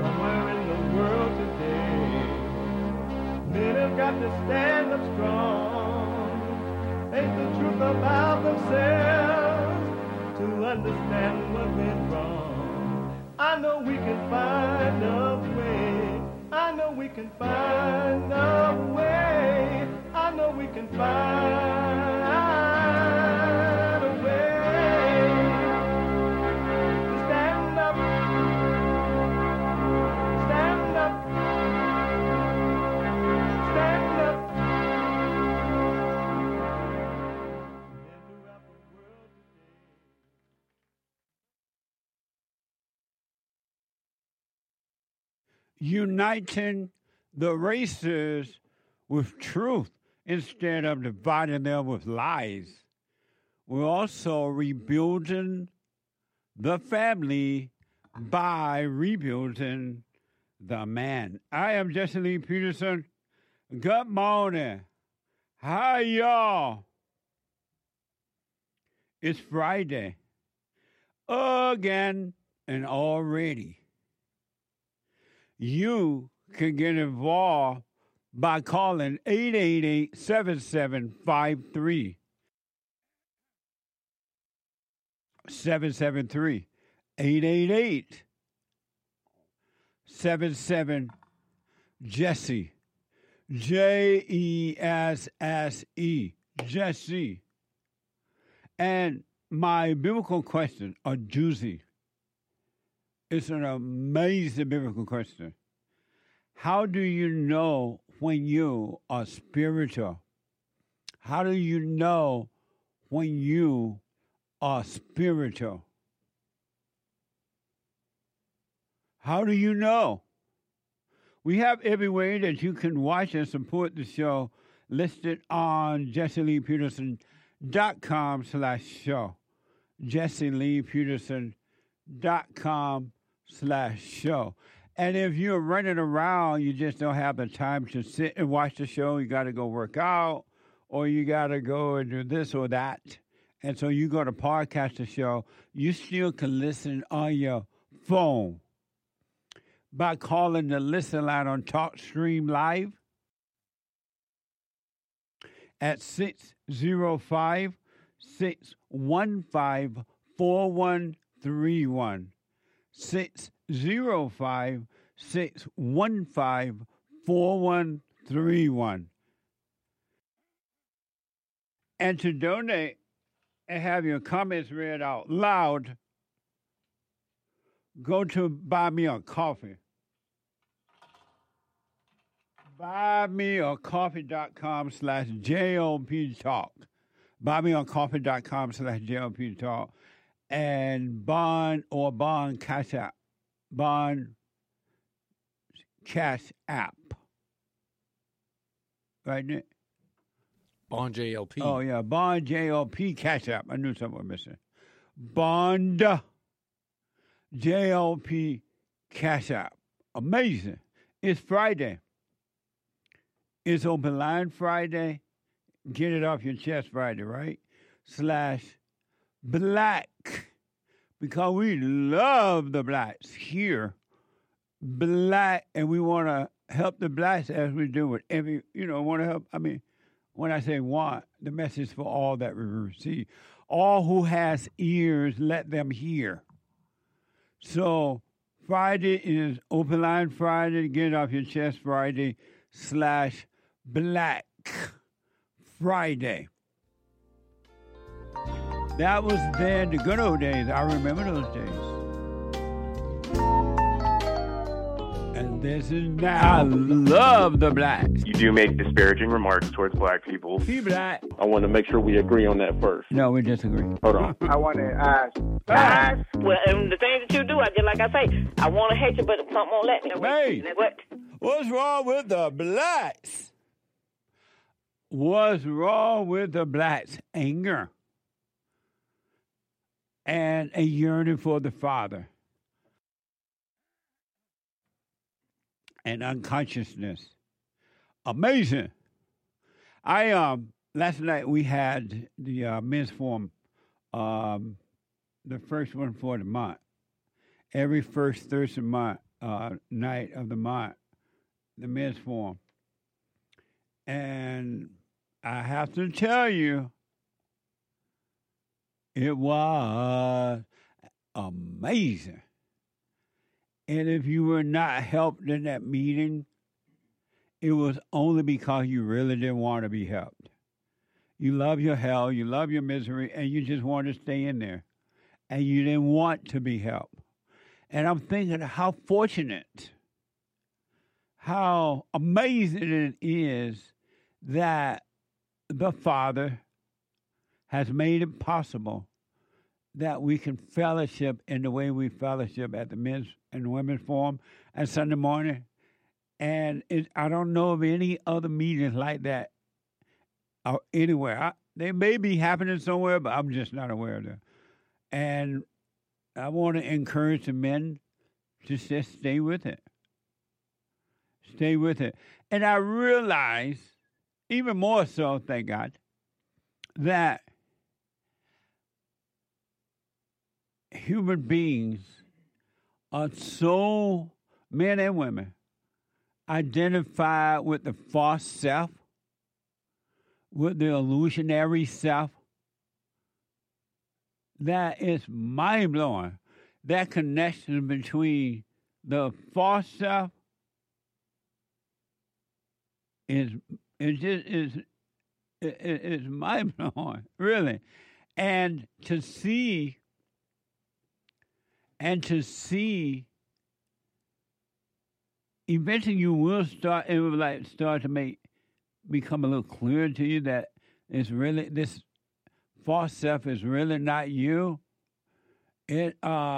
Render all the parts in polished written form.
somewhere in the world today. Men have got to stand up strong, face the truth about themselves, to understand what went wrong. I know we can find a way. I know we can find a way. I know we can find a way to stand up, stand up, stand up. Uniting the races with truth instead of dividing them with lies. We're also rebuilding the family by rebuilding the man. I am Jesse Lee Peterson. Good morning. Hi, y'all. It's Friday. Again and already. You can get involved by calling 888-7753. 773 888 77 Jesse Jesse Jesse. And my biblical question, a doozy. It's an amazing biblical question. How do you know when you are spiritual? How do you know when you are spiritual? How do you know? We have every way that you can watch and support the show listed on JesseLeePeterson.com/show. JesseLeePeterson.com/show. And if you're running around, you just don't have the time to sit and watch the show, you got to go work out, or you got to go and do this or that. And so you go to podcast the show, you still can listen on your phone by calling the listen line on TalkStream Live at 605-615-4131. 605-615-4131. And to donate and have your comments read out loud, go to Buy Me a Coffee. BuyMeACoffee.com/JLP Talk. BuyMeACoffee.com/JLP Talk. And Bond Cash App. Bond Cash App. Right, Nick? Bond JLP. Oh, yeah. Bond JLP Cash App. I knew something was missing. Bond JLP Cash App. Amazing. It's Friday. It's Open Line Friday. Get it off your chest Friday, right? /Black. Because we love the blacks here. Black. And we want to help the blacks as we do with every, want to help. I mean, when I say want, the message for all that we receive. All who has ears, let them hear. So Friday is Open Line Friday. Get it off your chest Friday /Black Friday. That was then the good old days. I remember those days. And this is now. I love the blacks. You do make disparaging remarks towards black people. Be black. I want to make sure we agree on that first. No, we disagree. Hold on. I want to ask. Well, and the things that you do, I just like I say, I want to hate you, but something won't let me. Hey, What? what's wrong with the blacks? What's wrong with the blacks? Anger. And a yearning for the Father. And unconsciousness. Amazing. Last night we had the men's forum, the first one for the month. Every first Thursday month, night of the month, the men's forum. And I have to tell you, it was amazing. And if you were not helped in that meeting, it was only because you really didn't want to be helped. You love your hell, you love your misery, and you just want to stay in there. And you didn't want to be helped. And I'm thinking how fortunate, how amazing it is that the Father has made it possible that we can fellowship in the way we fellowship at the men's and women's forum on Sunday morning. And I don't know of any other meetings like that anywhere. They may be happening somewhere, but I'm just not aware of them. And I want to encourage the men to just stay with it. Stay with it. And I realize, even more so, thank God, that human beings are so, men and women, identify with the false self, with the illusionary self, that is mind-blowing. That connection between the false self is mind-blowing, really. And to see eventually you will start, it will start to become a little clearer to you that it's really, this false self is really not you. It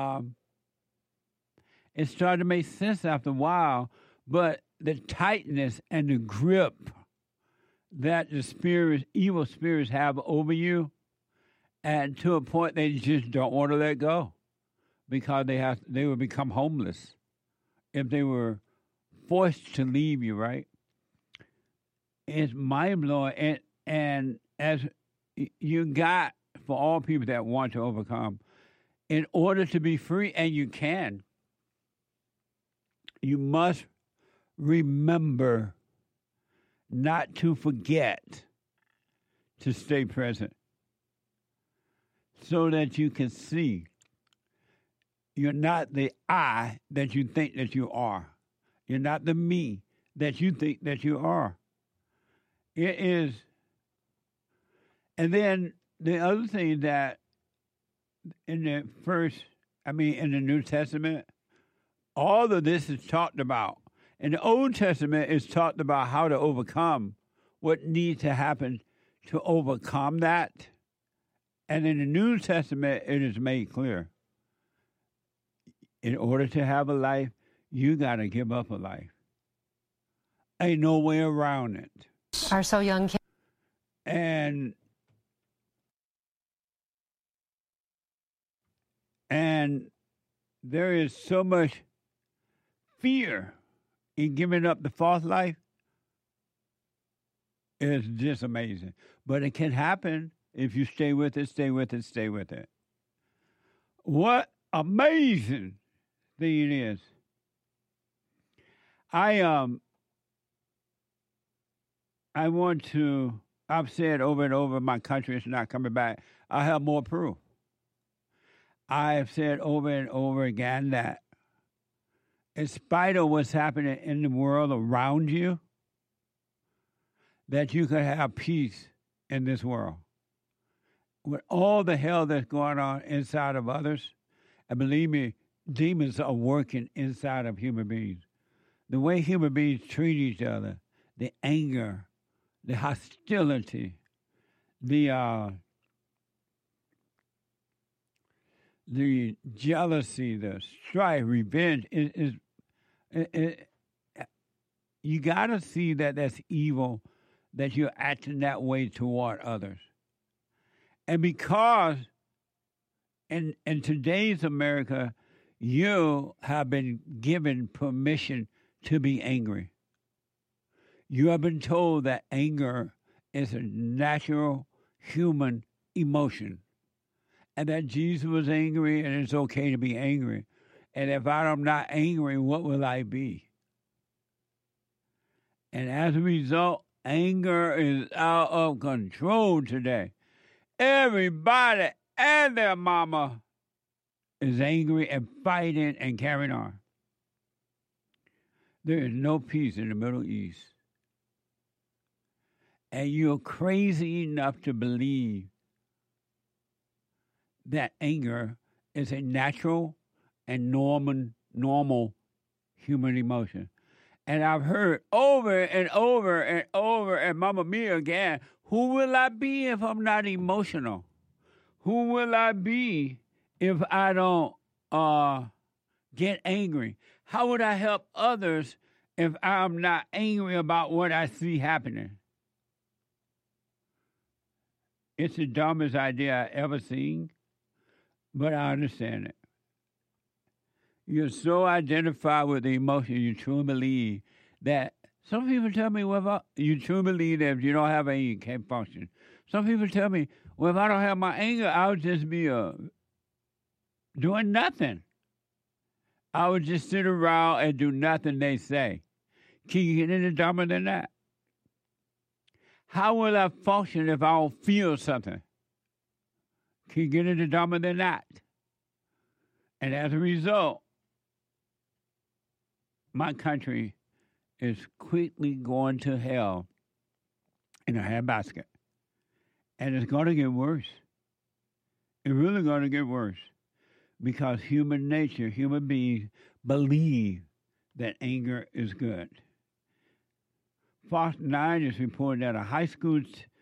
started to make sense after a while, but the tightness and the grip that the evil spirits have over you, and to a point they just don't want to let go, because they would become homeless if they were forced to leave you, right? It's mind-blowing. And as you got, for all people that want to overcome, in order to be free, and you can, you must remember not to forget to stay present, so that you can see you're not the I that you think that you are. You're not the me that you think that you are. It is. And then the other thing that in the New Testament, all of this is talked about. In the Old Testament, it's talked about how to overcome, what needs to happen to overcome that. And in the New Testament, it is made clear. In order to have a life, you got to give up a life. Ain't no way around it. Are so young kids. And there is so much fear in giving up the false life. It's just amazing. But it can happen if you stay with it, stay with it, stay with it. What amazing thing it is. I've said over and over, my country is not coming back. I have more proof. I have said over and over again that in spite of what's happening in the world around you, that you can have peace in this world. With all the hell that's going on inside of others, and believe me, demons are working inside of human beings. The way human beings treat each other, the anger, the hostility, the jealousy, the strife, revenge, you got to see that that's evil, that you're acting that way toward others. And because in today's America, you have been given permission to be angry. You have been told that anger is a natural human emotion, and that Jesus was angry and it's okay to be angry. And if I'm not angry, what will I be? And as a result, anger is out of control today. Everybody and their mama is angry and fighting and carrying on. There is no peace in the Middle East. And you're crazy enough to believe that anger is a natural and normal human emotion. And I've heard over and over and over, and Mamma Mia again, who will I be if I'm not emotional? Who will I be if I don't get angry? How would I help others if I'm not angry about what I see happening? It's the dumbest idea I've ever seen, but I understand it. You're so identified with the emotion, you truly believe that. Some people tell me, well, you truly believe that if you don't have anger, you can't function. Some people tell me, well, if I don't have my anger, I would just be doing nothing. I would just sit around and do nothing they say. Can you get any dumber than that? How will I function if I don't feel something? Can you get any dumber than that? And as a result, my country is quickly going to hell in a handbasket. And it's going to get worse. It's really going to get worse because human nature, human beings believe that anger is good. Fox 9 is reporting that a high school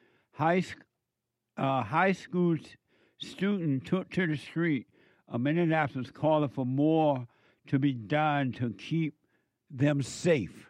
student took to the street of Minneapolis calling for more to be done to keep them safe.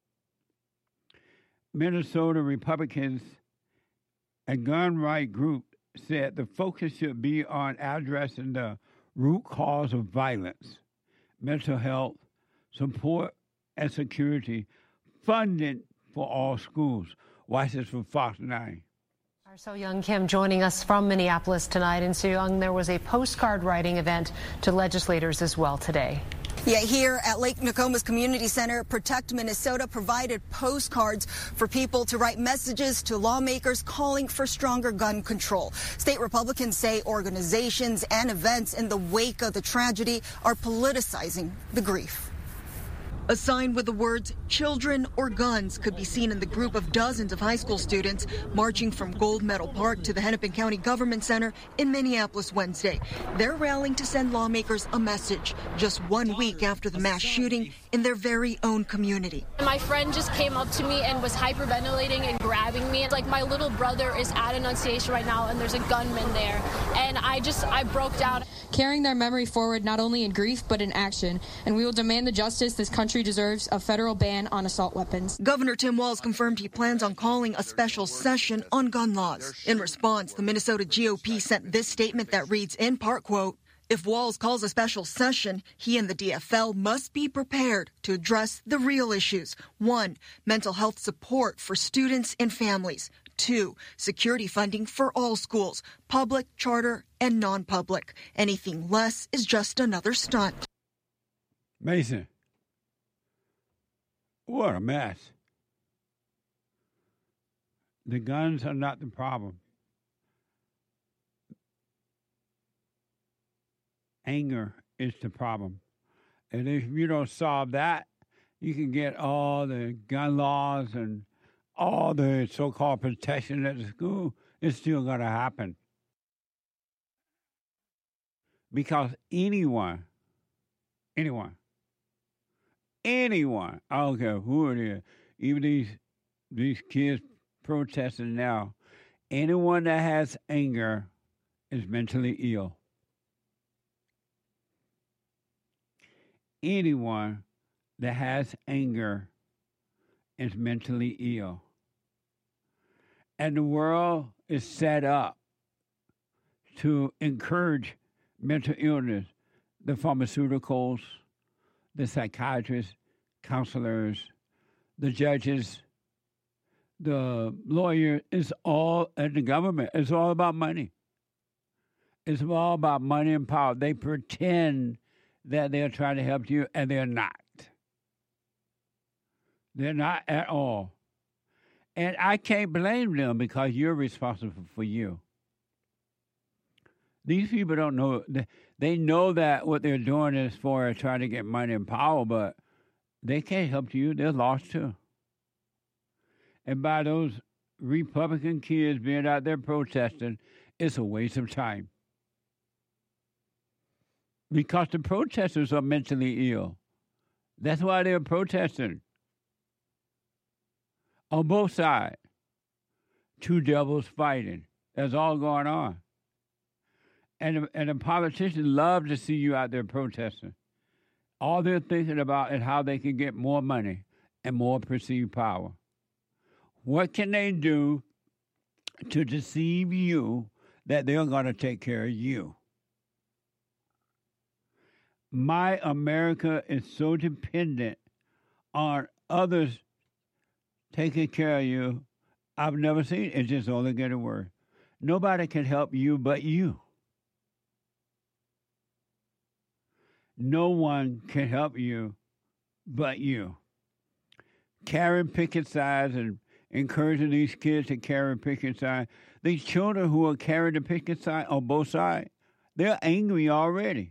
Minnesota Republicans, a gun right group, said the focus should be on addressing the root cause of violence, mental health, support, and security, funding for all schools. Watch this from Fox 9. Our So Young Kim joining us from Minneapolis tonight. And So Young, there was a postcard writing event to legislators as well today. Yeah, here at Lake Nokomis Community Center, Protect Minnesota provided postcards for people to write messages to lawmakers calling for stronger gun control. State Republicans say organizations and events in the wake of the tragedy are politicizing the grief. A sign with the words "children or guns" could be seen in the group of dozens of high school students marching from Gold Medal Park to the Hennepin County Government Center in Minneapolis Wednesday. They're rallying to send lawmakers a message just 1 week after the mass shooting in their very own community. My friend just came up to me and was hyperventilating and grabbing me. Like, my little brother is at Annunciation right now and there's a gunman there. And I broke down. Carrying their memory forward not only in grief but in action. And we will demand the justice this country deserves, a federal ban on assault weapons. Governor Tim Walz confirmed he plans on calling a special session on gun laws. In response, the Minnesota GOP sent this statement that reads in part, quote, "If Walz calls a special session, he and the DFL must be prepared to address the real issues. 1, mental health support for students and families. 2, security funding for all schools, public, charter, and non-public. Anything less is just another stunt." Mason, what a mess. The guns are not the problem. Anger is the problem. And if you don't solve that, you can get all the gun laws and all the so-called protection at the school. It's still going to happen. Because anyone, I don't care who it is, even these kids protesting now, anyone that has anger is mentally ill. Anyone that has anger is mentally ill. And the world is set up to encourage mental illness. The pharmaceuticals, the psychiatrists, counselors, the judges, the lawyer, it's all at the government. It's all about money. It's all about money and power. They pretend that they're trying to help you, and they're not. They're not at all. And I can't blame them because you're responsible for you. These people don't know. They know that what they're doing is for trying to get money and power, but they can't help you. They're lost too. And by those Republican kids being out there protesting, it's a waste of time. Because the protesters are mentally ill. That's why they're protesting. On both sides. Two devils fighting. That's all going on. And the politicians love to see you out there protesting. All they're thinking about is how they can get more money and more perceived power. What can they do to deceive you that they're going to take care of you? My America is so dependent on others taking care of you. I've never seen it. It's just only getting worse. Nobody can help you but you. No one can help you but you. Carrying picket signs and encouraging these kids to carry picket signs. These children who are carrying the picket sign on both sides, they're angry already.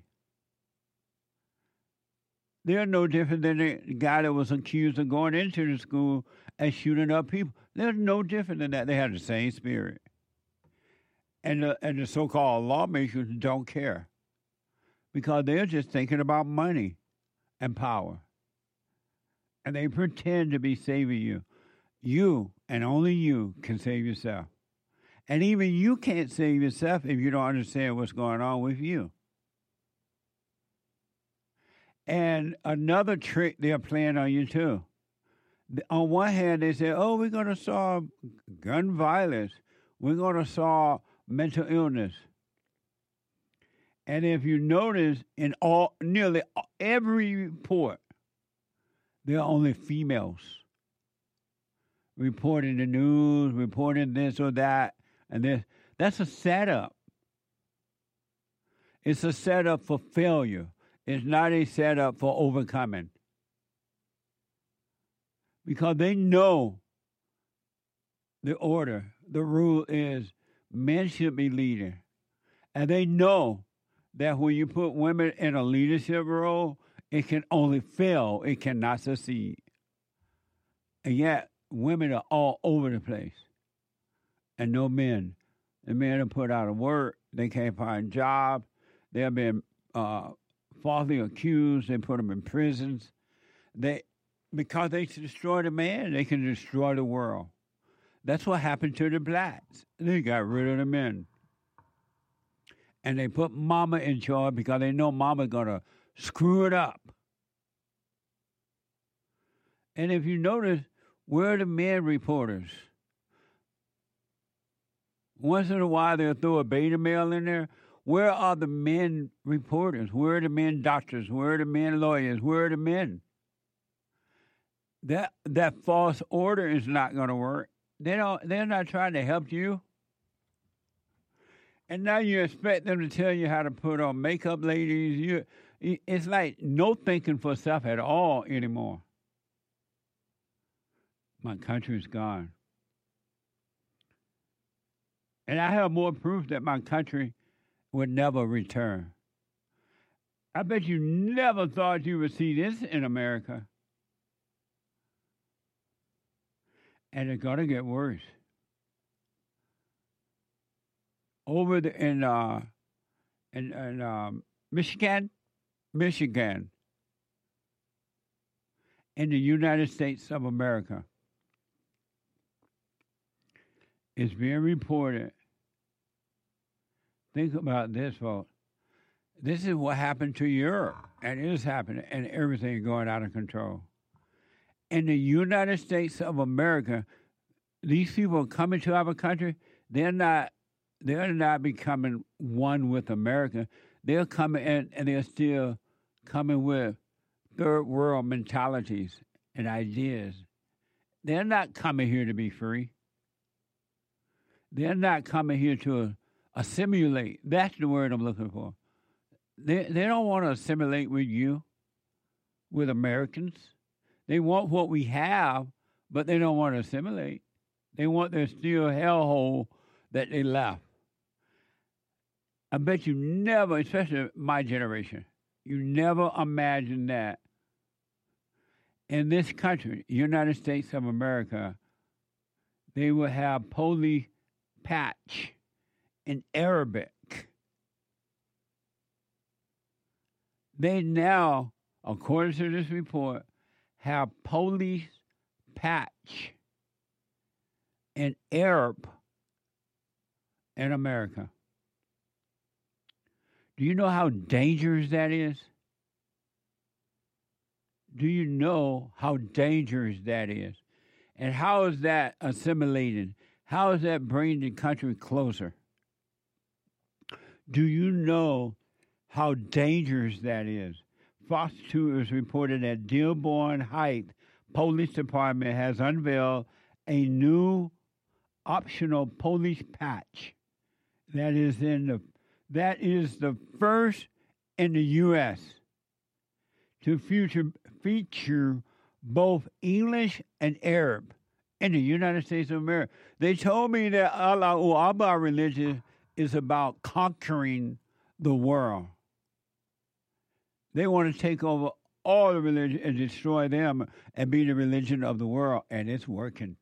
They're no different than the guy that was accused of going into the school and shooting up people. They're no different than that. They have the same spirit. And the so-called lawmakers don't care because they're just thinking about money and power. And they pretend to be saving you. You and only you can save yourself. And even you can't save yourself if you don't understand what's going on with you. And another trick they're playing on you, too. On one hand, they say, oh, we're going to solve gun violence. We're going to solve mental illness. And if you notice, in nearly every report, there are only females reporting the news, reporting this or that, and this. That's a setup. It's a setup for failure. It's not a setup for overcoming. Because they know the order, the rule is men should be leading. And they know that when you put women in a leadership role, it can only fail. It cannot succeed. And yet, women are all over the place. And no men. The men are put out of work. They can't find jobs. They have been falsely accused. They put them in prisons. Because they destroy the man, they can destroy the world. That's what happened to the blacks. They got rid of the men. And they put mama in charge because they know mama's going to screw it up. And if you notice, where are the men reporters? Once in a while, they'll throw a beta male in there. Where are the men reporters? Where are the men doctors? Where are the men lawyers? Where are the men? That false order is not going to work. They're not trying to help you. And now you expect them to tell you how to put on makeup, ladies. It's like no thinking for self at all anymore. My country is gone. And I have more proof that my country would never return. I bet you never thought you would see this in America. And it's going to get worse. Over in Michigan, in the United States of America, it's being reported. Think about this, folks. This is what happened to Europe, and it is happening, and everything is going out of control. In the United States of America, these people are coming to our country. They're not becoming one with America. They're coming in, and they're still coming with third world mentalities and ideas. They're not coming here to be free. They're not coming here to assimilate. That's the word I'm looking for. They don't want to assimilate with you, with Americans. They want what we have, but they don't want to assimilate. They want their steel hellhole that they left. I bet you never, especially my generation, you never imagined that in this country, United States of America, they will have police patch in Arabic. They now, according to this report, have police patch in Arab in America. Do you know how dangerous that is? Do you know how dangerous that is? And how is that assimilated? How is that bringing the country closer? Do you know how dangerous that is? Fox 2 is reported that Dearborn Heights Police Department has unveiled a new optional police patch that is the first in the U.S. to feature both English and Arab in the United States of America. They told me that Allahu Akbar religion is about conquering the world. They want to take over all the religion and destroy them and be the religion of the world, and it's working.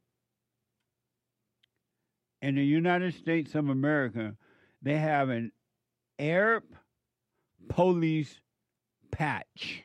In the United States of America, they have an Arab police patch.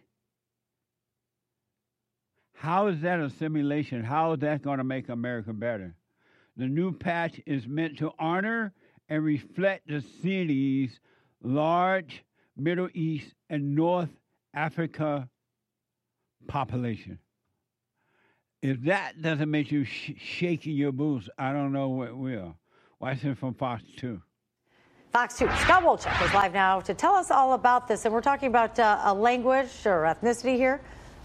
How is that assimilation? How is that going to make America better? The new patch is meant to honor and reflect the city's large Middle East and North Africa population. If that doesn't make you shake in your boots, I don't know what will. Watching from Fox 2. Fox 2. Scott Wolchuk is live now to tell us all about this. And we're talking about a language or ethnicity here.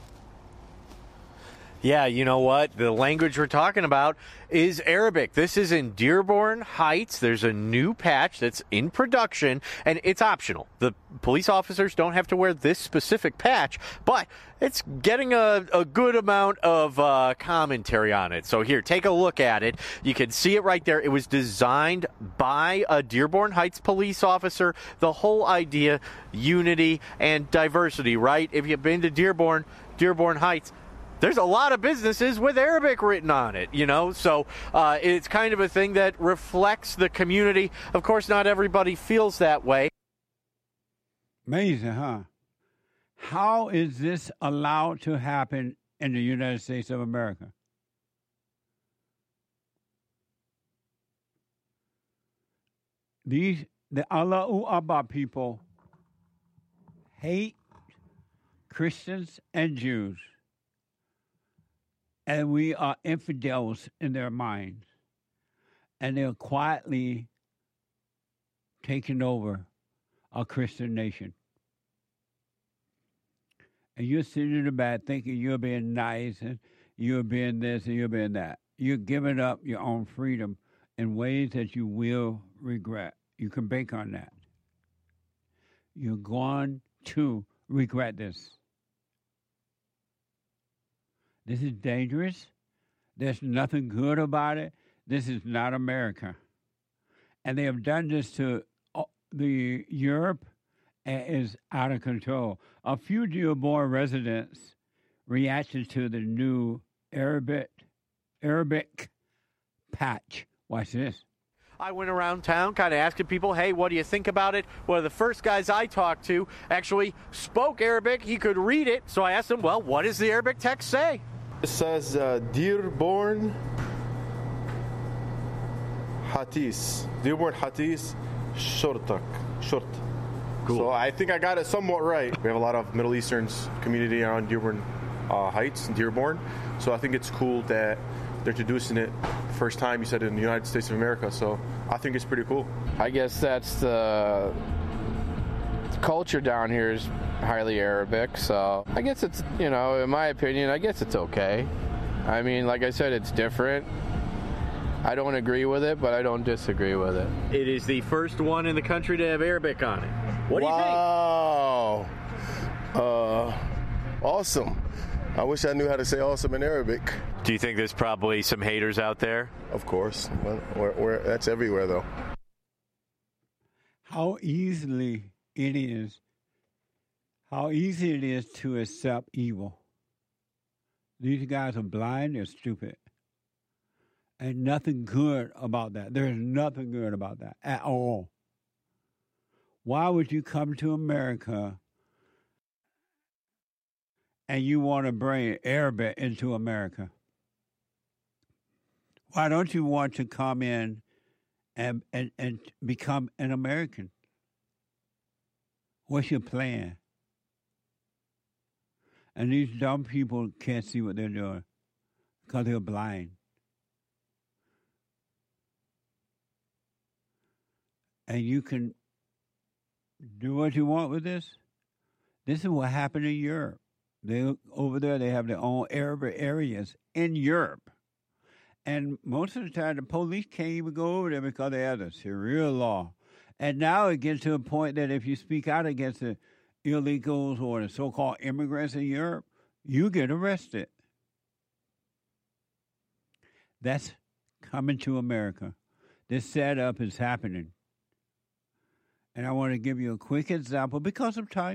Yeah, you know what? The language we're talking about is Arabic. This is in Dearborn Heights. There's a new patch that's in production, and it's optional. The police officers don't have to wear this specific patch, but it's getting a good amount of commentary on it. So here, take a look at it. You can see it right there. It was designed by a Dearborn Heights police officer. The whole idea, unity and diversity, right? If you've been to Dearborn Heights, there's a lot of businesses with Arabic written on it, you know, so it's kind of a thing that reflects the community. Of course, not everybody feels that way. Amazing, huh? How is this allowed to happen in the United States of America? The Allahu Akbar people hate Christians and Jews. And we are infidels in their minds. And they're quietly taking over a Christian nation. And you're sitting in the back thinking you're being nice and you're being this and you're being that. You're giving up your own freedom in ways that you will regret. You can bank on that. You're going to regret this. This is dangerous. There's nothing good about it. This is not America. And they have done this to the Europe, and is out of control. A few Dearborn residents reacted to the new Arabic patch. Watch this. I went around town kind of asking people, hey, what do you think about it? One of the first guys I talked to actually spoke Arabic. He could read it. So I asked him, well, what does the Arabic text say? It says Dearborn Heights. Dearborn Heights Short. Cool. So I think I got it somewhat right. We have a lot of Middle Eastern community around Dearborn Heights and Dearborn. So I think it's cool that they're introducing it first time, you said, in the United States of America. So I think it's pretty cool. I guess that's the culture down here is highly Arabic. So I guess it's, in my opinion, I guess it's okay. I mean, like I said, it's different. I don't agree with it, but I don't disagree with it. It is the first one in the country to have Arabic on it. What do you think? Wow. Awesome. I wish I knew how to say awesome in Arabic. Do you think there's probably some haters out there? Of course. Well, that's everywhere, though. How easy it is to accept evil. These guys are blind, they're stupid. And nothing good about that. There's nothing good about that at all. Why would you come to America and you want to bring Arabic into America? Why don't you want to come in and become an American? What's your plan? And these dumb people can't see what they're doing because they're blind. And you can do what you want with this. This is what happened in Europe. Over there, they have their own Arab areas in Europe. And most of the time, the police can't even go over there because they have the Sharia law. And now it gets to a point that if you speak out against the illegals or the so-called immigrants in Europe, you get arrested. That's coming to America. This setup is happening. And I want to give you a quick example because of time.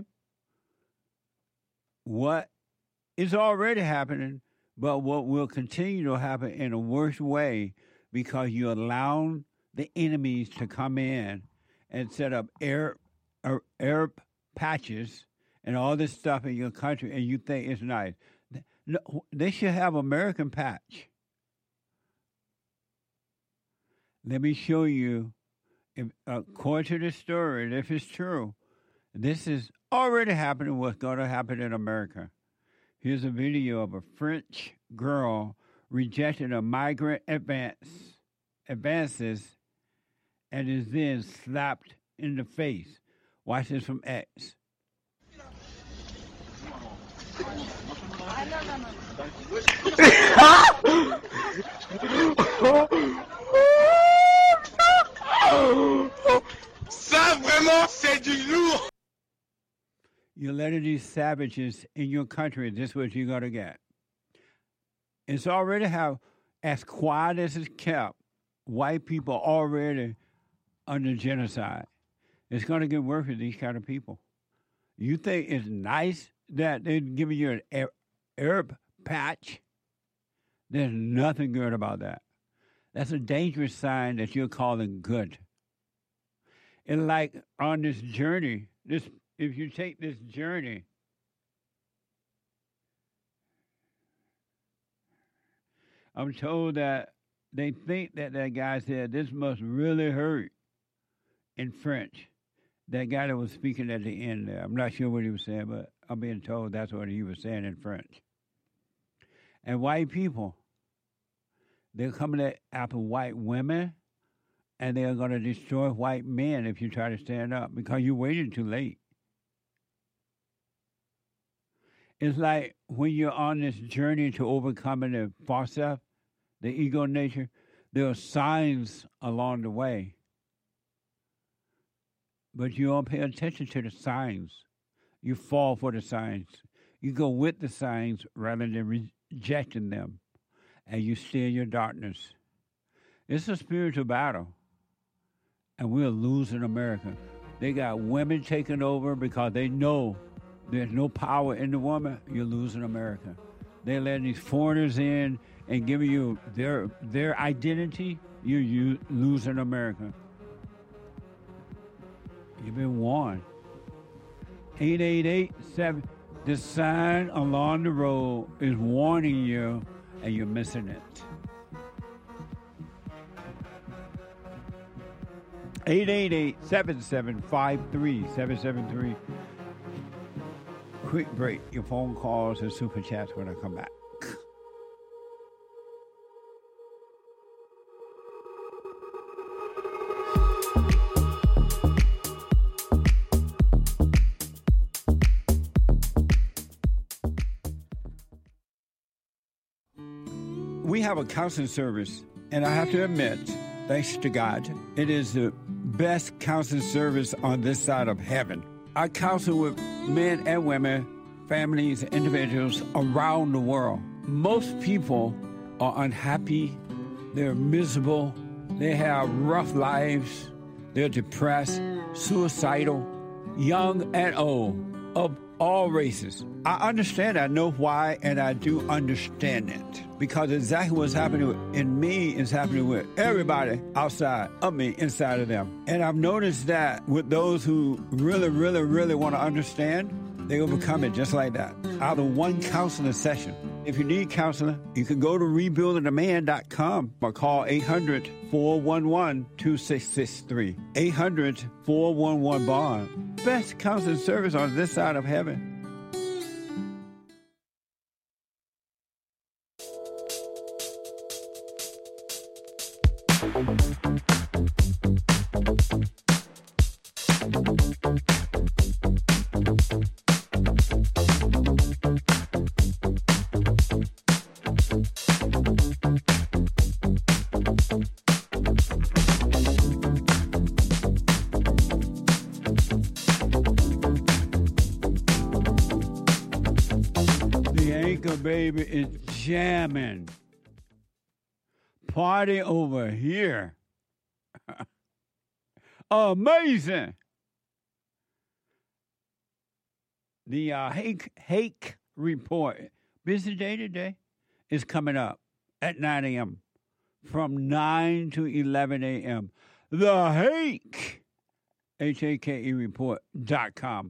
What is already happening, but what will continue to happen in a worse way because you allow the enemies to come in and set up Arab patches and all this stuff in your country, and you think it's nice. No, they should have American patch. Let me show you, if, according to the story, if it's true, this is already happening, what's going to happen in America. Here's a video of a French girl rejecting a migrant advances and is then slapped in the face. Watch this from X. Ça vraiment c'est du lourd. You're letting these savages in your country, this is what you're going to get. It's already how, as quiet as it's kept, white people already under genocide. It's going to get worse with these kind of people. You think it's nice that they're giving you an Arab patch? There's nothing good about that. That's a dangerous sign that you're calling good. And like on this journey, if you take this journey, I'm told that they think that guy said this must really hurt in French. That guy that was speaking at the end there. I'm not sure what he was saying, but I'm being told that's what he was saying in French. And white people, they're coming after white women, and they're going to destroy white men if you try to stand up because you're waiting too late. It's like when you're on this journey to overcoming the false self, the ego nature, there are signs along the way. But you don't pay attention to the signs. You fall for the signs. You go with the signs rather than rejecting them. And you stay in your darkness. It's a spiritual battle. And we're losing America. They got women taking over because they know there's no power in the woman. You're losing America. They're letting these foreigners in and giving you their identity. You're losing America. You've been warned. 888-7. The sign along the road is warning you, and you're missing it. 888-775-3773. Quick break. Your phone calls and super chats when I come back. We have a counseling service, and I have to admit, thanks to God, it is the best counseling service on this side of heaven. I counsel with men and women, families, individuals around the world. Most people are unhappy, they're miserable, they have rough lives, they're depressed, suicidal, young and old, of all races. I understand, I know why, and I do understand it. Because exactly what's happening in me is happening with everybody outside of me, inside of them. And I've noticed that with those who really, really, really want to understand, they overcome it just like that, out of one counseling session. If you need counseling, you can go to rebuildingtheman.com or call 800-411-2663. 800-411-BOND. Best counseling service on this side of heaven. Baby is jamming. Party over here. Amazing. The Hake Report, busy day today, is coming up at 9 a.m. from 9 to 11 a.m. The Hake, HAKE report.com.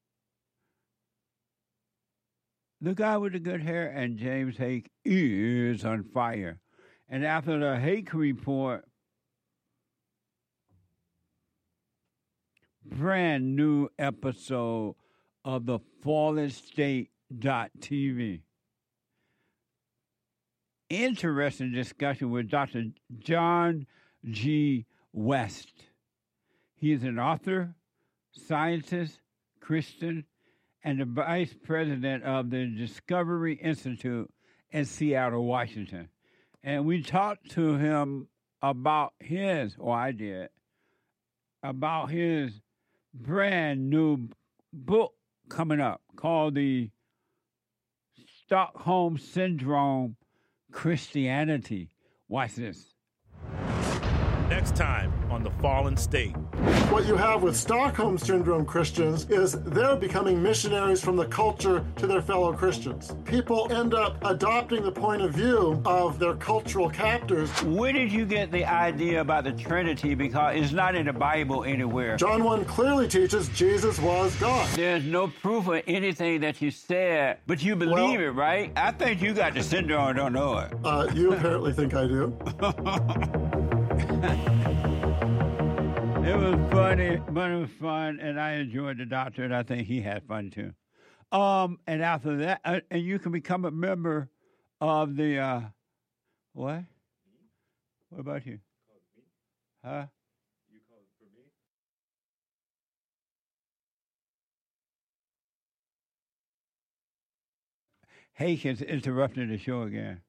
The guy with the good hair and James Hake is on fire. And after the Hake Report, brand new episode of the FallenState.tv. Interesting discussion with Dr. John G. West. He is an author, scientist, Christian, and the vice president of the Discovery Institute in Seattle, Washington. And we talked to him about about his brand new book coming up called The Stockholm Syndrome Christianity. Watch this. Next time on The Fallen State. What you have with Stockholm Syndrome Christians is they're becoming missionaries from the culture to their fellow Christians. People end up adopting the point of view of their cultural captors. Where did you get the idea about the Trinity? Because it's not in the Bible anywhere. John 1 clearly teaches Jesus was God. There's no proof of anything that you said, but you believe it, right? I think you got the syndrome and don't know it. You apparently think I do. It was funny, but it was fun, and I enjoyed the doctor, and I think he had fun too. And after that, and you can become a member of the what? What about you? Huh? You call it for me? Hake is interrupting the show again.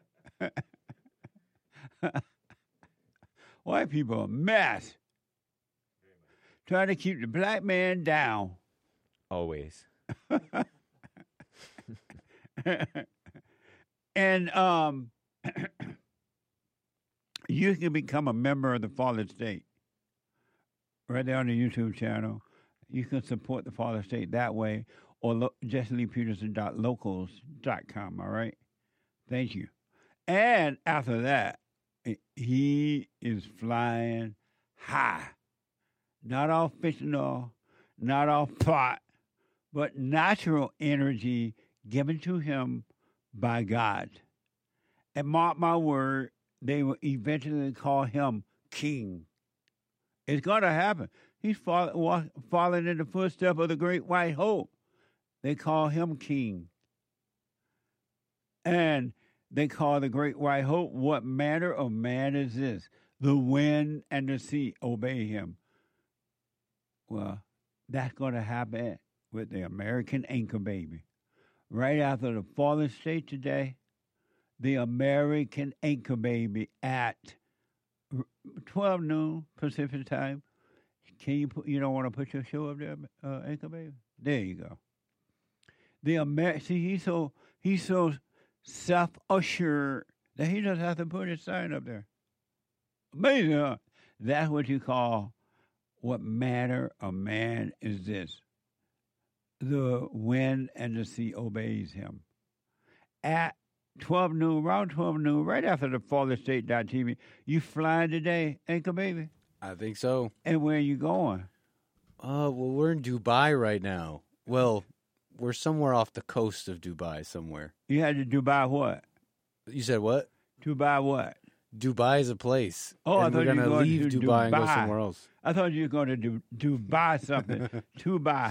White people are a mess. Trying to keep the black man down. Always. And you can become a member of the Fallen State. Right there on the YouTube channel. You can support the Fallen State that way, or JesseLeePeterson.locals.com, all right? Thank you. And after that, he is flying high. Not all fictional, not all plot, but natural energy given to him by God. And mark my word, they will eventually call him king. It's going to happen. He's following in the footsteps of the great white hope. They call him king. And they call the great white hope, what manner of man is this? The wind and the sea obey him. Well, that's going to happen with the American anchor baby. Right after the Fallen State today, the American anchor baby at 12 noon Pacific time, Can you put? You don't want to put your show up there, Anchor Baby? There you go. See, he's so self-assured that he doesn't have to put his sign up there. Amazing, huh? That's what you call what manner of man is this. The wind and the sea obeys him. At 12 noon, around 12 noon, right after the FallenState.tv, you flying today, Anchor Baby? I think so. And where are you going? Well, we're in Dubai right now. Well, we're somewhere off the coast of Dubai somewhere. You had to Dubai what? You said what? Dubai what? Dubai is a place. Oh, and I thought we're you were going to going leave to Dubai and go somewhere else. I thought you were going to Dubai something. Dubai.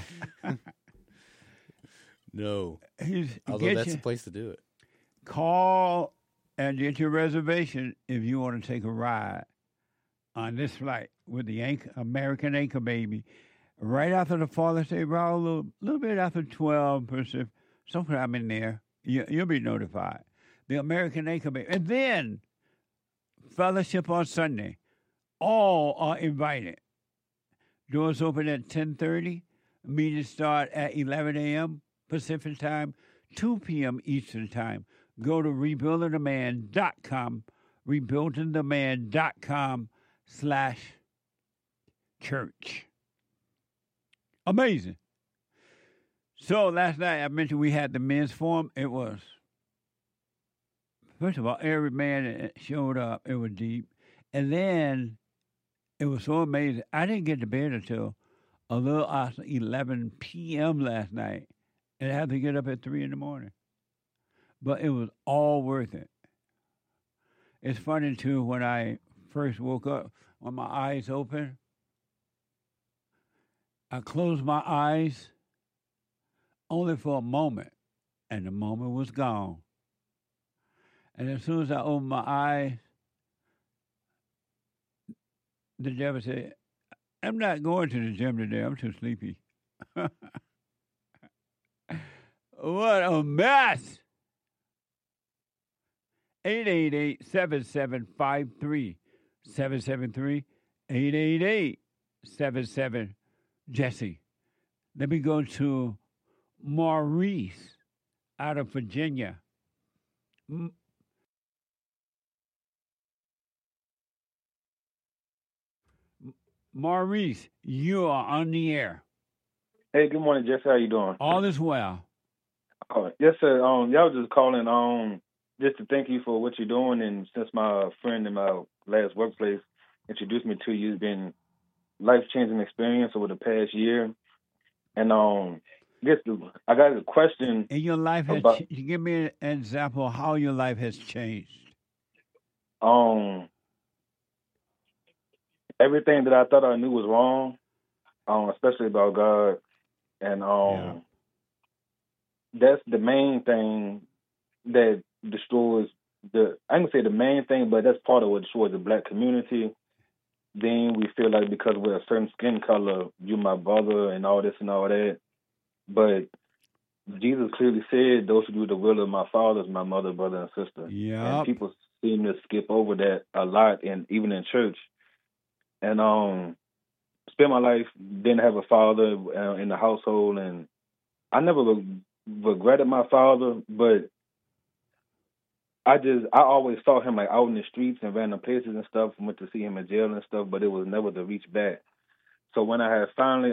No. Although that's the place to do it. Call and get your reservation if you want to take a ride on this flight with the American Anchor Baby. Right after the FallenState route, a little bit after 12 Pacific, sometime in there, you'll be notified. The American Anchor Baby. And then, fellowship on Sunday. All are invited. Doors open at 10:30. Meetings start at 11 a.m. Pacific time, 2 p.m. Eastern time. Go to rebuildingtheman.com, rebuildingtheman.com/church. Amazing. So last night I mentioned we had the men's forum. It was, first of all, every man that showed up. It was deep. And then it was so amazing. I didn't get to bed until a little after 11 p.m. last night. And I had to get up at 3 in the morning. But it was all worth it. It's funny, too, when I first woke up, when my eyes open, I closed my eyes only for a moment, and the moment was gone. And as soon as I opened my eyes, the devil said, I'm not going to the gym today. I'm too sleepy. What a mess. 888-7753. 773-888-77 Jesse. Let me go to Maurice out of Virginia. Maurice, you are on the air. Hey, good morning, Jesse. How you doing? All is well. Oh, yes, sir. Y'all just calling just to thank you for what you're doing, and since my friend in my last workplace introduced me to you, it's been life-changing experience over the past year. And I got a question. In your life, give me an example of how your life has changed. Everything that I thought I knew was wrong, especially about God, and that's the main thing that destroys I can say the main thing, but that's part of what destroys the black community. Then we feel like because we're a certain skin color, you're my brother and all this and all that. But Jesus clearly said, those who do the will of my Father is my mother, brother, and sister. Yeah. And people seem to skip over that a lot, and even in church. And spent my life, didn't have a father in the household, and I never regretted my father, but I always saw him like out in the streets and random places and stuff, went to see him in jail and stuff, but it was never to reach back. So when I had finally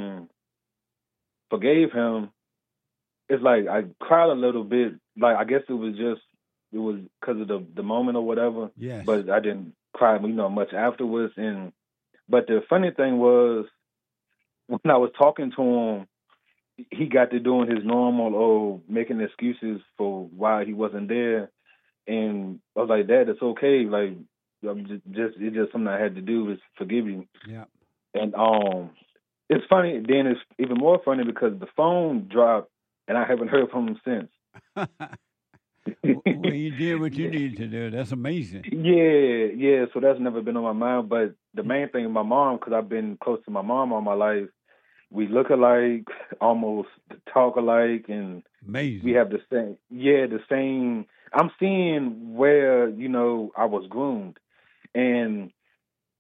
forgave him, it's like I cried a little bit. Like I guess it was because of the moment or whatever. Yes. But I didn't cry, much afterwards. But the funny thing was, when I was talking to him, he got to doing his normal, making excuses for why he wasn't there. And I was like, Dad, it's okay. Like, it's just something I had to do is forgive you. Yeah. And it's funny. Then it's even more funny because the phone dropped, and I haven't heard from him since. Well, you did what you needed to do. That's amazing. Yeah. So that's never been on my mind. But the main thing, my mom, because I've been close to my mom all my life, we look alike, almost talk alike, and amazing. We have the same. I'm seeing where I was groomed, and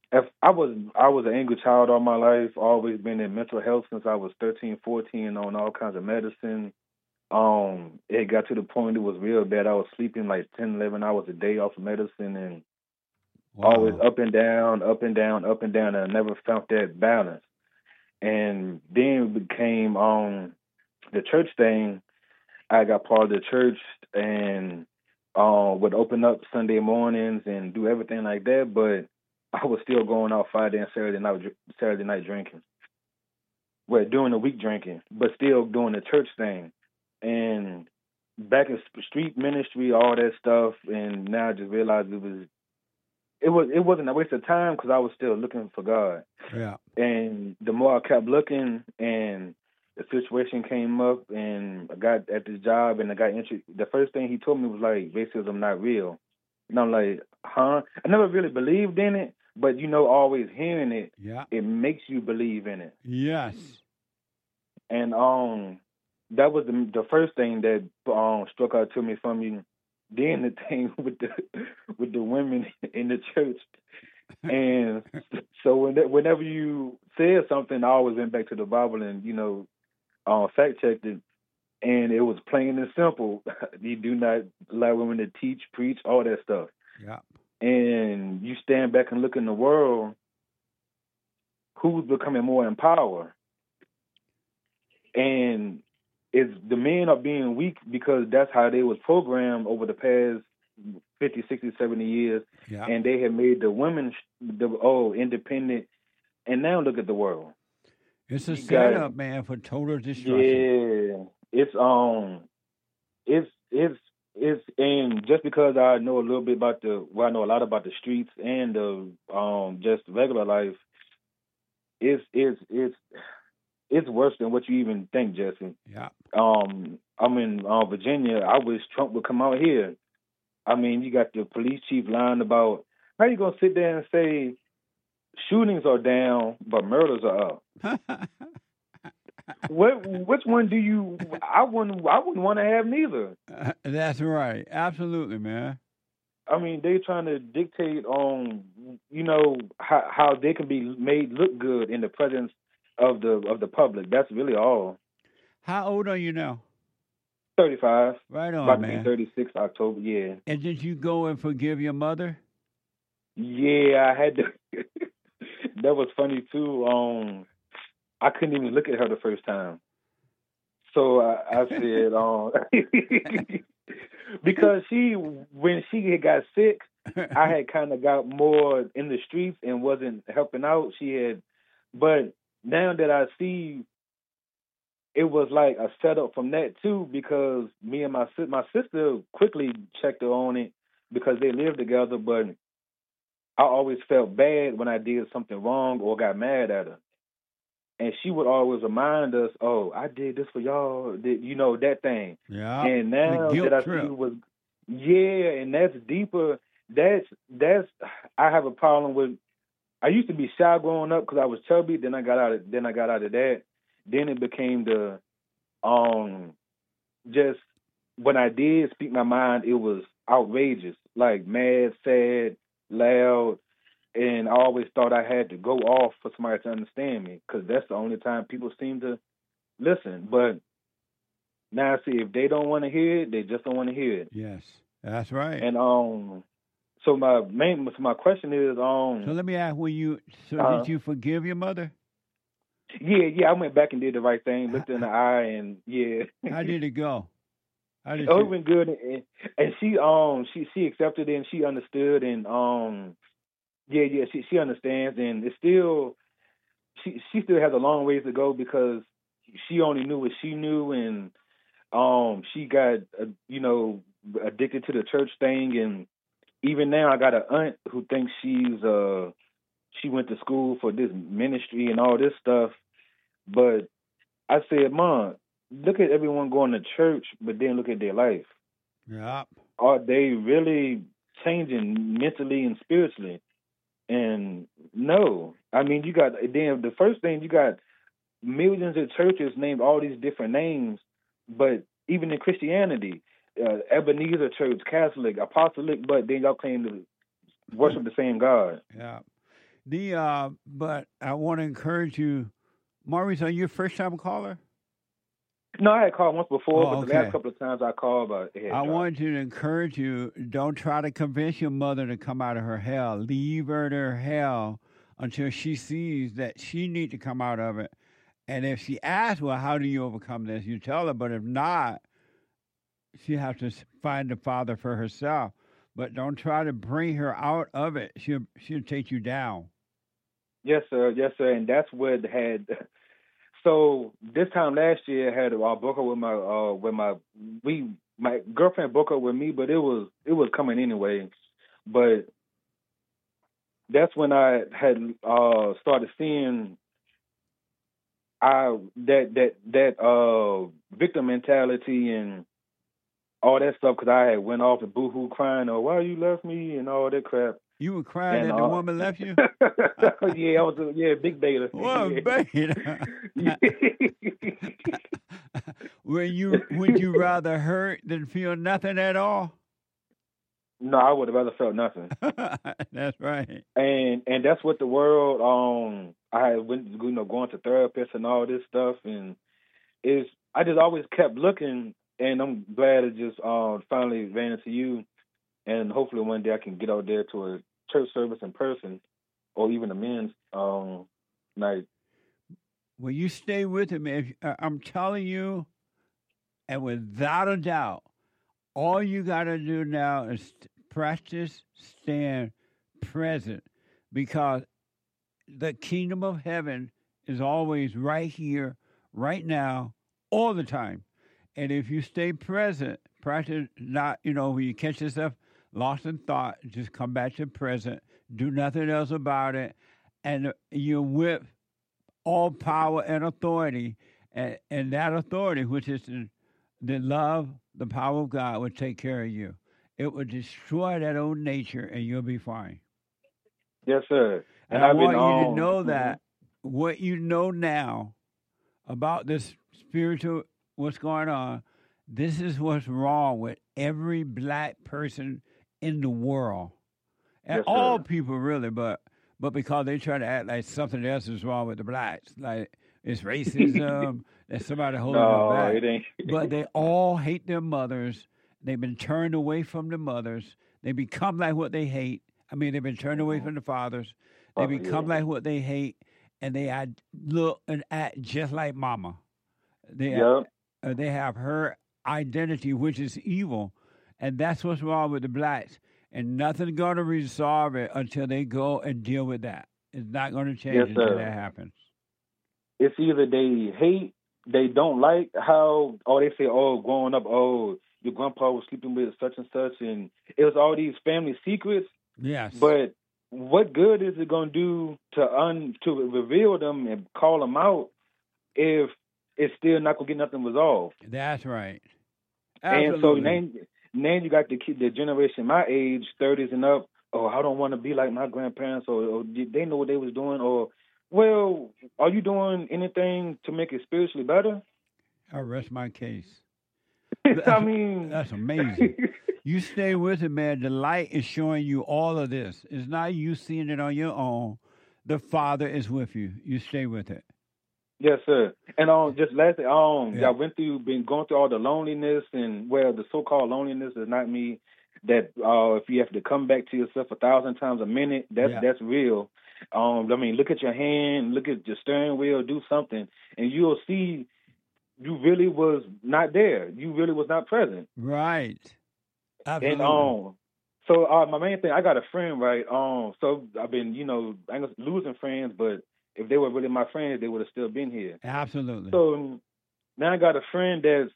if I was an angry child all my life, always been in mental health since I was 13, 14, on all kinds of medicine. It got to the point it was real bad. I was sleeping like 10, 11 hours a day off of medicine and always up and down, up and down, up and down, and I never found that balance. And then it became the church thing. I got part of the church and would open up Sunday mornings and do everything like that, but I was still going out Friday and Saturday night drinking. Well, during the week drinking, but still doing the church thing. And back in street ministry, all that stuff, and now I just realized it wasn't a waste of time because I was still looking for God. Yeah. And the more I kept looking, and the situation came up, and I got at this job, and I got interested. The first thing he told me was like, racism not real. And I'm like, huh? I never really believed in it, but always hearing it, it makes you believe in it. Yes. And that was the first thing that struck out to me from you. Then the thing with the women in the church, and so whenever you said something, I always went back to the Bible and fact checked it, and it was plain and simple. You do not allow women to teach, preach, all that stuff. Yeah. And you stand back and look in the world, who's becoming more in power, and it's the men are being weak because that's how they was programmed over the past 50, 60, 70 years. Yeah. And they have made the women independent. And now look at the world. It's a setup, man, for total destruction. Yeah. It's and just because I know a little bit about I know a lot about the streets and just regular life, it's worse than what you even think, Jesse. Yeah. I'm in Virginia. I wish Trump would come out here. I mean, you got the police chief lying about how you gonna sit there and say shootings are down but murders are up. Which one do you? I wouldn't want to have neither. That's right. Absolutely, man. I mean, they trying to dictate on how they can be made look good in the presence of the public. That's really all. How old are you now? 35. Right on, about man. to be 36 October, yeah. And did you go and forgive your mother? Yeah, I had to. That was funny, too. I couldn't even look at her the first time. So I said, because when she had got sick, I had kind of got more in the streets and wasn't helping out. But now that I see, it was like a setup from that too, because me and my sister quickly checked her on it because they lived together. But I always felt bad when I did something wrong or got mad at her, and she would always remind us, "Oh, I did this for y'all," that thing. Yeah. And now that I see was, and that's deeper. That's I have a problem with. I used to be shy growing up because I was chubby. Then I got out of that. Then it became the just when I did speak my mind, it was outrageous, like mad, sad, loud, and I always thought I had to go off for somebody to understand me because that's the only time people seem to listen. But now I see if they don't want to hear it, they just don't want to hear it. Yes, that's right. And so my question is So let me ask, did you forgive your mother? Yeah, I went back and did the right thing, looked in the eye, and yeah. How did it go? It went good, and she accepted it and she understood, and she understands, and it's still she still has a long ways to go because she only knew what she knew, and she got addicted to the church thing, and even now I got an aunt who thinks she went to school for this ministry and all this stuff. But I said, Mom, look at everyone going to church, but then look at their life. Yeah. Are they really changing mentally and spiritually? And no. I mean, the first thing, you got millions of churches named all these different names, but even in Christianity, Ebenezer Church, Catholic, Apostolic, but then y'all claim to worship the same God. Yeah. But I want to encourage you, Maurice. Are you a first-time caller? No, I had called once before, but the okay. last couple of times I called, I wanted to encourage you. Don't try to convince your mother to come out of her hell. Leave her to her hell until she sees that she needs to come out of it. And if she asks, well, how do you overcome this? You tell her. But if not, she has to find the Father for herself. But don't try to bring her out of it. She'll take you down. Yes, sir. Yes, sir. And that's what had. So this time last year, I had broke up with my girlfriend broke up with me, but it was coming anyway. But that's when I had started seeing that victim mentality and all that stuff, because I had went off and boohoo crying, or why you left me and all that crap. You were crying that the woman left you? Yeah, I was big beta. What beta? Would you rather hurt than feel nothing at all? No, I would have rather felt nothing. That's right. And that's what the world. I went going to therapists and all this stuff, and I just always kept looking, and I'm glad it just finally ran into you, and hopefully one day I can get out there to a church service in person, or even a men's night. Well, you stay with him. I'm telling you, and without a doubt, all you got to do now is practice, stand present, because the kingdom of heaven is always right here, right now, all the time. And if you stay present, practice not, when you catch yourself lost in thought, just come back to present, do nothing else about it, and you're with all power and authority, and that authority, which is the love, the power of God, will take care of you. It will destroy that old nature, and you'll be fine. Yes, sir. And I want you to know that what you know now about this spiritual, what's going on, this is what's wrong with every black person in the world. And all people, really, but because they try to act like something else is wrong with the blacks, like it's racism, that somebody holding them back. It ain't. But they all hate their mothers. They've been turned away from the mothers. They become like what they hate. They've been turned away from the fathers. They become like what they hate, and they look and act just like mama. They have her identity, which is evil, and that's what's wrong with the blacks. And nothing's going to resolve it until they go and deal with that. It's not going to change until that happens. It's either they hate, they don't like how, or they say, growing up, your grandpa was sleeping with such and such, and it was all these family secrets. Yes. But what good is it going to do to reveal them and call them out if it's still not going to get nothing resolved? That's right. Absolutely. And so now you got the generation my age, 30s and up, I don't want to be like my grandparents, or they know what they was doing, or, well, are you doing anything to make it spiritually better? I rest my case. That's amazing. You stay with it, man. The light is showing you all of this. It's not you seeing it on your own. The Father is with you. You stay with it. Yes, sir. And just lastly, I been going through all the loneliness, and the so-called loneliness is not me. That if you have to come back to yourself 1,000 times a minute, that's real. Look at your hand, look at your steering wheel, do something, and you'll see you really was not there. You really was not present. Right. Absolutely. And so my main thing, I got a friend, right? So I've been, I'm losing friends, but if they were really my friends, they would have still been here. Absolutely. So now I got a friend that's,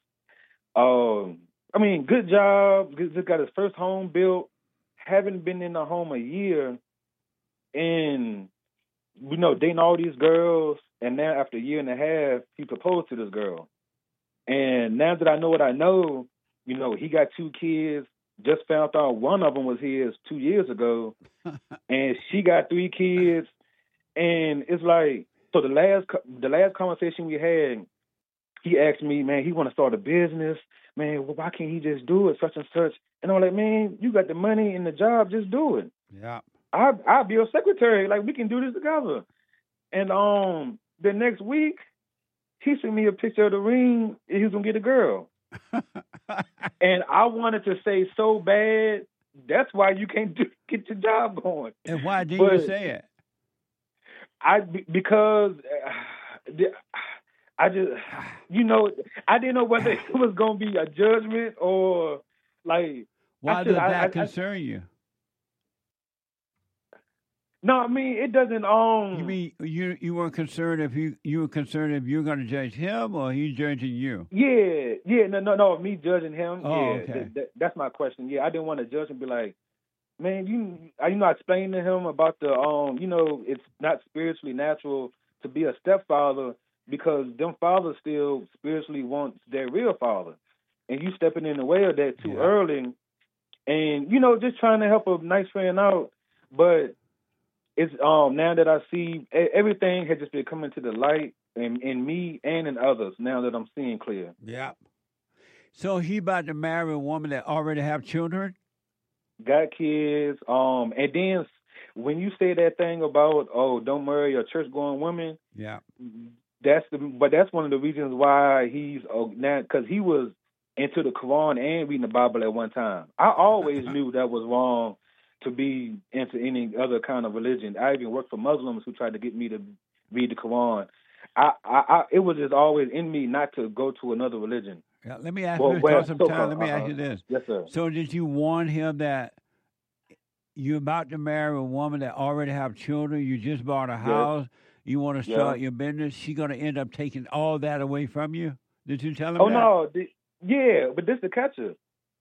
good job, just got his first home built, haven't been in the home a year, and, dating all these girls, and now after a year and a half, he proposed to this girl. And now that I know what I know, he got 2 kids, just found out one of them was his 2 years ago, and she got 3 kids. And it's like, so the last conversation we had, he asked me, man, he want to start a business. Man, why can't he just do it, such and such? And I'm like, man, you got the money and the job, just do it. Yeah. I'll be your secretary. Like, we can do this together. And the next week, he sent me a picture of the ring. And he was gonna get a girl. And I wanted to say so bad, that's why you can't get your job going. And why didn't you say it? Because I just, I didn't know whether it was gonna be a judgment or like. Why does that concern you? No, I mean it doesn't. You mean you weren't concerned if you were concerned if you're going to judge him or he's judging you? Yeah, no, me judging him. Oh, yeah, okay. That's my question. Yeah, I didn't want to judge and be like, man, I explained to him about the it's not spiritually natural to be a stepfather because them fathers still spiritually want their real father, and you stepping in the way of that too early, and just trying to help a nice friend out, but. It's now that I see everything has just been coming to the light in me and in others. Now that I'm seeing clear. Yeah. So he about to marry a woman that already have children. Got kids. And then when you say that thing about don't marry a church going woman. Yeah. That's one of the reasons why he's now because he was into the Quran and reading the Bible at one time. I always knew that was wrong. To be into any other kind of religion. I even worked for Muslims who tried to get me to read the Quran. It was just always in me not to go to another religion. Yeah, let me ask you Let me ask you this. Yes, sir. So did you warn him that you're about to marry a woman that already have children? You just bought a house. You want to start your business. She's going to end up taking all that away from you. Did you tell him that? No. But this is the catcher.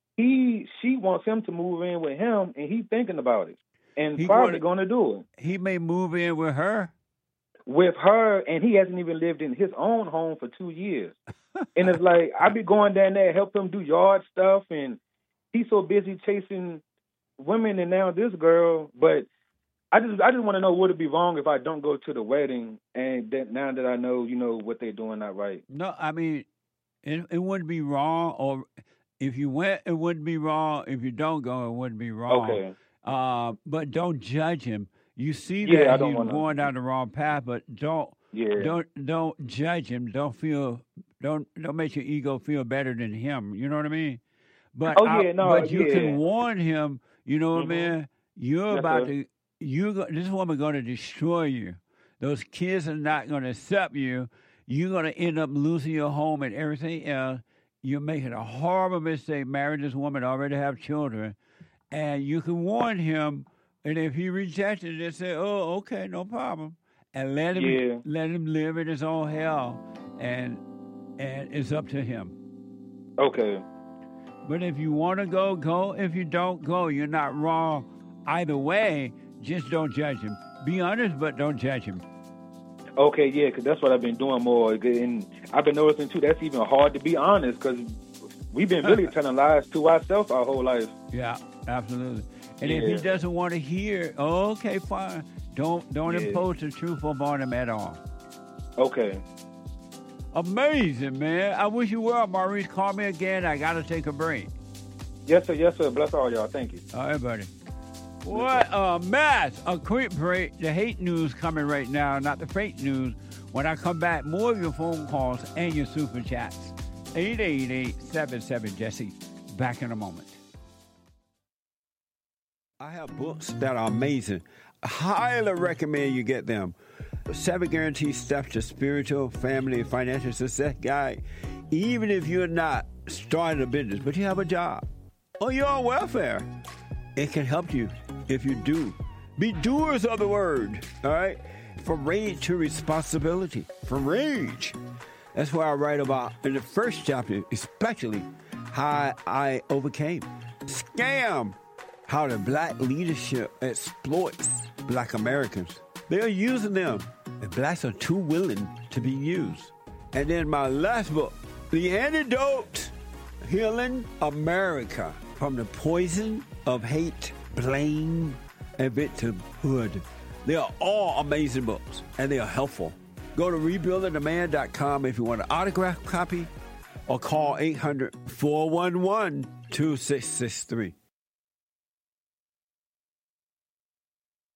She wants him to move in with him, and he's thinking about it, and he's probably going to do it. He may move in with her. With her, and he hasn't even lived in his own home for 2 years. And it's like I be going down there, help him do yard stuff, and he's so busy chasing women, and now this girl. But I just want to know, would it be wrong if I don't go to the wedding? And now that I know, what they're doing not right. No, I mean, it wouldn't be wrong, or. If you went, it wouldn't be wrong. If you don't go, it wouldn't be wrong. Okay. But don't judge him. You see that he's going down the wrong path, but don't judge him. Don't make your ego feel better than him. You know what I mean? But you can warn him. You know what I mean? You're about to. This woman going to destroy you. Those kids are not going to accept you. You're going to end up losing your home and everything else. You're making a horrible mistake marrying this woman, already have children, and you can warn him, and if he rejects it, just say, oh, okay, no problem, and let him live in his own hell, and it's up to him. Okay. But if you want to go, go. If you don't go, you're not wrong either way. Just don't judge him. Be honest, but don't judge him. Okay, yeah, because that's what I've been doing more. And I've been noticing, too, that's even hard to be honest because we've been really telling lies to ourselves our whole life. Yeah, absolutely. And if he doesn't want to hear, okay, fine. Don't impose the truth upon him at all. Okay. Amazing, man. I wish you were. Maurice, call me again. I got to take a break. Yes, sir. Yes, sir. Bless all y'all. Thank you. All right, buddy. What a mess. A quick break. The hate news coming right now, not the fake news. When I come back, more of your phone calls and your super chats. 888-77-JESSE. Back in a moment. I have books that are amazing. I highly recommend you get them. 7 Guaranteed Steps to Spiritual, Family, and Financial Success Guide. Even if you're not starting a business, but you have a job, or you're on welfare, it can help you if you do. Be doers of the word, all right? From rage to responsibility. From rage. That's what I write about in the first chapter, especially how I overcame. Scam. How the black leadership exploits black Americans. They are using them, and blacks are too willing to be used. And then my last book, The Antidote, Healing America from the Poison of Hate, Blame, and Victimhood. They are all amazing books, and they are helpful. Go to rebuildingtheman.com if you want an autographed copy, or call 800-411-2663.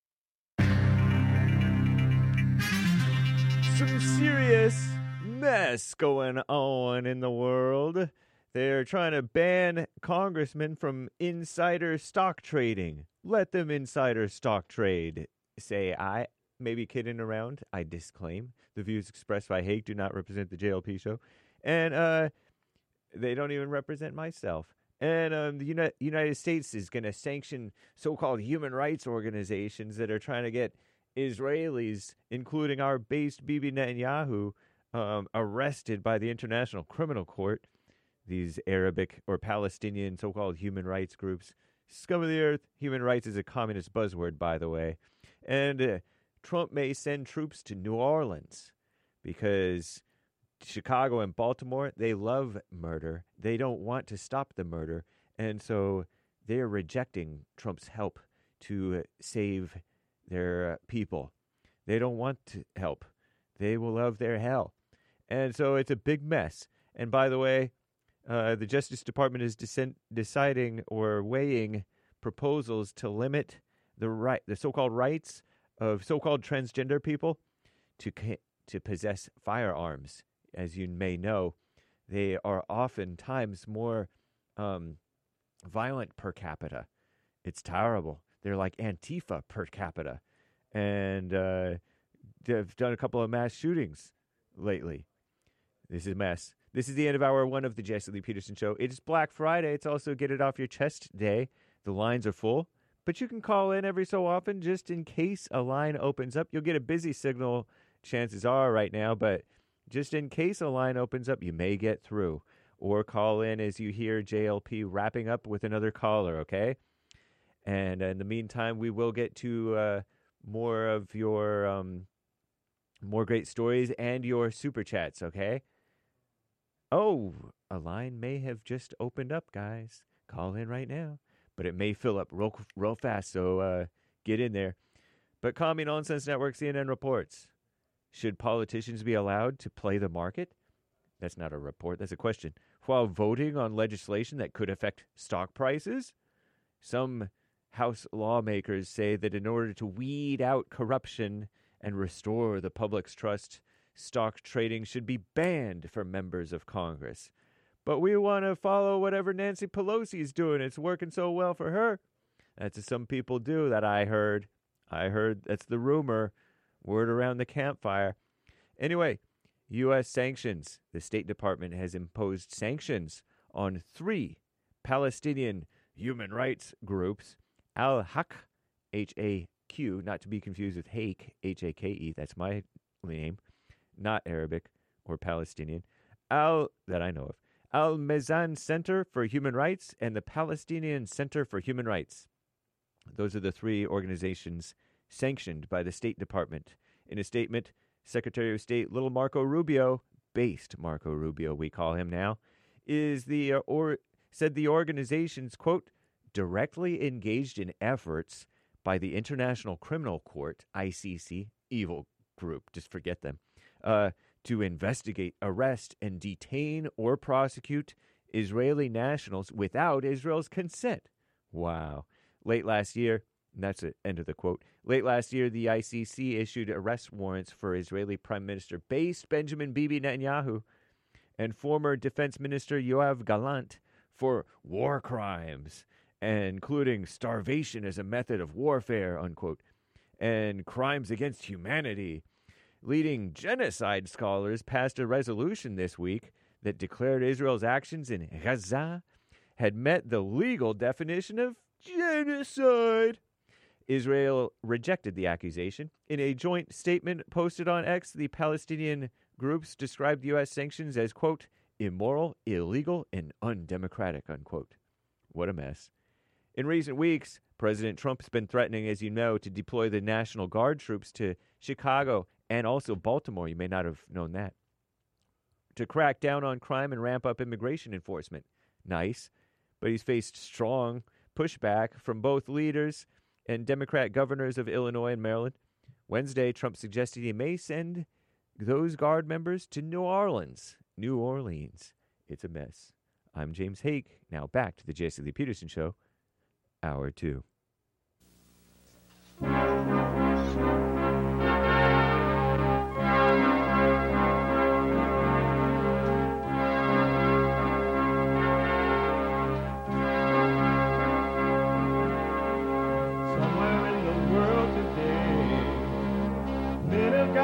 serious mess going on in the world. They're trying to ban congressmen from insider stock trading. Let them insider stock trade. Say I. Maybe kidding around. I disclaim. The views expressed by Hake do not represent the JLP show. And they don't even represent myself. And the United States is going to sanction so-called human rights organizations that are trying to get Israelis, including our based Bibi Netanyahu, arrested by the International Criminal Court. These Arabic or Palestinian so-called human rights groups. Scum of the earth. Human rights is a communist buzzword, by the way. And Trump may send troops to New Orleans because Chicago and Baltimore, they love murder. They don't want to stop the murder. And so they're rejecting Trump's help to save their people. They don't want to help. They will love their hell. And so it's a big mess. And by the way, the Justice Department is deciding or weighing proposals to limit the so-called rights of so-called transgender people to possess firearms. As you may know, they are oftentimes more violent per capita. It's terrible. They're like Antifa per capita. And they've done a couple of mass shootings lately. This is a mess. This is the end of hour one of the Jesse Lee Peterson Show. It is Black Friday. It's also Get It Off Your Chest Day. The lines are full. But you can call in every so often just in case a line opens up. You'll get a busy signal, chances are right now, but just in case a line opens up, you may get through. Or call in as you hear JLP wrapping up with another caller, okay? And in the meantime, we will get to more of your more great stories and your super chats, okay? Oh, a line may have just opened up, guys. Call in right now. But it may fill up real fast, so get in there. But Commie Nonsense Network CNN reports, should politicians be allowed to play the market? That's not a report, that's a question. While voting on legislation that could affect stock prices? Some House lawmakers say that in order to weed out corruption and restore the public's trust, stock trading should be banned for members of Congress. But we want to follow whatever Nancy Pelosi is doing. It's working so well for her. That's what some people do, that I heard. That's the rumor. Word around the campfire. Anyway, U.S. sanctions. The State Department has imposed sanctions on 3 Palestinian human rights groups. Al-Haq, H-A-Q, not to be confused with Hake, H-A-K-E. That's my name, not Arabic or Palestinian. That I know of. Al-Mezan Center for Human Rights and the Palestinian Center for Human Rights. Those are the 3 organizations sanctioned by the State Department. In a statement, Secretary of State Little Marco Rubio, based Marco Rubio we call him now, said the organizations, quote, directly engaged in efforts by the International Criminal Court, ICC, evil group, just forget them, to investigate, arrest, and detain or prosecute Israeli nationals without Israel's consent. Wow. Late last year, and that's the end of the quote, late last year, the ICC issued arrest warrants for Israeli Prime Minister based Benjamin Bibi Netanyahu and former Defense Minister Yoav Gallant for war crimes, including starvation as a method of warfare, unquote, and crimes against humanity. Leading genocide scholars passed a resolution this week that declared Israel's actions in Gaza had met the legal definition of genocide. Israel rejected the accusation. In a joint statement posted on X, the Palestinian groups described U.S. sanctions as, quote, immoral, illegal, and undemocratic, unquote. What a mess. In recent weeks, President Trump has been threatening, as you know, to deploy the National Guard troops to Chicago and also Baltimore. You may not have known that. To crack down on crime and ramp up immigration enforcement. Nice. But he's faced strong pushback from both leaders and Democrat governors of Illinois and Maryland. Wednesday, Trump suggested he may send those Guard members to New Orleans. New Orleans. It's a mess. I'm James Hake. Now back to the Jesse Lee Peterson Show, Hour 2.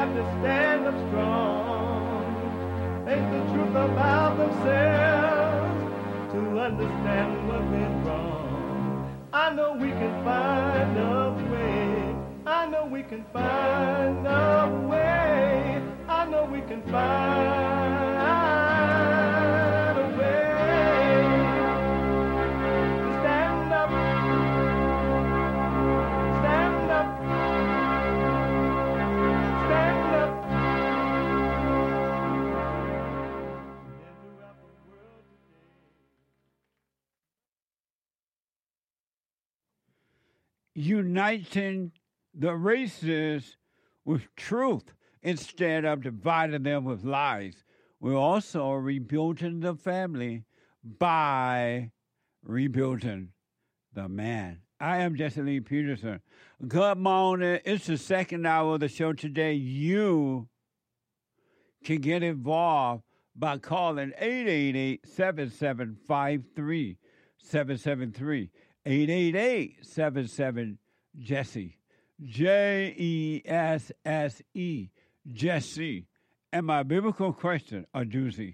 got to stand up strong. Think the truth about themselves to understand what went wrong. I know we can find a way. I know we can find a way. I know we can find a way to stand up, stand up, stand up. Uniting the races with truth instead of dividing them with lies. We're also rebuilding the family by rebuilding the man. I am Jesse Lee Peterson. Good morning. It's the second hour of the show today. You can get involved by calling 888-7753-773. 888-77-JESSE. Jesse. Jesse. And my biblical question, a doozy.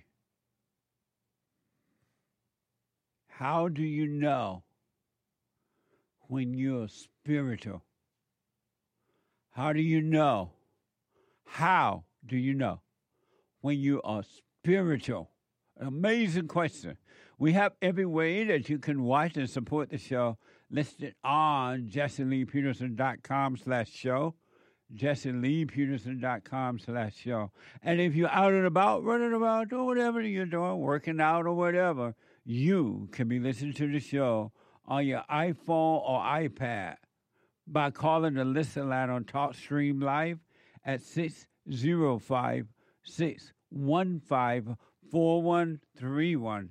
How do you know when you're spiritual? How do you know? How do you know when you are spiritual? An amazing question. We have every way that you can watch and support the show listed on JesseLeePeterson.com/show. JesseLeePeterson.com/show. And if you're out and about, running about, or whatever you're doing, working out or whatever, you can be listening to the show on your iPhone or iPad by calling the listen line on TalkStream Live at 605-615-4131.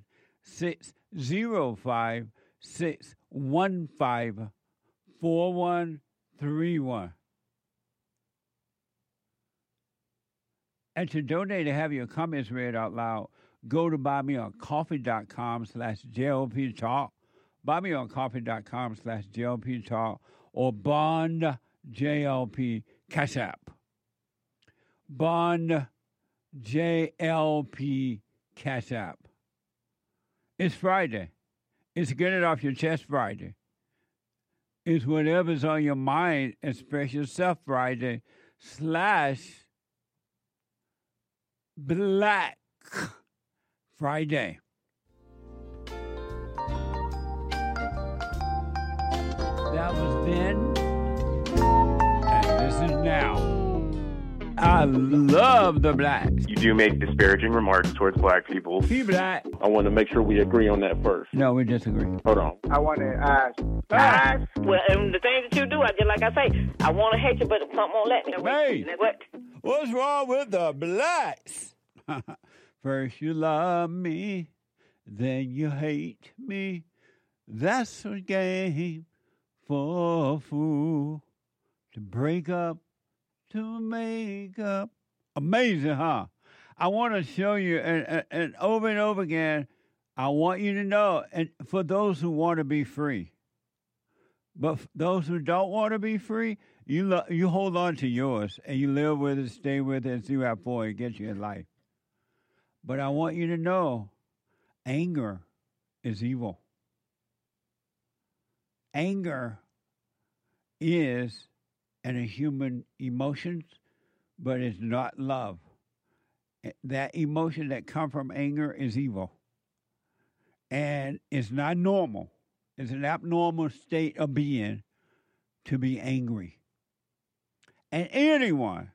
605-615-4131. And to donate to have your comments read out loud, go to buymeacoffee.com/JLP Talk, buymeacoffee.com/JLP Talk, or Bond JLP Cash App. Bond JLP Cash App. It's Friday. It's Get It Off Your Chest Friday. It's whatever's on your mind, Express Yourself Friday /Black Friday. That was then, and this is now. I love the blacks. You do make disparaging remarks towards black people. Be black. I want to make sure we agree on that first. No, we disagree. Hold on. I want to ask. Well, and the things that you do, I just like I say, I want to hate you, but something won't let me. Hey, what? What's wrong with the blacks? First you love me, then you hate me. That's a game for a fool to break up, to make up. Amazing, huh? I want to show you, and over again, I want you to know, and for those who want to be free, but those who don't want to be free, you hold on to yours, and you live with it, stay with it, and see how far it gets you in life. But I want you to know, anger is evil. Anger is a human emotion, but it's not love. That emotion that comes from anger is evil. And it's not normal. It's an abnormal state of being to be angry. And anyone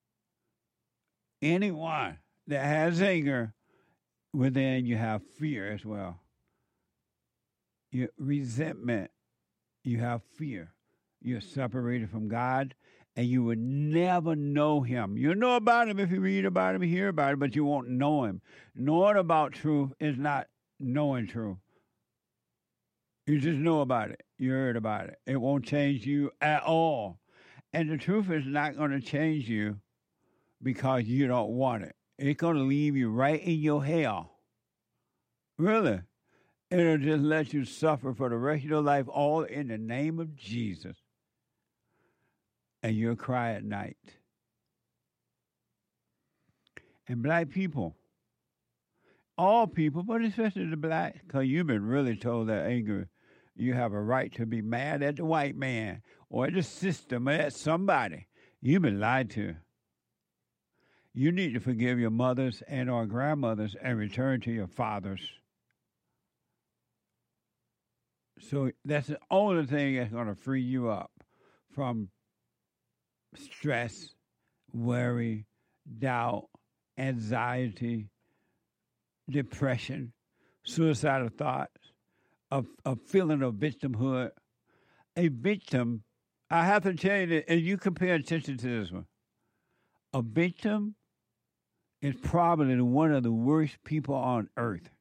that has anger, within you have fear as well. Your resentment, you have fear. You're separated from God, and you would never know him. You'll know about him if you read about him, hear about him, but you won't know him. Knowing about truth is not knowing truth. You just know about it. You heard about it. It won't change you at all. And the truth is not going to change you because you don't want it. It's going to leave you right in your hell. Really. It'll just let you suffer for the rest of your life, all in the name of Jesus. And you'll cry at night. And black people, all people, but especially the black, because you've been really told that anger, you have a right to be mad at the white man or at the system or at somebody. You've been lied to. You need to forgive your mothers and or grandmothers and return to your fathers. So that's the only thing that's going to free you up from stress, worry, doubt, anxiety, depression, suicidal thoughts, a feeling of victimhood. A victim, I have to tell you that, and you can pay attention to this one, a victim is probably one of the worst people on earth.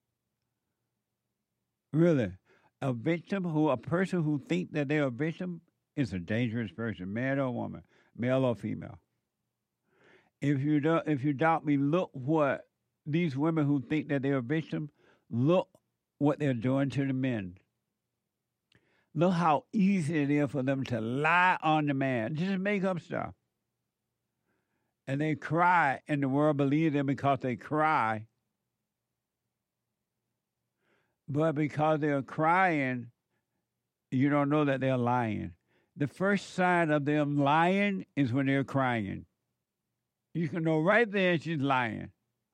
Really. A person who thinks that they're a victim is a dangerous person, man or woman, male or female. If you doubt me, look what these women who think that they're a victim, look what they're doing to the men. Look how easy it is for them to lie on the man, just make up stuff. And they cry, and the world believes them because they cry. But because they're crying, you don't know that they're lying. The first sign of them lying is when they're crying. You can know right there she's lying.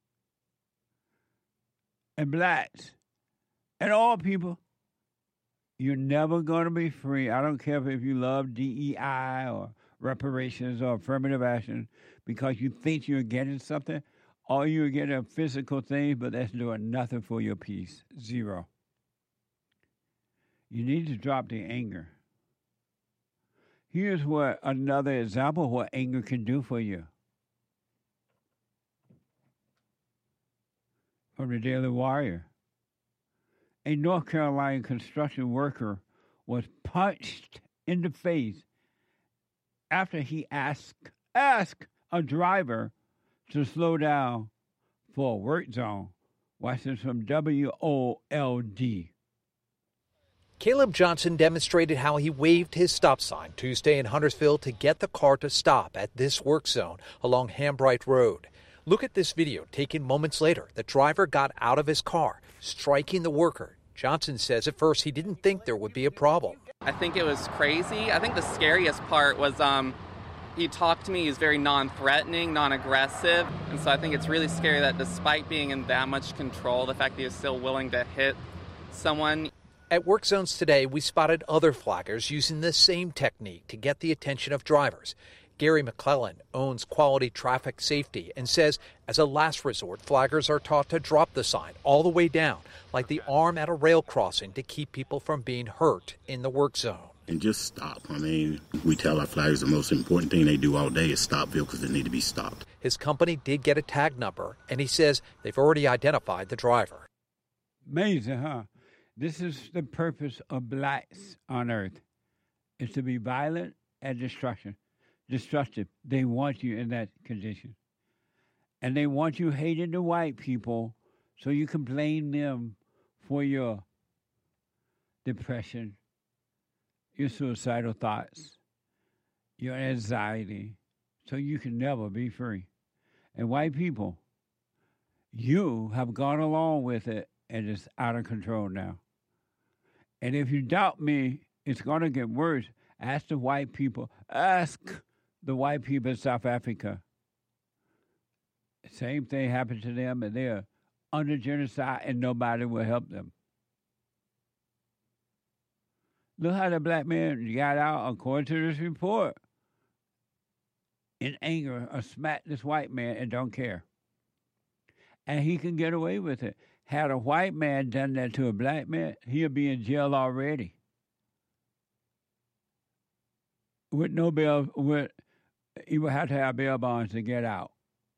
And blacks and all people, you're never going to be free. I don't care if you love DEI or reparations or affirmative action because you think you're getting something. All you're getting are physical things, but that's doing nothing for your peace. Zero. You need to drop the anger. Here's what another example of what anger can do for you. From the Daily Wire. A North Carolina construction worker was punched in the face after he asked a driver to slow down for a work zone. Watch this from WOLD. Caleb Johnson demonstrated how he waved his stop sign Tuesday in Huntersville to get the car to stop at this work zone along Hambright Road. Look at this video taken moments later. The driver got out of his car, striking the worker. Johnson says at first he didn't think there would be a problem. I think it was crazy. I think the scariest part was he talked to me. He's very non-threatening, non-aggressive. And so I think it's really scary that despite being in that much control, the fact that he was still willing to hit someone. At work zones today, we spotted other flaggers using the same technique to get the attention of drivers. Gary McClellan owns Quality Traffic Safety and says as a last resort, flaggers are taught to drop the sign all the way down, like the arm at a rail crossing to keep people from being hurt in the work zone. And just stop. I mean, we tell our flaggers the most important thing they do all day is stop vehicles that need to be stopped. His company did get a tag number, and he says they've already identified the driver. Amazing, huh? This is the purpose of blacks on earth, is to be violent and destructive. They want you in that condition. And they want you hating the white people so you can blame them for your depression, your suicidal thoughts, your anxiety, so you can never be free. And white people, you have gone along with it, and it's out of control now. And if you doubt me, it's going to get worse. Ask the white people. Ask the white people in South Africa. Same thing happened to them, and they're under genocide, and nobody will help them. Look how the black man got out, according to this report, in anger, or smacked this white man and don't care. And he can get away with it. Had a white man done that to a black man, he'll be in jail already. With no bail, he would have to have bail bonds to get out.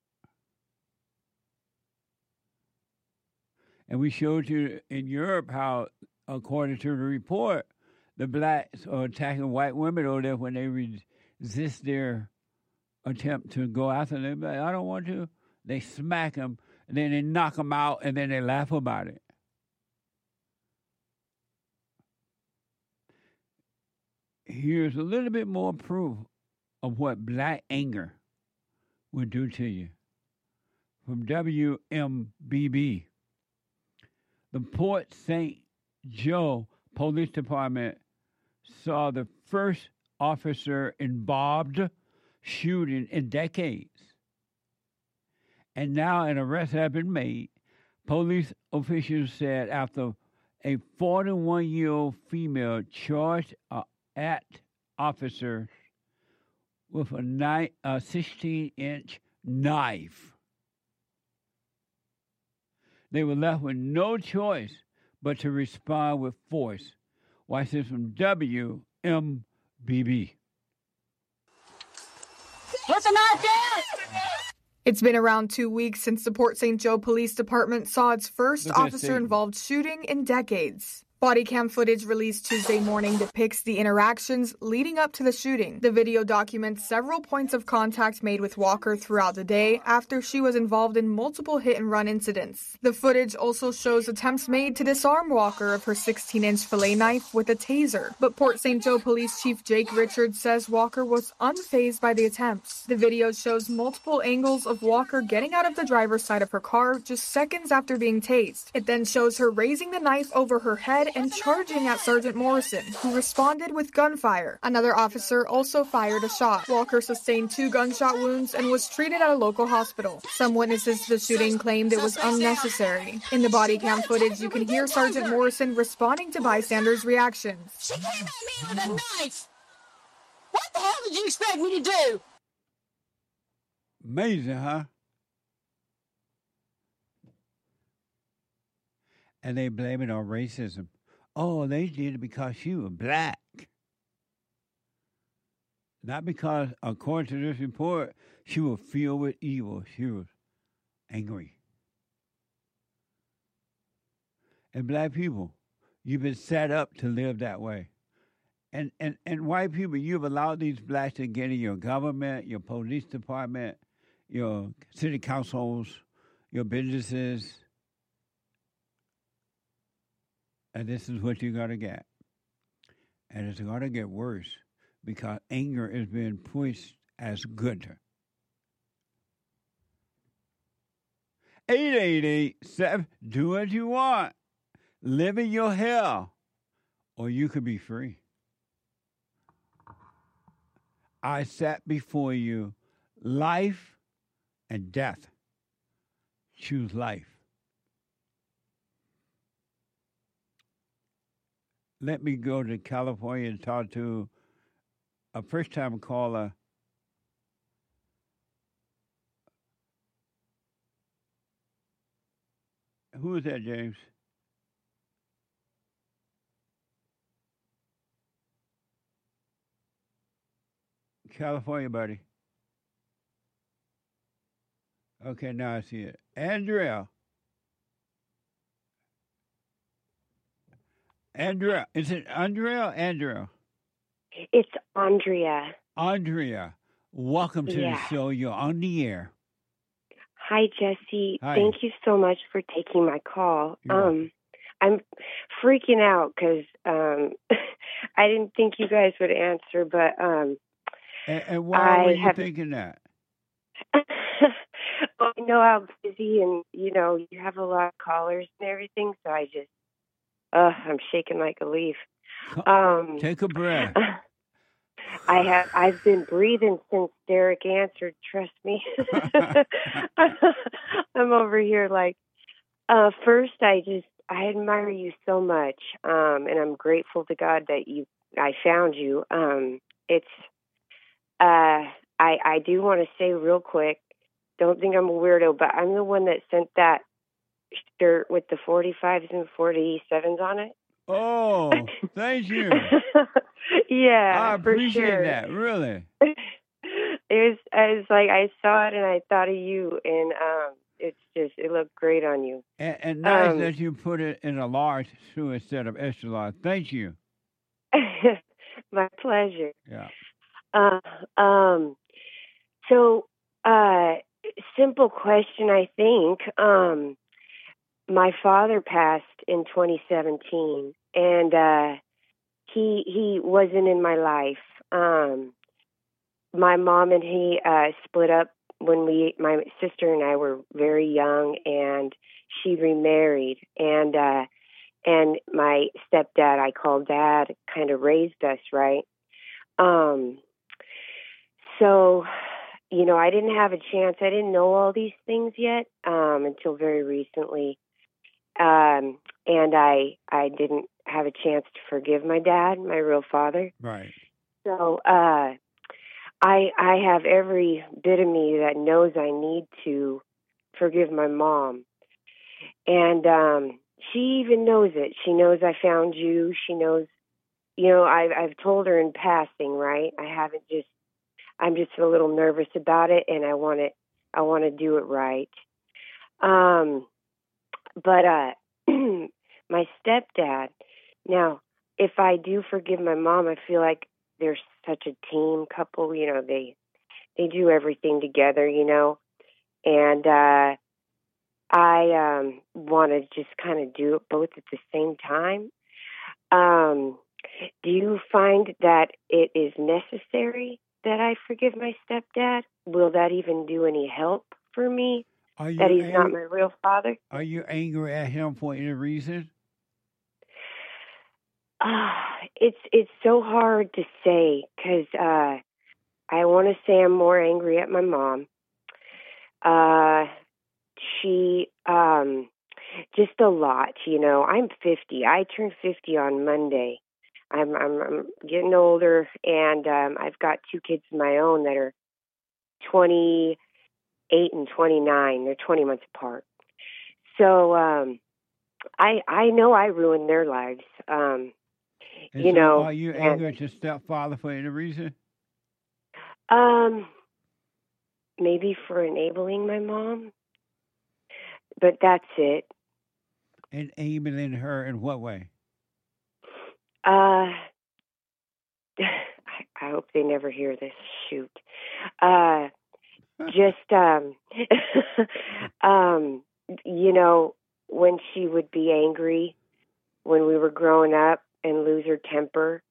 And we showed you in Europe how, according to the report, the blacks are attacking white women over there when they resist their attempt to go after them. Like, I don't want to. They smack them, and then they knock them out, and then they laugh about it. Here's a little bit more proof of what black anger would do to you. from WMBB. The Port St. Joe Police Department saw the first officer involved shooting in decades. And now an arrest has been made. Police officials said after a 41-year-old female charged at officers with a 16-inch knife. They were left with no choice but to respond with force. Watch this from WMBB. Put the knife down! It's been around 2 weeks since the Port St. Joe Police Department saw its first officer-involved shooting in decades. Body cam footage released Tuesday morning depicts the interactions leading up to the shooting. The video documents several points of contact made with Walker throughout the day after she was involved in multiple hit-and-run incidents. The footage also shows attempts made to disarm Walker of her 16-inch fillet knife with a taser. But Port St. Joe Police Chief Jake Richards says Walker was unfazed by the attempts. The video shows multiple angles of Walker getting out of the driver's side of her car just seconds after being tased. It then shows her raising the knife over her head and charging at Sergeant Morrison, who responded with gunfire. Another officer also fired a shot. Walker sustained 2 gunshot wounds and was treated at a local hospital. Some witnesses to the shooting claimed it was unnecessary. In the body cam footage, you can hear Sergeant Morrison responding to bystanders' reactions. She came at me with a knife! What the hell did you expect me to do? Amazing, huh? And they blame it on racism. Oh, they did it because she was black. Not because, according to this report, she was filled with evil. She was angry. And black people, you've been set up to live that way. And white people, you've allowed these blacks to get in your government, your police department, your city councils, your businesses. And this is what you're going to get. And it's going to get worse because anger is being pushed as good. 888-7, do what you want. Live in your hell, or you could be free. I set before you life and death. Choose life. Let me go to California and talk to a first-time caller. Who is that, James? California, buddy. Okay, now I see it. Andrea. Andrea. Is it Andrea or Andrea? It's Andrea. Andrea. Welcome to the show. You're on the air. Hi, Jesse. Hi. Thank you so much for taking my call. I'm freaking out because I didn't think you guys would answer, but and why were you thinking that? I know how busy and you have a lot of callers and everything, so I just I'm shaking like a leaf. Take a breath. I've been breathing since Derek answered. Trust me. I'm over here like. First, I admire you so much, and I'm grateful to God that I found you. I do want to say real quick. Don't think I'm a weirdo, but I'm the one that sent that shirt with the 45s and 47s on it. Oh, thank you. Yeah, I appreciate for sure. that, really. It was like I saw it and I thought of you, and it looked great on you. And nice that you put it in a large shoe instead of extra large. Thank you. My pleasure. Yeah. So, simple question, I think. My father passed in 2017, and he wasn't in my life. My mom and he split up my sister and I were very young, and she remarried, and my stepdad, I call Dad, kind of raised us, right? So, I didn't have a chance. I didn't know all these things yet until very recently. And I didn't have a chance to forgive my dad, my real father. Right. So I have every bit of me that knows I need to forgive my mom. And she even knows it. She knows I found you. She knows, I've told her in passing, right? I'm just a little nervous about it, and I want to do it right. But my stepdad, now, if I do forgive my mom, I feel like they're such a team couple. They do everything together, and I want to just kind of do it both at the same time. Do you find that it is necessary that I forgive my stepdad? Will that even do any help for me? That he's not my real father? Are you angry at him for any reason? It's so hard to say, because I want to say I'm more angry at my mom. She just a lot, I'm 50. I turned 50 on Monday. I'm getting older, and I've got 2 kids of my own that are 28 and 29. They're 20 months apart. So I know I ruined their lives. Are you angry at your stepfather for any reason? Maybe for enabling my mom, but that's it. Enabling her in what way? I hope they never hear this. Shoot. When she would be angry when we were growing up and lose her temper,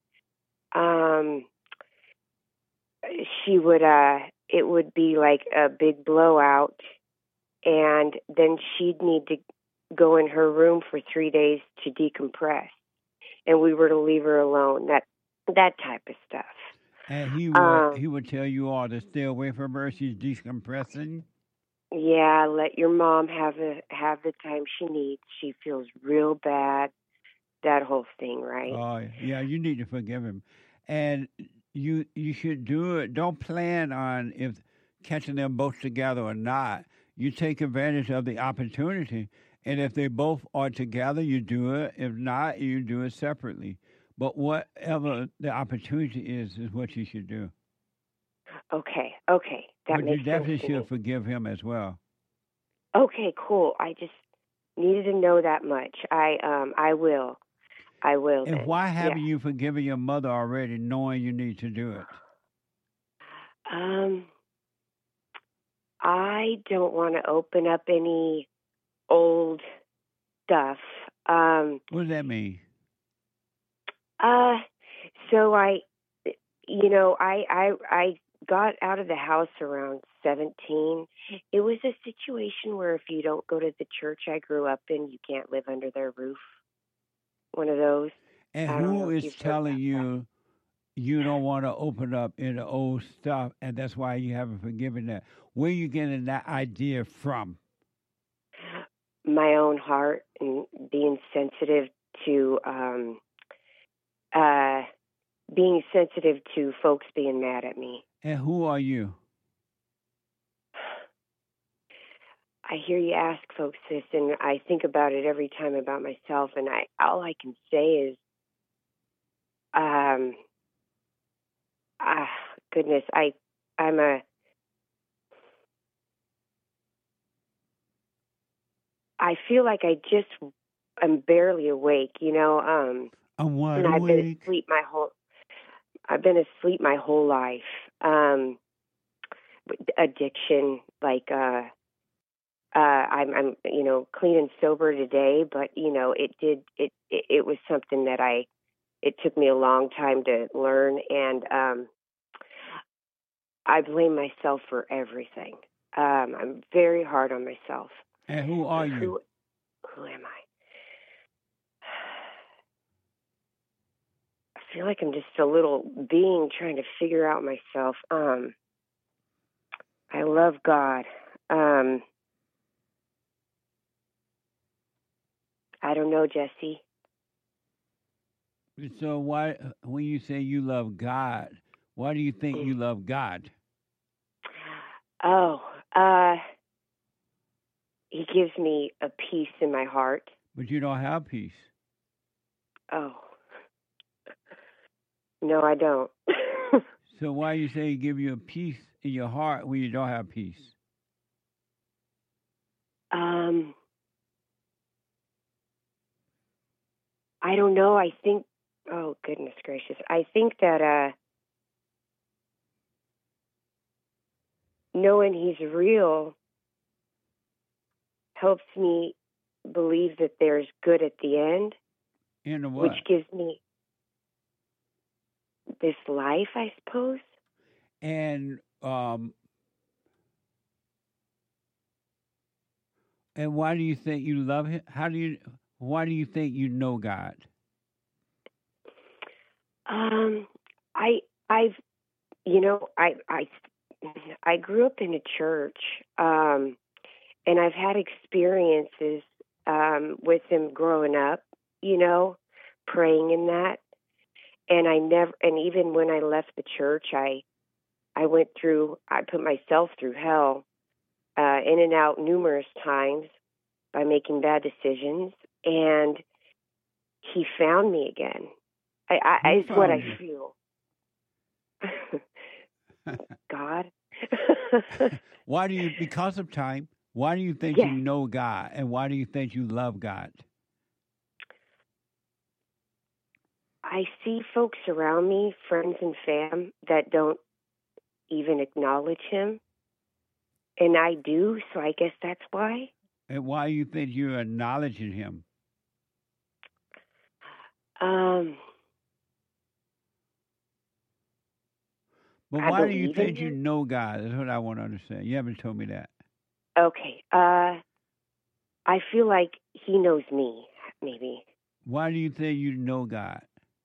she would, it would be like a big blowout, and then she'd need to go in her room for 3 days to decompress, and we were to leave her alone, that type of stuff. And he would tell you all to stay away from her. She's decompressing. Yeah, let your mom have the time she needs. She feels real bad. That whole thing, right? Oh, yeah, you need to forgive him. And you should do it. Don't plan on if catching them both together or not. You take advantage of the opportunity. And if they both are together, you do it. If not, you do it separately. But whatever the opportunity is what you should do. Okay. But you definitely should forgive him as well. Okay, cool. I just needed to know that much. I will. And then. why haven't you forgiven your mother already, knowing you need to do it? I don't want to open up any old stuff. What does that mean? So I got out of the house around 17. It was a situation where if you don't go to the church I grew up in, you can't live under their roof. One of those. And who is telling you you don't want to open up into old stuff, and that's why you haven't forgiven that? Where are you getting that idea from? My own heart, and being sensitive to folks being mad at me. And who are you? I hear you ask folks this, and I think about it every time about myself, and all I can say is, goodness, I feel like I just am barely awake, I'm wide and awake. I've been asleep my whole life. Addiction, like I'm clean and sober today, but it was something that it took me a long time to learn, and I blame myself for everything. I'm very hard on myself. And who are you? Who am I? I feel like I'm just a little being trying to figure out myself. I love God. I don't know, Jesse. So why, when you say you love God, why do you think you love God? Oh, he gives me a peace in my heart. But you don't have peace. Oh. No, I don't. So why you say he give you a peace in your heart when you don't have peace? I don't know. I think, oh, goodness gracious. I think that knowing he's real helps me believe that there's good at the end. And what? Which gives me this life, I suppose. And why do you think you love him? Why do you think you know God? I grew up in a church, and I've had experiences with him growing up, praying in that. And even when I left the church, I put myself through hell, in and out numerous times by making bad decisions. And he found me again. Is what I feel. God. Why do you, because of time, why do you think you know God? And why do you think you love God? I see folks around me, friends and fam, that don't even acknowledge him. And I do, so I guess that's why. And why do you think you're acknowledging him? But why do you think you know God? That's what I want to understand. You haven't told me that. Okay. I feel like he knows me, maybe. Why do you think you know God?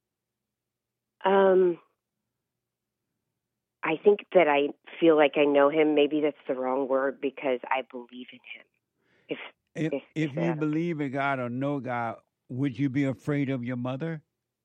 I think that I feel like I know him. Maybe that's the wrong word because I believe in him. If you believe in God or know God, would you be afraid of your mother?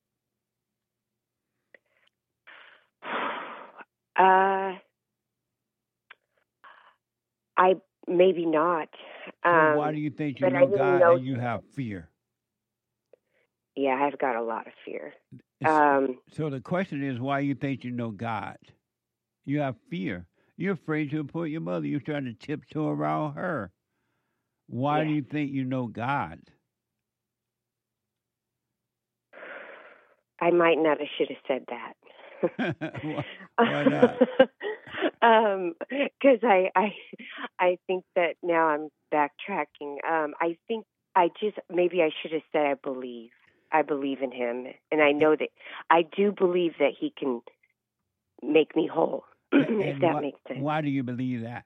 I maybe not. So why do you think you know God and you have fear? Yeah, I've got a lot of fear. So the question is, why you think you know God? You have fear. You're afraid to put your mother. You're trying to tiptoe around her. Why do you think you know God? I might not have should have said that. Why not? Because I think that now I'm backtracking. I think maybe I should have said I believe. I believe in him, and I know that I do believe that he can make me whole. If that makes sense. Why do you believe that?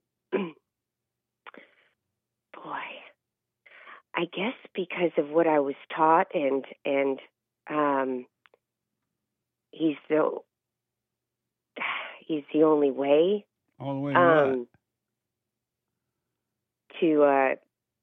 Boy, I guess because of what I was taught, and he's the only way. All the way to what? To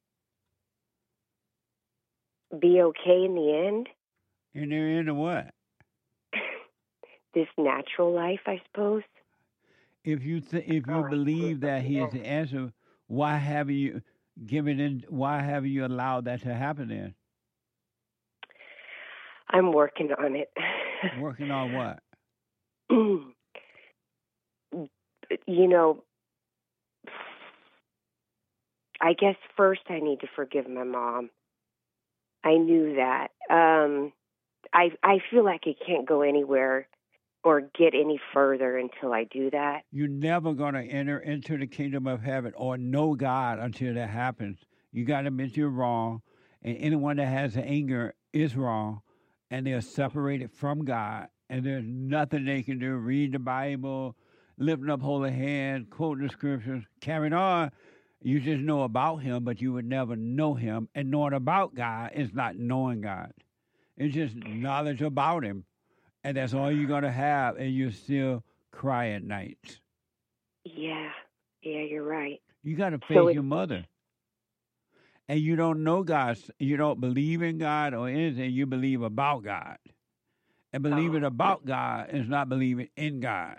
be okay in the end. In the end of what? This natural life, I suppose. If you believe that he is the answer, why have you Why have you allowed that to happen then? I'm working on it. Working on what? I guess first I need to forgive my mom. I knew that. I feel like I can't go anywhere or get any further until I do that. You're never going to enter into the kingdom of heaven or know God until that happens. You got to admit you're wrong, and anyone that has anger is wrong, and they're separated from God, and there's nothing they can do. Read the Bible, lifting up holy hands, quoting the scriptures, carrying on. You just know about him, but you would never know him. And knowing about God is not knowing God. It's just knowledge about him. And that's all you're going to have, and you still cry at night. Yeah, you're right. You got to face your mother. And you don't know God. You don't believe in God or anything. You believe about God. And believing about God is not believing in God.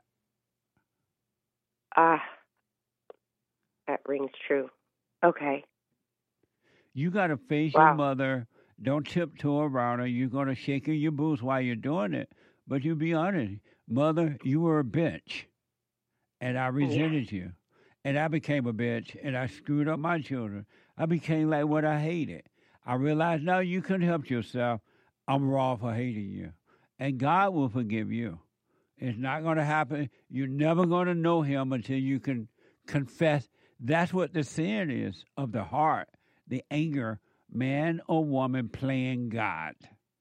That rings true. Okay. You got to face your mother. Don't tiptoe around her. You're going to shake in your boots while you're doing it. But you be honest. Mother, you were a bitch. And I resented you. And I became a bitch. And I screwed up my children. I became like what I hated. I realized now you couldn't help yourself. I'm wrong for hating you. And God will forgive you. It's not going to happen. You're never going to know him until you can confess. That's what the sin is of the heart, the anger, man or woman playing God.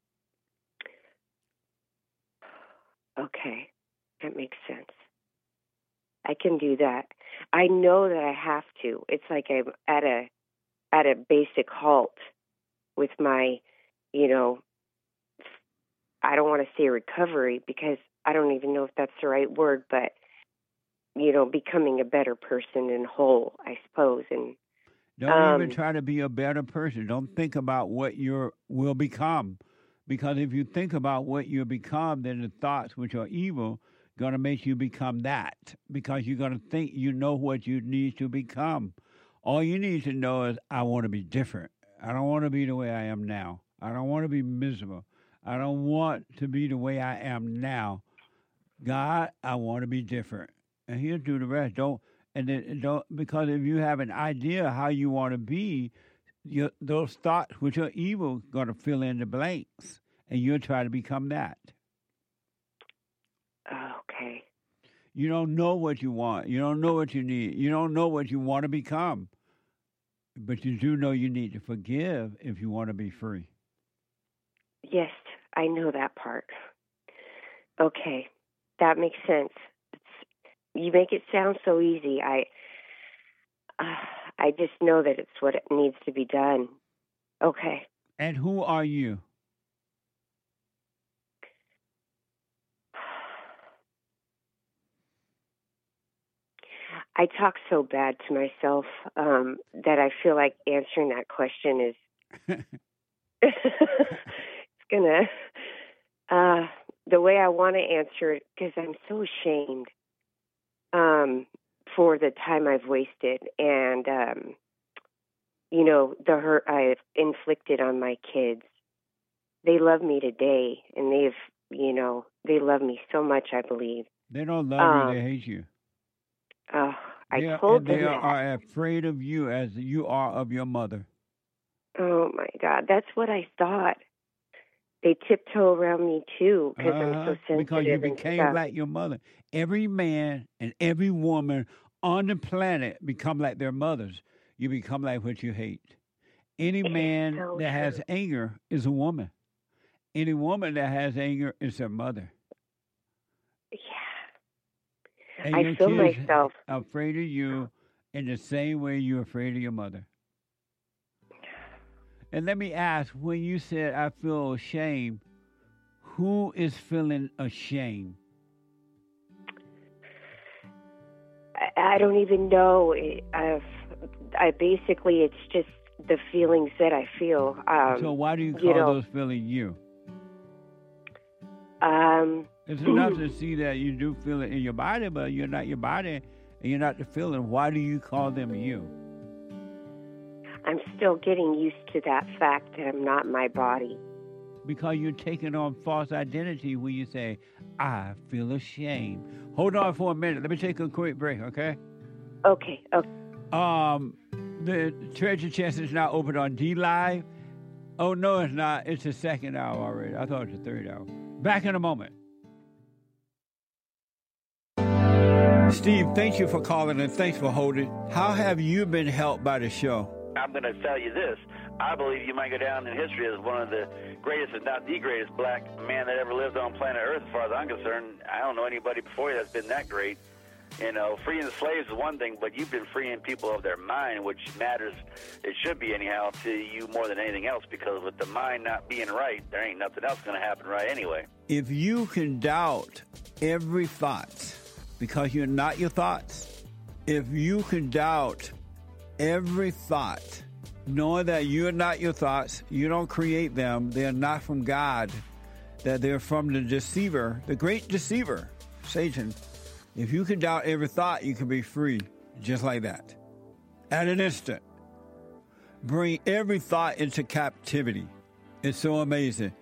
Okay, that makes sense. I can do that. I know that I have to. It's like I'm at a basic halt with my, I don't want to say recovery because I don't even know if that's the right word, but becoming a better person and whole, I suppose. And don't even try to be a better person. Don't think about what you will become. Because if you think about what you become, then the thoughts which are evil going to make you become that. Because you're going to think you know what you need to become. All you need to know is, I want to be different. I don't want to be the way I am now. I don't want to be miserable. I don't want to be the way I am now. God, I want to be different. And he'll do the rest. Because if you have an idea how you want to be, those thoughts which are evil going to fill in the blanks, and you'll try to become that. Okay. You don't know what you want. You don't know what you need. You don't know what you want to become. But you do know you need to forgive if you want to be free. Yes, I know that part. Okay, that makes sense. You make it sound so easy. I just know that it's what it needs to be done. Okay. And who are you? I talk so bad to myself that I feel like answering that question is it's gonna the way I want to answer it, because I'm so ashamed for the time I've wasted and the hurt I've inflicted on my kids. They love me today, and they love me so much, I believe. They don't love you, they hate you. I told them they that. are afraid of you as you are of your mother. Oh, my God. That's what I thought. They tiptoe around me, too, because I'm so sensitive. Because you became like your mother. Every man and every woman on the planet become like their mothers. You become like what you hate. Any man that has anger is a woman. Any woman that has anger is their mother. Yeah. And I feel myself afraid of you in the same way you're afraid of your mother. And let me ask, when you said I feel ashamed, who is feeling ashamed? I don't even know. I basically, it's just the feelings that I feel. So why do you call those feelings you? It's enough to see that you do feel it in your body, but you're not your body and you're not the feeling. Why do you call them you? I'm still getting used to that fact that I'm not my body. Because you're taking on false identity when you say, I feel ashamed. Hold on for a minute. Let me take a quick break, okay? Okay. The treasure chest is now open on D-Live. Oh, no, it's not. It's the second hour already. I thought it was the third hour. Back in a moment. Steve, thank you for calling and thanks for holding. How have you been helped by the show? I'm going to tell you this. I believe you might go down in history as one of the greatest, if not the greatest, black man that ever lived on planet Earth, as far as I'm concerned. I don't know anybody before you that's been that great. You know, freeing the slaves is one thing, but you've been freeing people of their mind, which matters, it should be anyhow, to you more than anything else, because with the mind not being right, there ain't nothing else going to happen right anyway. If you can doubt every thought because you're not your thoughts, if you can doubt every thought, knowing that you're not your thoughts, you don't create them, they're not from God, that they're from the deceiver, the great deceiver, Satan. If you can doubt every thought, you can be free just like that. At an instant. Bring every thought into captivity. It's so amazing.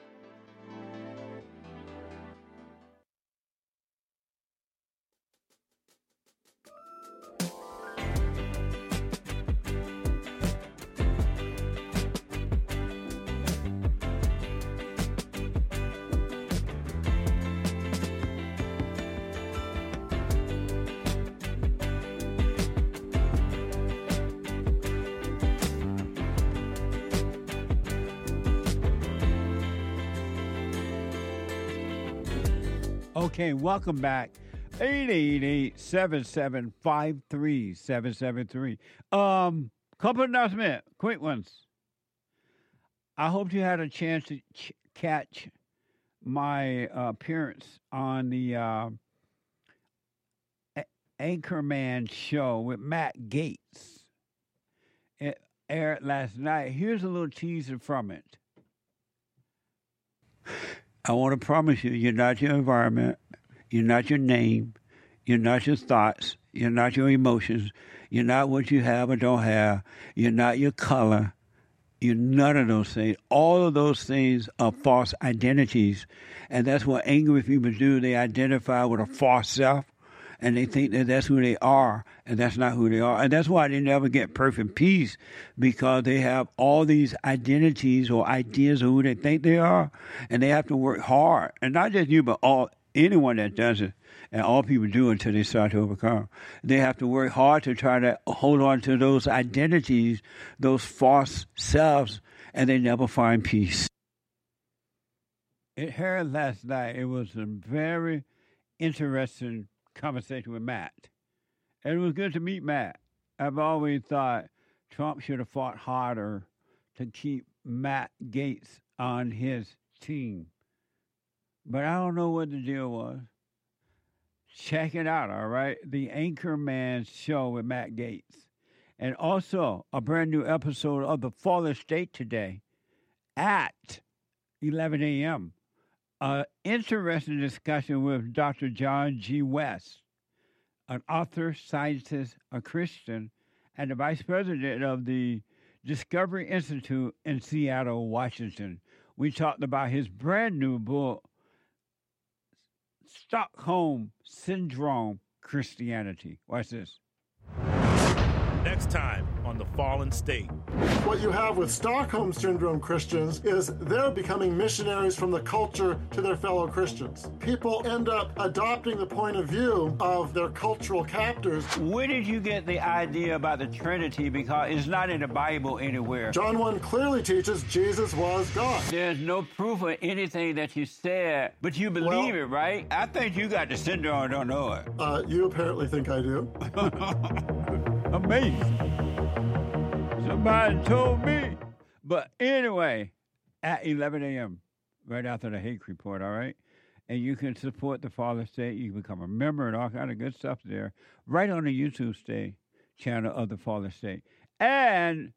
Okay, welcome back. 888-775-3773. Couple announcements, quick ones. I hope you had a chance to catch my appearance on the Anchorman show with Matt Gaetz. It aired last night. Here's a little teaser from it. I want to promise you, you're not your environment, you're not your name, you're not your thoughts, you're not your emotions, you're not what you have or don't have, you're not your color, you're none of those things. All of those things are false identities, and that's what angry people do. They identify with a false self, and they think that that's who they are, and that's not who they are. And that's why they never get perfect peace, because they have all these identities or ideas of who they think they are, and they have to work hard. And not just you, but anyone that does it, and all people do until they start to overcome. They have to work hard to try to hold on to those identities, those false selves, and they never find peace. It heard last night. It was a very interesting conversation with Matt. And it was good to meet Matt. I've always thought Trump should have fought harder to keep Matt Gaetz on his team. But I don't know what the deal was. Check it out, all right? The Anchorman show with Matt Gaetz. And also a brand new episode of The Fallen State today at 11 a.m. Interesting discussion with Dr. John G. West, an author, scientist, a Christian, and the vice president of the Discovery Institute in Seattle, Washington. We talked about his brand new book, Stockholm Syndrome Christianity. Watch this. Next time on The Fallen State. What you have with Stockholm Syndrome Christians is they're becoming missionaries from the culture to their fellow Christians. People end up adopting the point of view of their cultural captors. Where did you get the idea about the Trinity? Because it's not in the Bible anywhere. John 1 clearly teaches Jesus was God. There's no proof of anything that you said, but you believe it, right? I think you got the syndrome and don't know it. You apparently think I do. Amazing. Somebody told me. But anyway, at 11 a.m., right after the Hake Report, all right? And you can support the Fallen State. You can become a member and all kind of good stuff there. Right on the YouTube channel of the Fallen State. And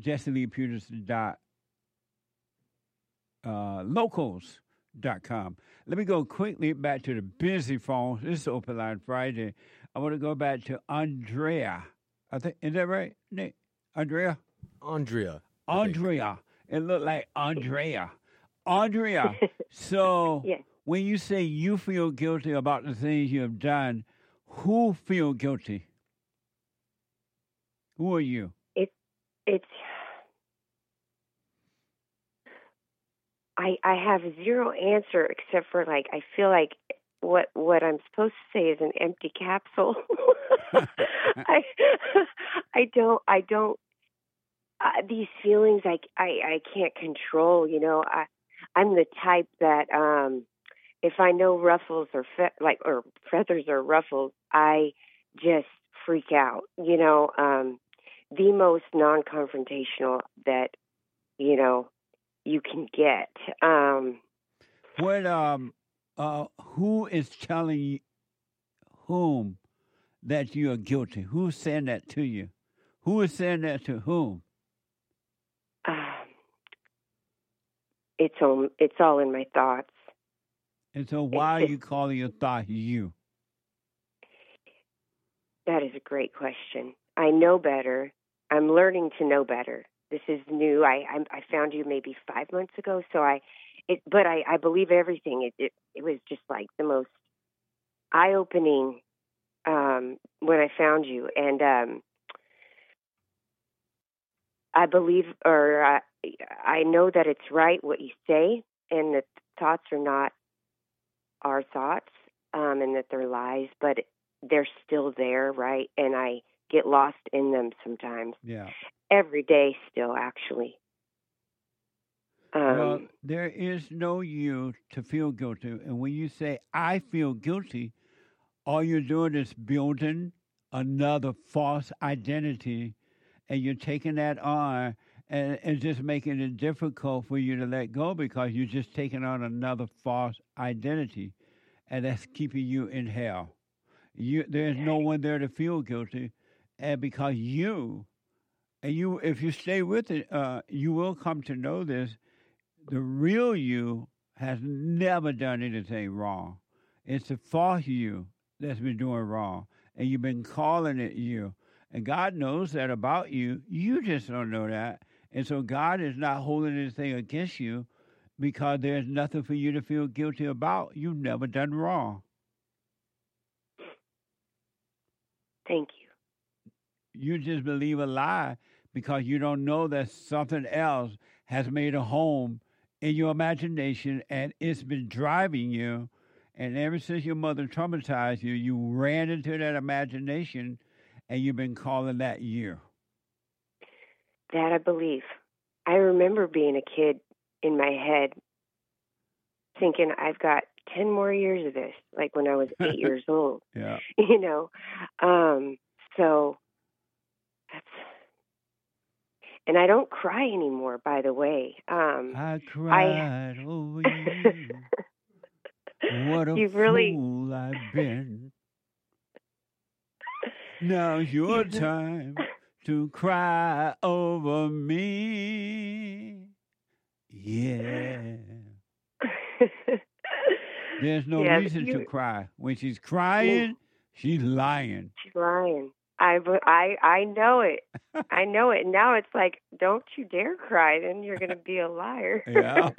JesseLeePeters.locals.com. Let me go quickly back to the busy phones. This is Open Line Friday. I want to go back to Andrea. I think, is that right, Nick? Andrea. It looked like Andrea. So yes. When you say you feel guilty about the things you have done, who feel guilty? Who are you? I have zero answer except for I feel like what I'm supposed to say is an empty capsule. I don't these feelings I can't control, you know. I'm the type that if I know ruffles or feathers or ruffles, I just freak out. You know, the most non-confrontational that, you know, you can get. Who is telling whom that you are guilty? Who's saying that to you? Who is saying that to whom? It's all in my thoughts. And so why are you calling your thoughts you? That is a great question. I know better. I'm learning to know better. This is new. I found you maybe 5 months ago, so I believe everything. It was just like the most eye-opening when I found you, and I believe, or I know that it's right what you say, and that thoughts are not our thoughts, and that they're lies, but they're still there, right? And I get lost in them sometimes. Yeah. Every day still, actually. Well, there is no you to feel guilty. And when you say, I feel guilty, all you're doing is building another false identity, and you're taking that on and just making it difficult for you to let go because you're just taking on another false identity, and that's keeping you in hell. There's no one there to feel guilty, and because if you stay with it, you will come to know this. The real you has never done anything wrong. It's the false you that's been doing wrong, and you've been calling it you. And God knows that about you. You just don't know that. And so God is not holding anything against you because there's nothing for you to feel guilty about. You've never done wrong. Thank you. You just believe a lie because you don't know that something else has made a home in your imagination, and it's been driving you. And ever since your mother traumatized you, you ran into that imagination, and you've been calling that you. That I believe. I remember being a kid in my head thinking, I've got 10 more years of this, like when I was 8 years old. Yeah. You know? So that's... And I don't cry anymore, by the way. I cried over you. What a fool I've been. Now's your time to cry over me. Yeah. There's no reason to cry. When she's crying, she's lying. She's lying. I know it. I know it. Now it's like, don't you dare cry, then you're going to be a liar. Yeah.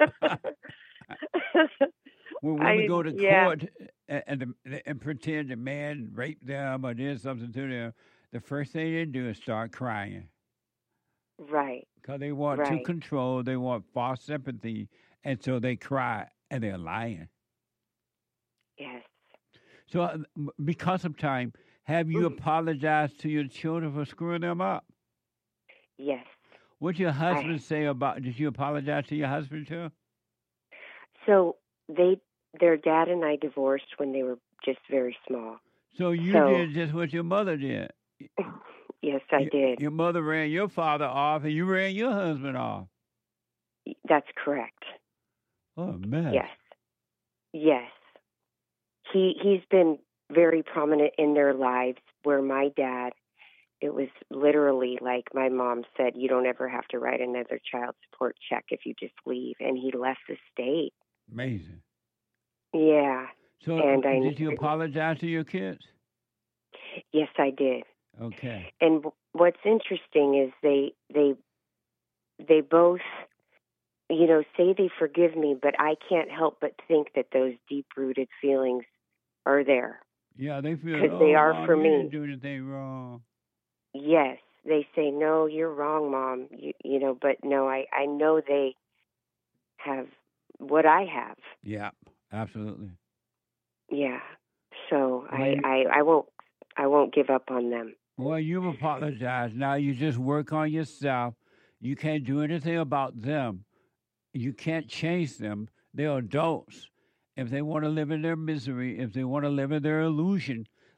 When women go to court and pretend a man raped them or did something to them, the first thing they do is start crying. Right. Because they want to control, they want false sympathy, and so they cry, and they're lying. Yes. So because of time, have you apologized to your children for screwing them up? Yes. What did your husband say about, did you apologize to your husband too? So their dad and I divorced when they were just very small. So you did just what your mother did? Yes, I did. Your mother ran your father off and you ran your husband off. That's correct. Oh, man. Yes. Yes. He's been very prominent in their lives, where my dad, it was literally like my mom said, you don't ever have to write another child support check if you just leave. And he left the state. Amazing. Yeah. So did you apologize to your kids? Yes, I did. Okay. And what's interesting is they both, you know, say they forgive me, but I can't help but think that those deep-rooted feelings are there. Yeah, they feel, because they are Mom, for you me. didn't do anything wrong. Yes, they say, no, you're wrong, Mom. You know, but no, I know they have what I have. Yeah, absolutely. Yeah. So I won't give up on them. Well, you've apologized. Now you just work on yourself. You can't do anything about them. You can't change them. They're adults. If they want to live in their misery, if they want to live in their illusion,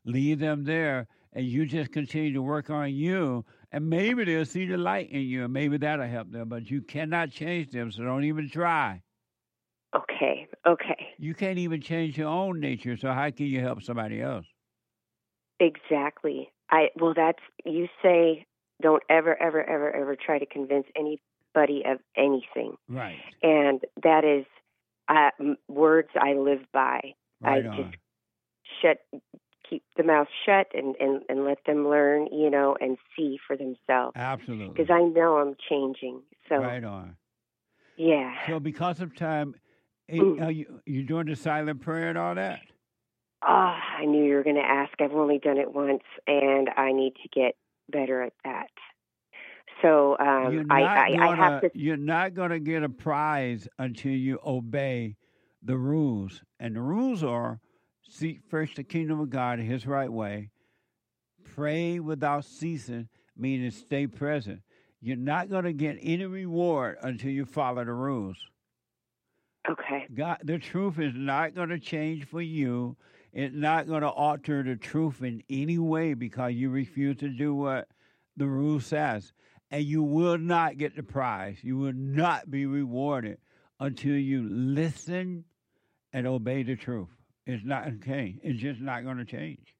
leave them there, and you just continue to work on you, and maybe they'll see the light in you, and maybe that'll help them. But you cannot change them, so don't even try. Okay. You can't even change your own nature, so how can you help somebody else? Exactly. You say don't ever, ever, ever, ever try to convince anybody of anything. Right. And that is words I live by. Right I just keep the mouth shut and let them learn, and see for themselves. Absolutely. Because I know I'm changing. So right on. Yeah. So because of time, are you doing the silent prayer and all that? I knew you were going to ask. I've only done it once, and I need to get better at that. So I have to. You're not going to get a prize until you obey the rules. And the rules are seek first the kingdom of God in His right way, pray without ceasing, meaning stay present. You're not going to get any reward until you follow the rules. Okay. God, the truth is not going to change for you. It's not going to alter the truth in any way because you refuse to do what the rule says. And you will not get the prize. You will not be rewarded until you listen and obey the truth. It's not okay. It's just not going to change.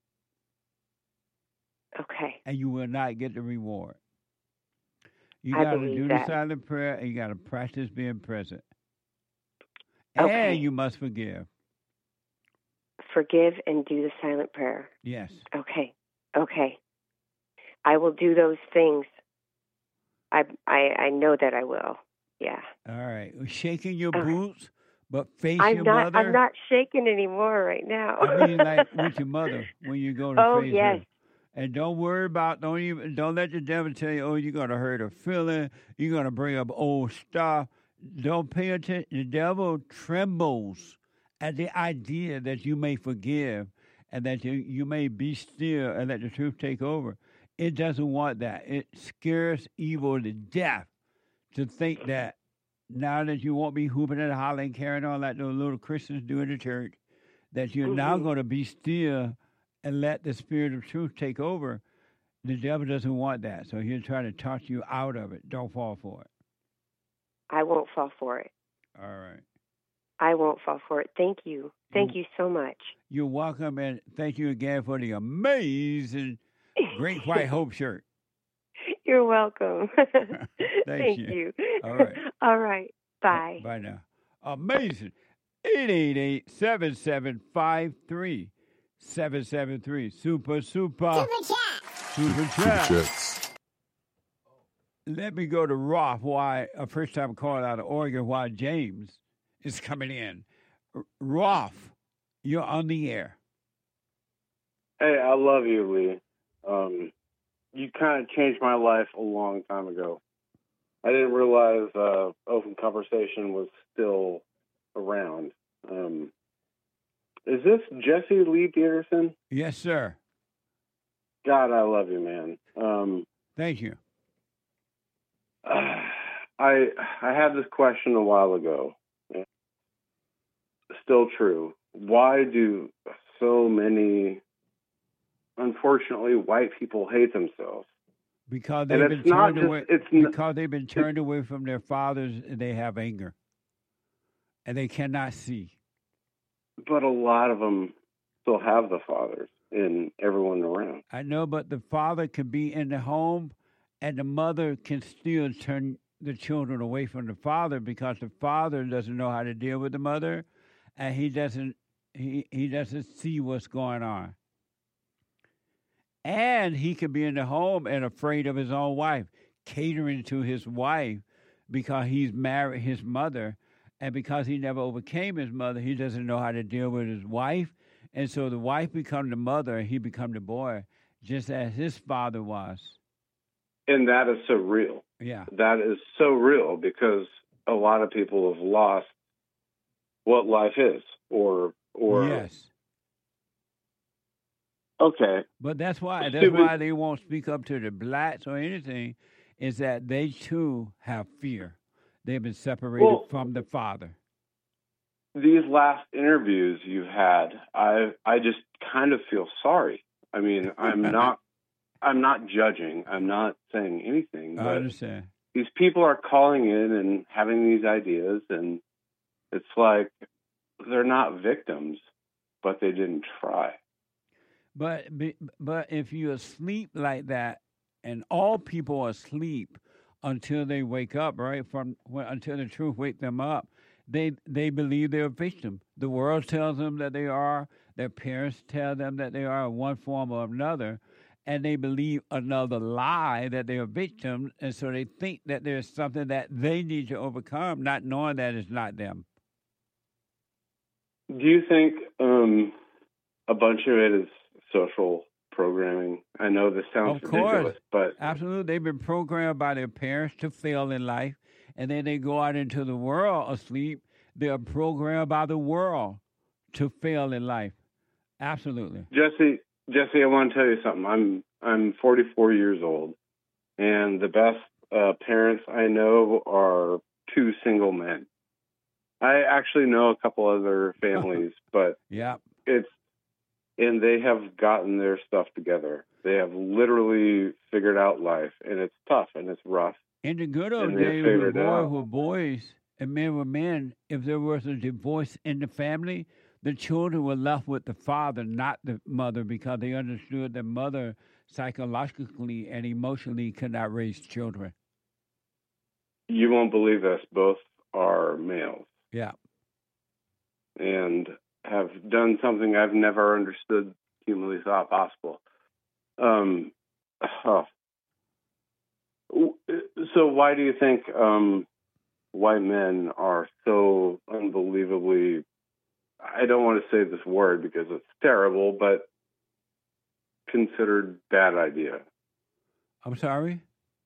Okay. And you will not get the reward. You got to do the silent prayer, and you got to practice being present. Okay. And you must forgive. Forgive and do the silent prayer. Yes. Okay. I will do those things. I know that I will. Yeah. All right. Shaking your boots, but face your mother. mother. I'm not shaking anymore right now. I mean, like with your mother when you go to face yes. her. And don't worry about, don't let the devil tell you, you're going to hurt her feeling. You're going to bring up old stuff. Don't pay attention. The devil trembles at the idea that you may forgive and that you may be still and let the truth take over. It doesn't want that. It scares evil to death to think that now that you won't be hooping and hollering, carrying on like those little Christians do in the church, that you're now going to be still and let the spirit of truth take over. The devil doesn't want that, so he'll try to talk you out of it. Don't fall for it. I won't fall for it. All right. I won't fall for it. Thank you. Thank you so much. You're welcome, and thank you again for the amazing Great White Hope shirt. You're welcome. Thank you. All right. All right. Bye. Bye now. Amazing. 888-7753-773. Super chat. Let me go to Roth. Why a first time caller out of Oregon? While James is coming in. Roth, you're on the air. Hey, I love you, Lee. You kind of changed my life a long time ago. I didn't realize open conversation was still around. Is this Jesse Lee Peterson? Yes, sir. God, I love you, man. Thank you. I had this question a while ago. Still true. Why do so many, unfortunately, white people hate themselves? Because they've been turned away. Because they've been turned away from their fathers, and they have anger, and they cannot see. But a lot of them still have the fathers and everyone around. I know, but the father can be in the home, and the mother can still turn the children away from the father because the father doesn't know how to deal with the mother, and he doesn't see what's going on. And he could be in the home and afraid of his own wife, catering to his wife because he's married his mother. And because he never overcame his mother, he doesn't know how to deal with his wife. And so the wife become the mother and he become the boy, just as his father was. And that is so real. Yeah. That is so real because a lot of people have lost what life is or yes. Okay. But that's why they won't speak up to the blacks or anything, is that they too have fear. They've been separated from the father. these last interviews you've had, I just kind of feel sorry. I mean, I'm not judging. I'm not saying anything. I But understand. these people are calling in and having these ideas, and it's like they're not victims, but they didn't try. But if you're asleep like that, and all people are asleep until they wake up, right? Until the truth wake them up, they believe they're a victim. The world tells them that they are. Their parents tell them that they are in one form or another, and they believe another lie that they're victims, and so they think that there's something that they need to overcome, not knowing that it's not them. Do you think a bunch of it is social programming? I know this sounds Of course. ridiculous, but Absolutely. They've been programmed by their parents to fail in life, and then they go out into the world asleep. They're programmed by the world to fail in life. Absolutely. Jesse, I want to tell you something. I'm 44 years old, and the best parents I know are two single men. I actually know a couple other families, but yeah, and they have gotten their stuff together. They have literally figured out life, and it's tough and it's rough. In the good old And they days, figured when it boys out. were boys and men were men, if there was a divorce in the family, the children were left with the father, not the mother, because they understood the mother psychologically and emotionally could not raise children. You won't believe this. Both are males Yeah. and have done something I've never understood humanly thought possible. So why do you think white men are so unbelievably, I don't want to say this word because it's terrible, but considered bad idea? I'm sorry?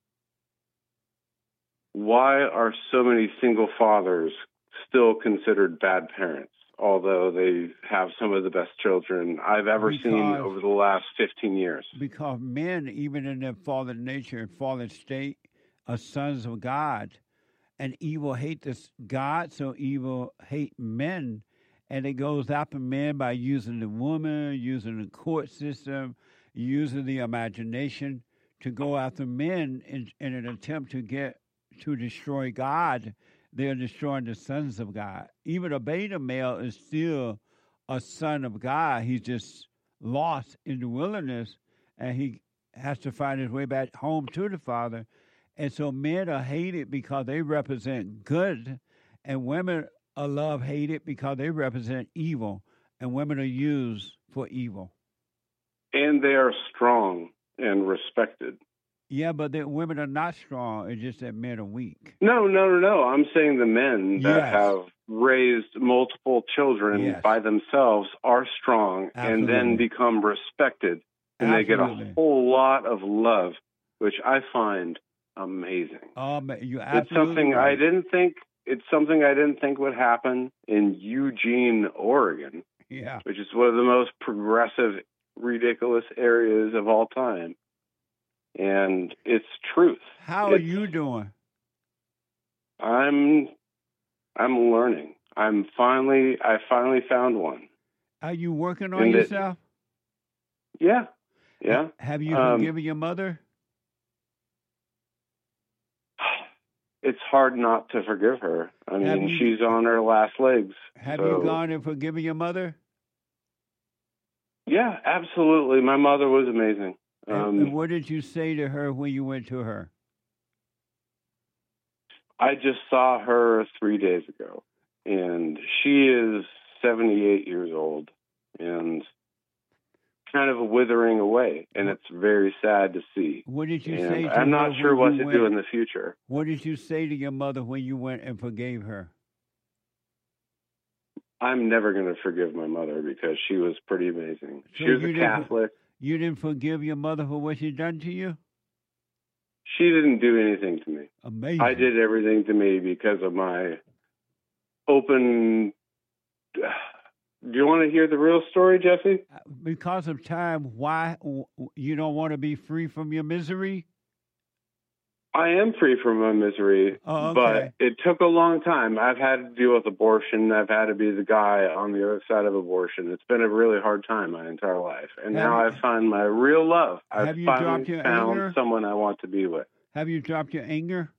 Why are so many single fathers still considered bad parents, although they have some of the best children I've ever seen over the last 15 years? Because men, even in their fallen nature and fallen state, are sons of God. And evil hate this God, so evil hate men. And it goes after men by using the woman, using the court system, using the imagination to go after men in an attempt to destroy God. They're destroying the sons of God. Even a beta male is still a son of God. He's just lost in the wilderness, and he has to find his way back home to the Father. And so men are hated because they represent good, and women are love-hated because they represent evil, and women are used for evil. And they are strong and respected. Yeah, but the women are not strong. It's just that men are weak. No. I'm saying the men that have raised multiple children by themselves are strong and then become respected, and they get a whole lot of love, which I find amazing. You're It's something right. I didn't think. It's something I didn't think would happen in Eugene, Oregon, Yeah. which is one of the most progressive, ridiculous areas of all time. And it's truth. How are you doing? I'm learning. I finally found one. Are you working on And yourself? Yeah. Have you forgiven your mother? It's hard not to forgive her. I Have mean, you- she's on her last legs. Have so- you gone and forgiven your mother? Yeah, absolutely. My mother was amazing. And what did you say to her when you went to her? I just saw her 3 days ago, and she is 78 years old and kind of withering away, and it's very sad to see. What did you And say to I'm not her sure when what you to went? do in the future. What did you say to your mother when you went and forgave her? I'm never going to forgive my mother because she was pretty amazing. So She was you a didn't- Catholic. You didn't forgive your mother for what she done to you? She didn't do anything to me. Amazing. I did everything to me because of my open. Do you want to hear the real story, Jesse? Because of time, why you don't want to be free from your misery? I am free from my misery, but it took a long time. I've had to deal with abortion. I've had to be the guy on the other side of abortion. It's been a really hard time my entire life. And now I've found my real love. I've finally found someone I want to be with. Have you dropped your anger?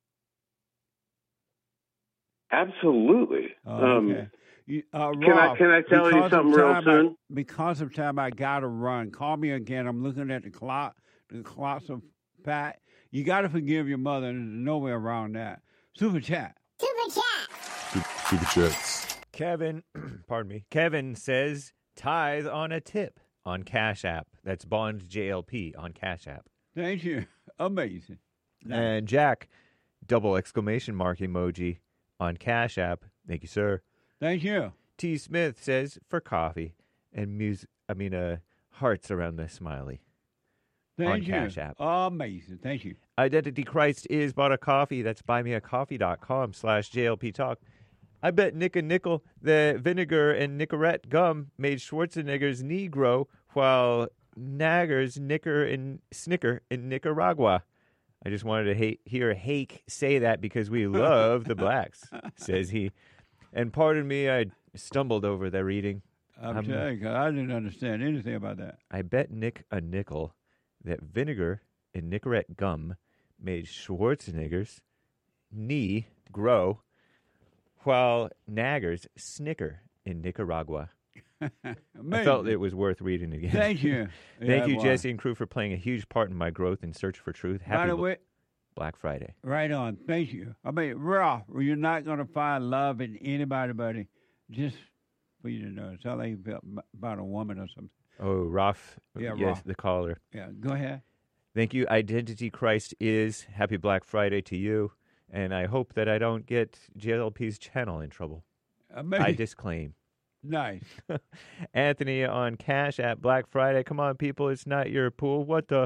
Absolutely. Okay. Rob, can I tell you something real soon? Because of time, I got to run. Call me again. I'm looking at the clock. The clock's a pat. You got to forgive your mother. There's no way around that. Super chat. Super chats. Kevin, pardon me. Kevin says tithe on a tip on Cash App. That's Bond JLP on Cash App. Thank you. Amazing. And Jack, double exclamation mark emoji on Cash App. Thank you, sir. Thank you. T. Smith says for coffee and hearts around the smiley. Thank you. Cash App. Amazing. Thank you. Identity Christ is bought a coffee. That's buymeacoffee.com/JLP Talk. I bet Nick a nickel that vinegar and Nicorette gum made Schwarzenegger's knee grow while Naggers snicker in Nicaragua. I just wanted to hear Hake say that because we love the blacks, says he. And pardon me, I stumbled over the reading. I'm telling you, I didn't understand anything about that. I bet Nick a nickel that vinegar and Nicorette gum made Schwarzenegger's knee grow while Naggers snicker in Nicaragua. I felt it was worth reading again. Thank you. Thank you, Jesse and crew, for playing a huge part in my growth and search for truth. Happy Black Friday. Right on. Thank you. I mean, Ralph, you're not going to find love in anybody, buddy. Just for you to know. It's not like you felt about a woman or something. Oh, Ralph. Yeah, yes, Ralph. The caller. Yeah, go ahead. Thank you. Identity Christ is. Happy Black Friday to you. And I hope that I don't get JLP's channel in trouble. I disclaim. Nice. Anthony on Cash at Black Friday. Come on, people. It's not your pool. What the?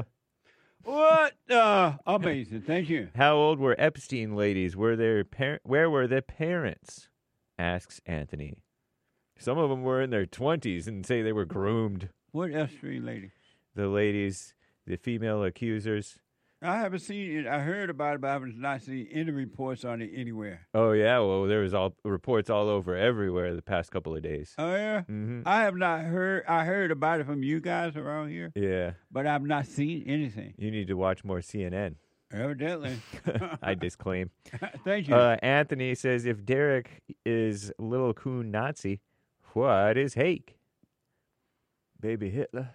Amazing. Thank you. How old were Epstein ladies? Where were their parents? Asks Anthony. Some of them were in their 20s and say they were groomed. What Epstein lady? The ladies, the female accusers. I haven't seen it. I heard about it, but I haven't not seen any reports on it anywhere. Oh, yeah. Well, there was reports all over everywhere the past couple of days. Oh, yeah? Mm-hmm. I have not heard. I heard about it from you guys around here. Yeah. But I've not seen anything. You need to watch more CNN. Evidently. I disclaim. Thank you. Anthony says, if Derek is little coon Nazi, what is Hake? Baby Hitler.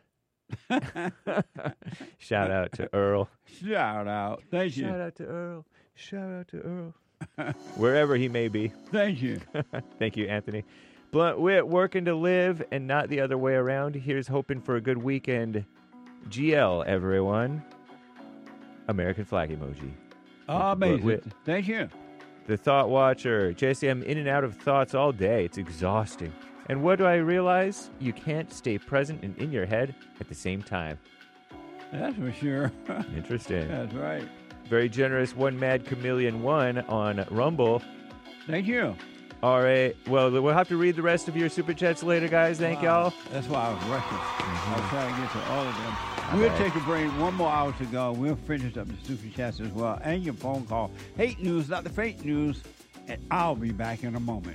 Shout out to Earl. Shout out. Thank you. Shout out to Earl. Shout out to Earl. Wherever he may be. Thank you. Thank you, Anthony. Blunt Wit, working to live and not the other way around. Here's hoping for a good weekend. GL, everyone. American flag emoji. Amazing. Thank you. The Thought Watcher. Jesse, I'm in and out of thoughts all day. It's exhausting. And what do I realize? You can't stay present and in your head at the same time. That's for sure. Interesting. That's right. Very generous One Mad Chameleon 1 on Rumble. Thank you. All right. Well, we'll have to read the rest of your super chats later, guys. Thank y'all. That's why I was rushing. I was trying to get to all of them. We'll take a break. 1 more hour to go. We'll finish up the super chats as well. And your phone call. Hate news, not the fake news. And I'll be back in a moment.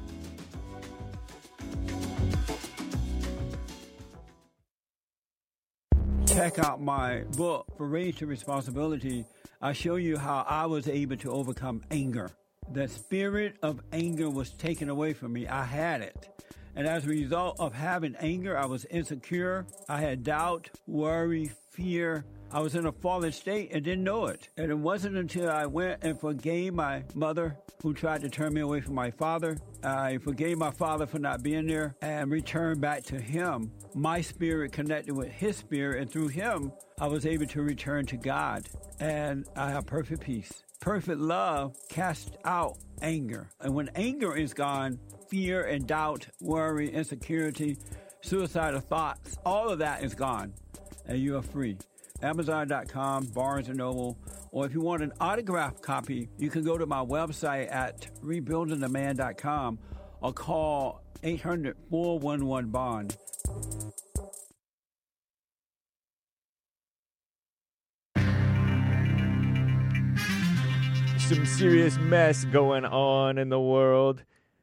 Check out my book, For Raised to Responsibility. I show you how I was able to overcome anger. The spirit of anger was taken away from me. I had it. And as a result of having anger, I was insecure. I had doubt, worry, fear. I was in a fallen state and didn't know it. And it wasn't until I went and forgave my mother who tried to turn me away from my father. I forgave my father for not being there and returned back to him. My spirit connected with his spirit, and through him, I was able to return to God. And I have perfect peace. Perfect love casts out anger. And when anger is gone, fear and doubt, worry, insecurity, suicidal thoughts, all of that is gone. And you are free. Amazon.com, Barnes & Noble, or if you want an autographed copy, you can go to my website at rebuildingtheman.com or call 800-411-BOND. some serious mess going on in the world.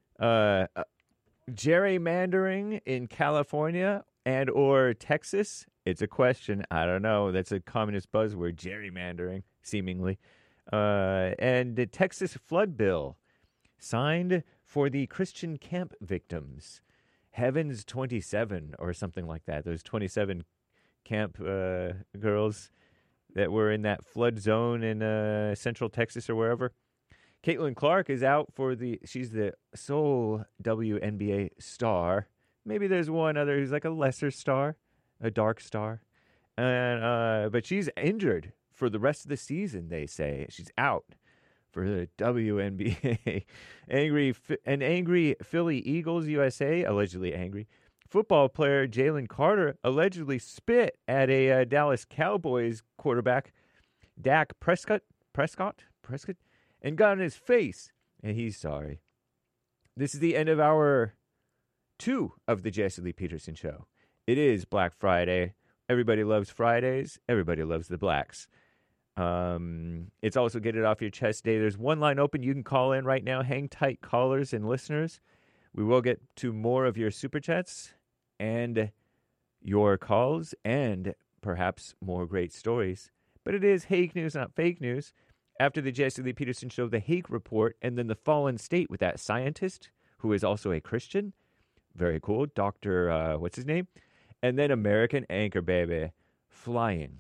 Gerrymandering in California and or Texas. It's a question. I don't know. That's a communist buzzword, gerrymandering, seemingly. And the Texas flood bill signed for the Christian camp victims. Heavens 27 or something like that. Those 27 camp girls that were in that flood zone in central Texas or wherever. Caitlin Clark is out for she's the sole WNBA star. Maybe there's one other who's like a lesser star, a dark star. And but she's injured for the rest of the season, they say. She's out for the WNBA. Angry Philly Eagles USA, allegedly angry. Football player Jalen Carter allegedly spit at a Dallas Cowboys quarterback, Dak Prescott, and got in his face, and he's sorry. This is the end of hour 2 of the Jesse Lee Peterson Show. It is Black Friday. Everybody loves Fridays. Everybody loves the blacks. It's also Get It Off Your Chest Day. There's one line open. You can call in right now. Hang tight, callers and listeners. We will get to more of your super chats and your calls and perhaps more great stories. But it is Hake News, not fake news. After the Jesse Lee Peterson Show, the Hake Report, and then the Fallen State with that scientist who is also a Christian. Very cool. Dr. What's his name? And then American Anchor Baby flying.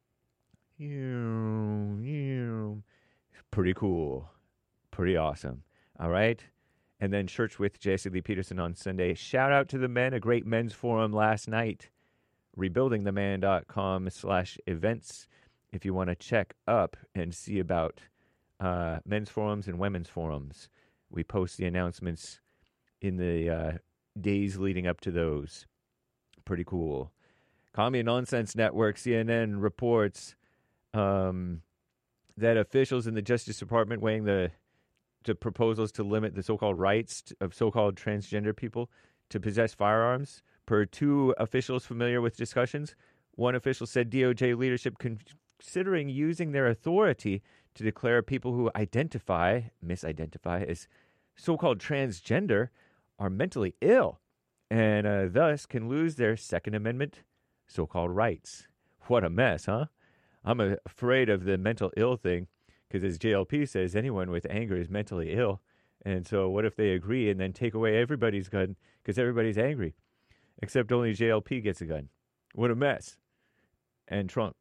Pretty cool. Pretty awesome. All right. And then Church with Jesse Lee Peterson on Sunday. Shout out to the men. A great men's forum last night. rebuildingtheman.com/events. If you want to check up and see about men's forums and women's forums. We post the announcements in the days leading up to those. Pretty cool. Commie Nonsense Network, CNN, reports that officials in the Justice Department weighing the proposals to limit the so-called rights of so-called transgender people to possess firearms. Per 2 officials familiar with discussions, one official said DOJ leadership considering using their authority to declare people who misidentify as so-called transgender are mentally ill and thus can lose their Second Amendment so-called rights. What a mess, huh? I'm afraid of the mental ill thing because, as JLP says, anyone with anger is mentally ill. And so what if they agree and then take away everybody's gun because everybody's angry, except only JLP gets a gun? What a mess. And Trump.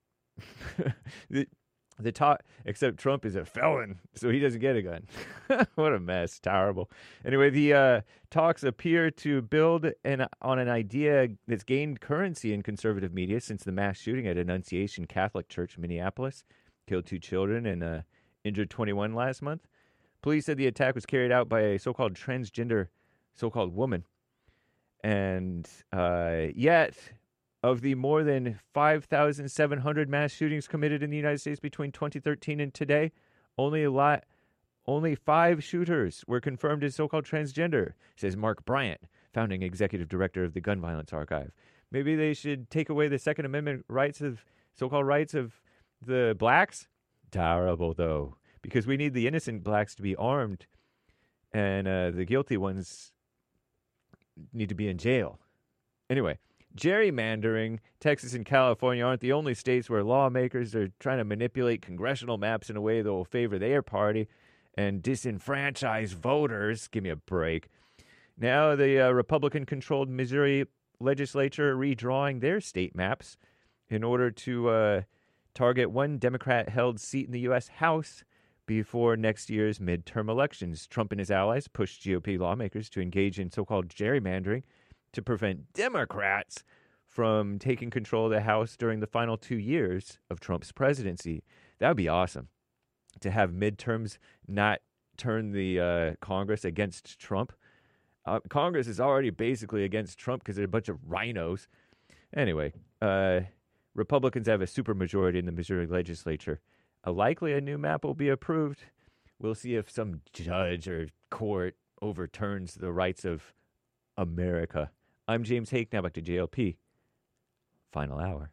Except Trump is a felon, so he doesn't get a gun. What a mess. Terrible. Anyway, the talks appear to build on an idea that's gained currency in conservative media since the mass shooting at Annunciation Catholic Church in Minneapolis. Killed 2 children and injured 21 last month. Police said the attack was carried out by a so-called transgender so-called woman. And yet, of the more than 5,700 mass shootings committed in the United States between 2013 and today, only 5 shooters were confirmed as so-called transgender, says Mark Bryant, founding executive director of the Gun Violence Archive. Maybe they should take away the Second Amendment so-called rights of the blacks? Terrible, though, because we need the innocent blacks to be armed, and the guilty ones need to be in jail. Anyway, gerrymandering. Texas and California aren't the only states where lawmakers are trying to manipulate congressional maps in a way that will favor their party and disenfranchise voters. Give me a break. Now the Republican-controlled Missouri legislature redrawing their state maps in order to target one Democrat-held seat in the U.S. House before next year's midterm elections. Trump and his allies pushed GOP lawmakers to engage in so-called gerrymandering to prevent Democrats from taking control of the House during the final 2 years of Trump's presidency. That would be awesome, to have midterms not turn the Congress against Trump. Congress is already basically against Trump because they're a bunch of rhinos. Anyway, Republicans have a supermajority in the Missouri legislature. Likely a new map will be approved. We'll see if some judge or court overturns the rights of America. I'm James Hake. Now back to JLP. Final hour.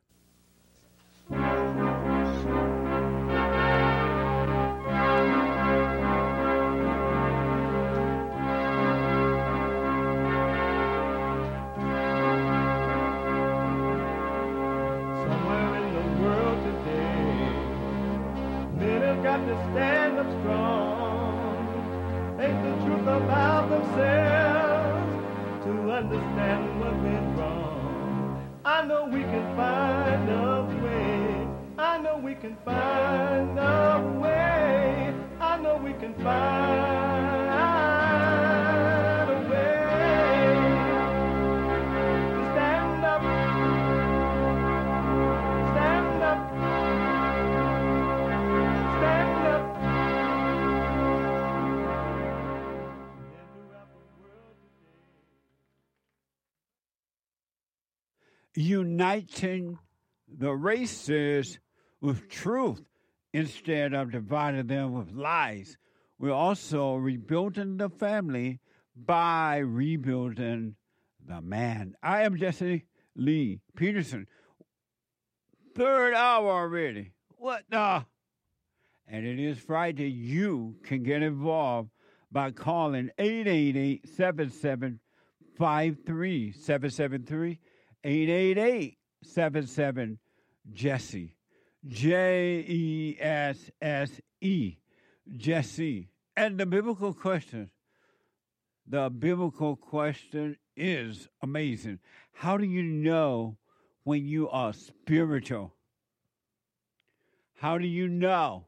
got to stand up strong, face the truth about themselves, to understand what went wrong. I know we can find a way. I know we can find a way. I know we can find a way to stand up, stand up, stand up. Uniting the races with truth instead of dividing them with lies. We're also rebuilding the family by rebuilding the man. I am Jesse Lee Peterson. Third hour already. What the? And it is Friday. You can get involved by calling 888-7753-773, 888-77-JESSE. Jesse, Jesse. And the biblical question is amazing. How do you know when you are spiritual? How do you know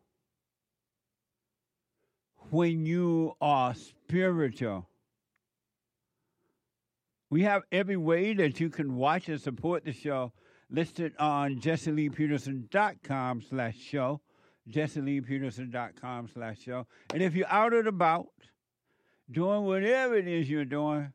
when you are spiritual? We have every way that you can watch and support the show listed on JesseLeePeterson.com/show, JesseLeePeterson.com/show. And if you're out and about, doing whatever it is you're doing,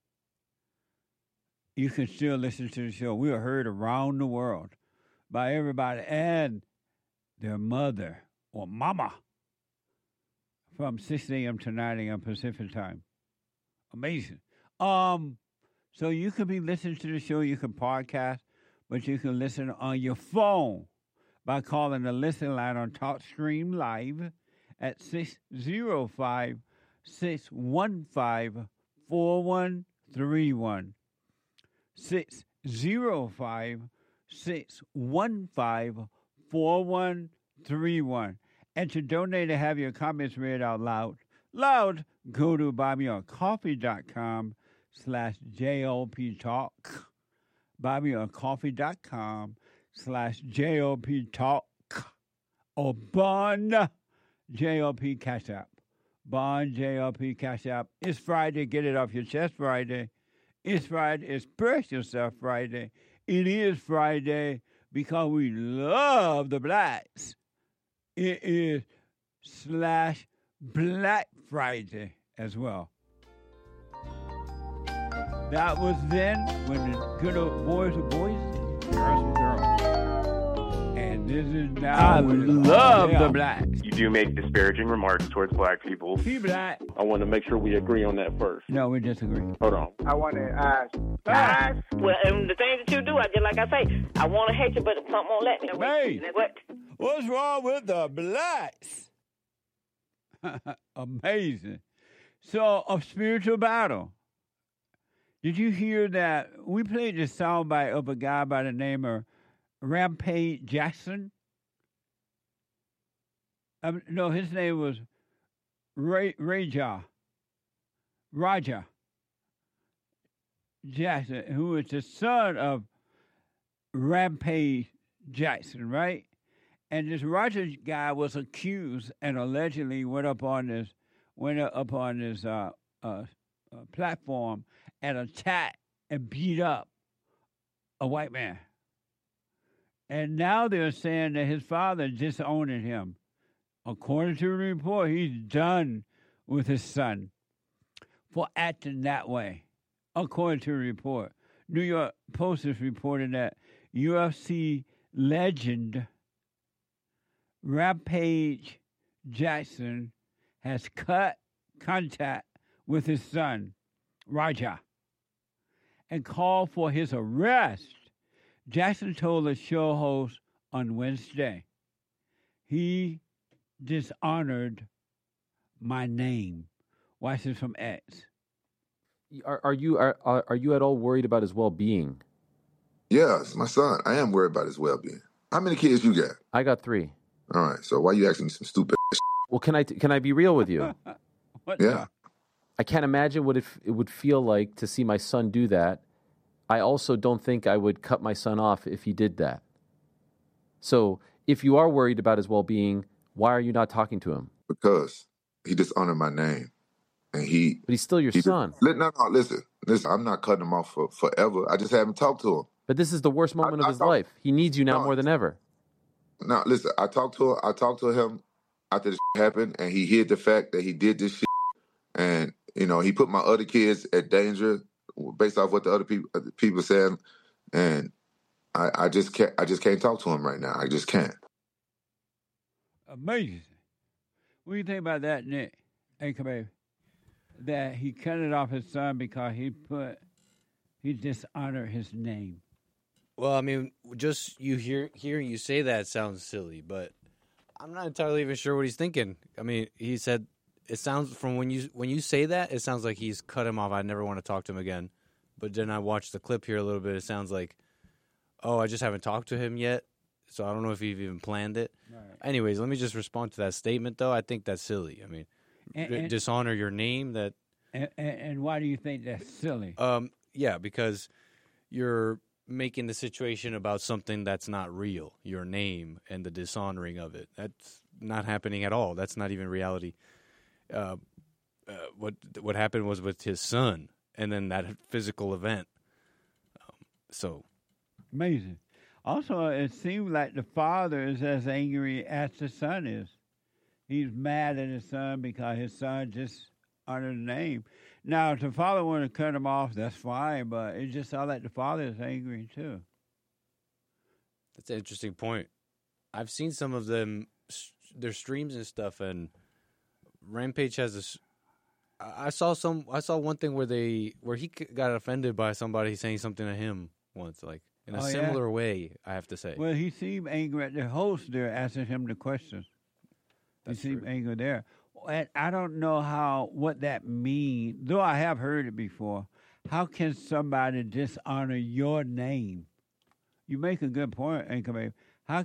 you can still listen to the show. We are heard around the world by everybody and their mother or mama from 6 a.m. to 9 a.m. Pacific time. Amazing. So you can be listening to the show, you can podcast, but you can listen on your phone by calling the listen line on TalkStream Live at 605-615-4131. 605-615-4131. And to donate and have your comments read out loud, go to buymeacoffee.com/JOP Talk. buymeacoffee.com/JOP Talk. Or Bond JOP Cash App. Bond JOP Cash App. It's Friday. Get it off your chest Friday. It's Friday. Express yourself Friday. It is Friday because we love the blacks. It is /Black Friday as well. That was then when the good old boys were boys and girls were girls. And this is now. I love the blacks. You do make disparaging remarks towards black people. Be black. I want to make sure we agree on that first. No, we disagree. Hold on. I want to ask. Well, and the things that you do, I just like I say, I want to hate you, but something won't let me. Hey, what? What's wrong with the blacks? Amazing. So, a spiritual battle. Did you hear that? We played this soundbite of a guy by the name of Rampage Jackson. No, his name was Raja Jackson, who is the son of Rampage Jackson, right? And this Roger guy was accused and allegedly went up on this platform and attacked and beat up a white man. And now they're saying that his father disowned him. According to the report, he's done with his son for acting that way. According to the report, New York Post is reporting that UFC legend Rampage Jackson has cut contact with his son, Raja, and called for his arrest. Jackson told the show host on Wednesday, he dishonored my name. Watch this from X. Are you at all worried about his well-being? Yes, my son. I am worried about his well-being. How many kids you got? I got 3. All right. So why you asking me some stupid shit? Well, can I be real with you? Yeah. I can't imagine what it would feel like to see my son do that. I also don't think I would cut my son off if he did that. So if you are worried about his well-being, why are you not talking to him? Because he dishonored my name. And But he's still your son. No, listen. I'm not cutting him off for forever. I just haven't talked to him. But this is the worst moment of his life. He needs you now more than ever. No, listen, I talked to him after this happened, and he hid the fact that he did this shit. And, he put my other kids at danger based off what the other people saying. And I just can't talk to him right now. I just can't. Amazing. What do you think about that, Nick? Hey, come here. That he cut it off his son because he dishonored his name. Well, I mean, just hearing you say that sounds silly, but I'm not entirely even sure what he's thinking. I mean, he said it sounds from when you say that, it sounds like he's cut him off. I never want to talk to him again. But then I watched the clip here a little bit. It sounds like, oh, I just haven't talked to him yet, so I don't know if he've even planned it. Right. Anyways, let me just respond to that statement, though. I think that's silly. I mean, dishonor your name. And why do you think that's silly? Yeah, because you're making the situation about something that's not real, your name and the dishonoring of it. That's not happening at all. That's not even reality. What happened was with his son, and then that physical event. So amazing. Also, it seems like the father is as angry as the son is. He's mad at his son because his son just honored the name. Now, if the father wanted to cut him off, that's fine, but it just sounds like the father is angry too. That's an interesting point. I've seen some of them, their streams and stuff, and Rampage has this. I saw one thing where he got offended by somebody saying something to him once, like in a similar way. I have to say. Well, he seemed angry at the host there, asking him the questions. He seemed angry there. And I don't know what that means, though I have heard it before. How can somebody dishonor your name? You make a good point, Anchor Babe.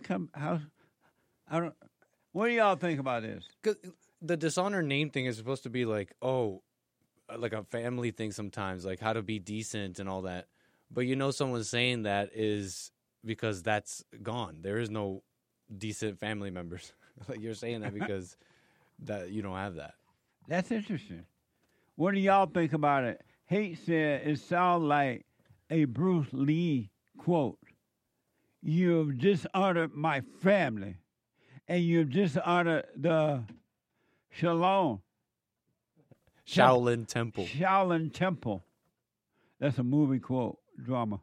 What do y'all think about this? 'Cause the dishonor name thing is supposed to be like, like a family thing sometimes, like how to be decent and all that. But someone saying that is because that's gone. There is no decent family members. Like you're saying that because that you don't have that. That's interesting. What do y'all think about it? Hate said it sounds like a Bruce Lee quote. You've dishonored my family, and you've dishonored the Shaolin Temple. Shaolin Temple. That's a movie quote, drama.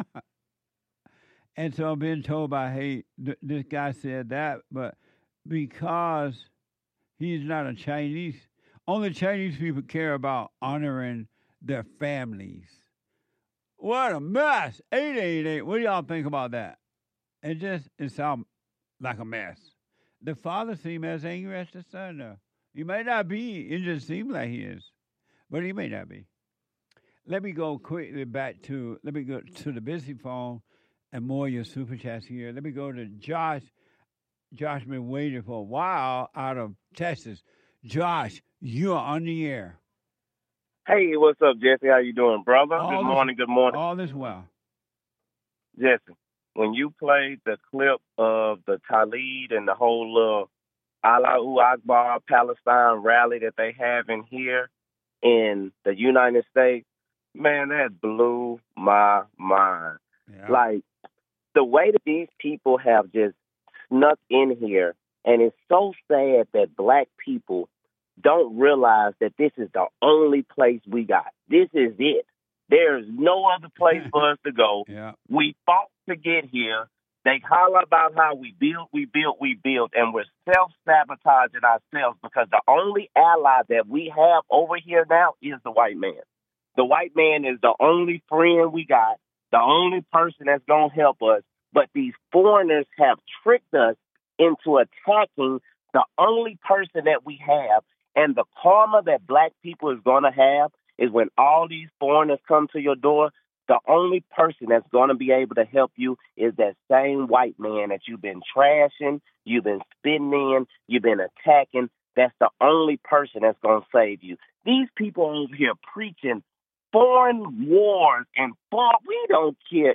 And so I'm being told by Hate, this guy said that, but because he's not a Chinese, only Chinese people care about honoring their families. What a mess. 888. What do y'all think about that? It sounds like a mess. The father seems as angry as the son, though. He may not be. It just seems like he is. But he may not be. Let me go quickly let me go to the busy phone and more of your super chats here. Let me go to Josh. Josh been waiting for a while out of Texas. Josh, you are on the air. Hey, what's up, Jesse? How you doing, brother? Good morning. All is well. Jesse, when you played the clip of the Talib and the whole Allahu Akbar Palestine rally that they have in here in the United States, man, that blew my mind. Yeah. Like, the way that these people have just snuck in here, and it's so sad that black people don't realize that this is the only place we got. This is it. There's no other place for us to go. Yeah. We fought to get here. They holler about how we built, and we're self-sabotaging ourselves because the only ally that we have over here now is the white man. The white man is the only friend we got, the only person that's going to help us. But these foreigners have tricked us into attacking the only person that we have. And the karma that black people is going to have is when all these foreigners come to your door, the only person that's going to be able to help you is that same white man that you've been trashing, you've been spitting in, you've been attacking. That's the only person that's going to save you. These people over here preaching foreign wars and we don't care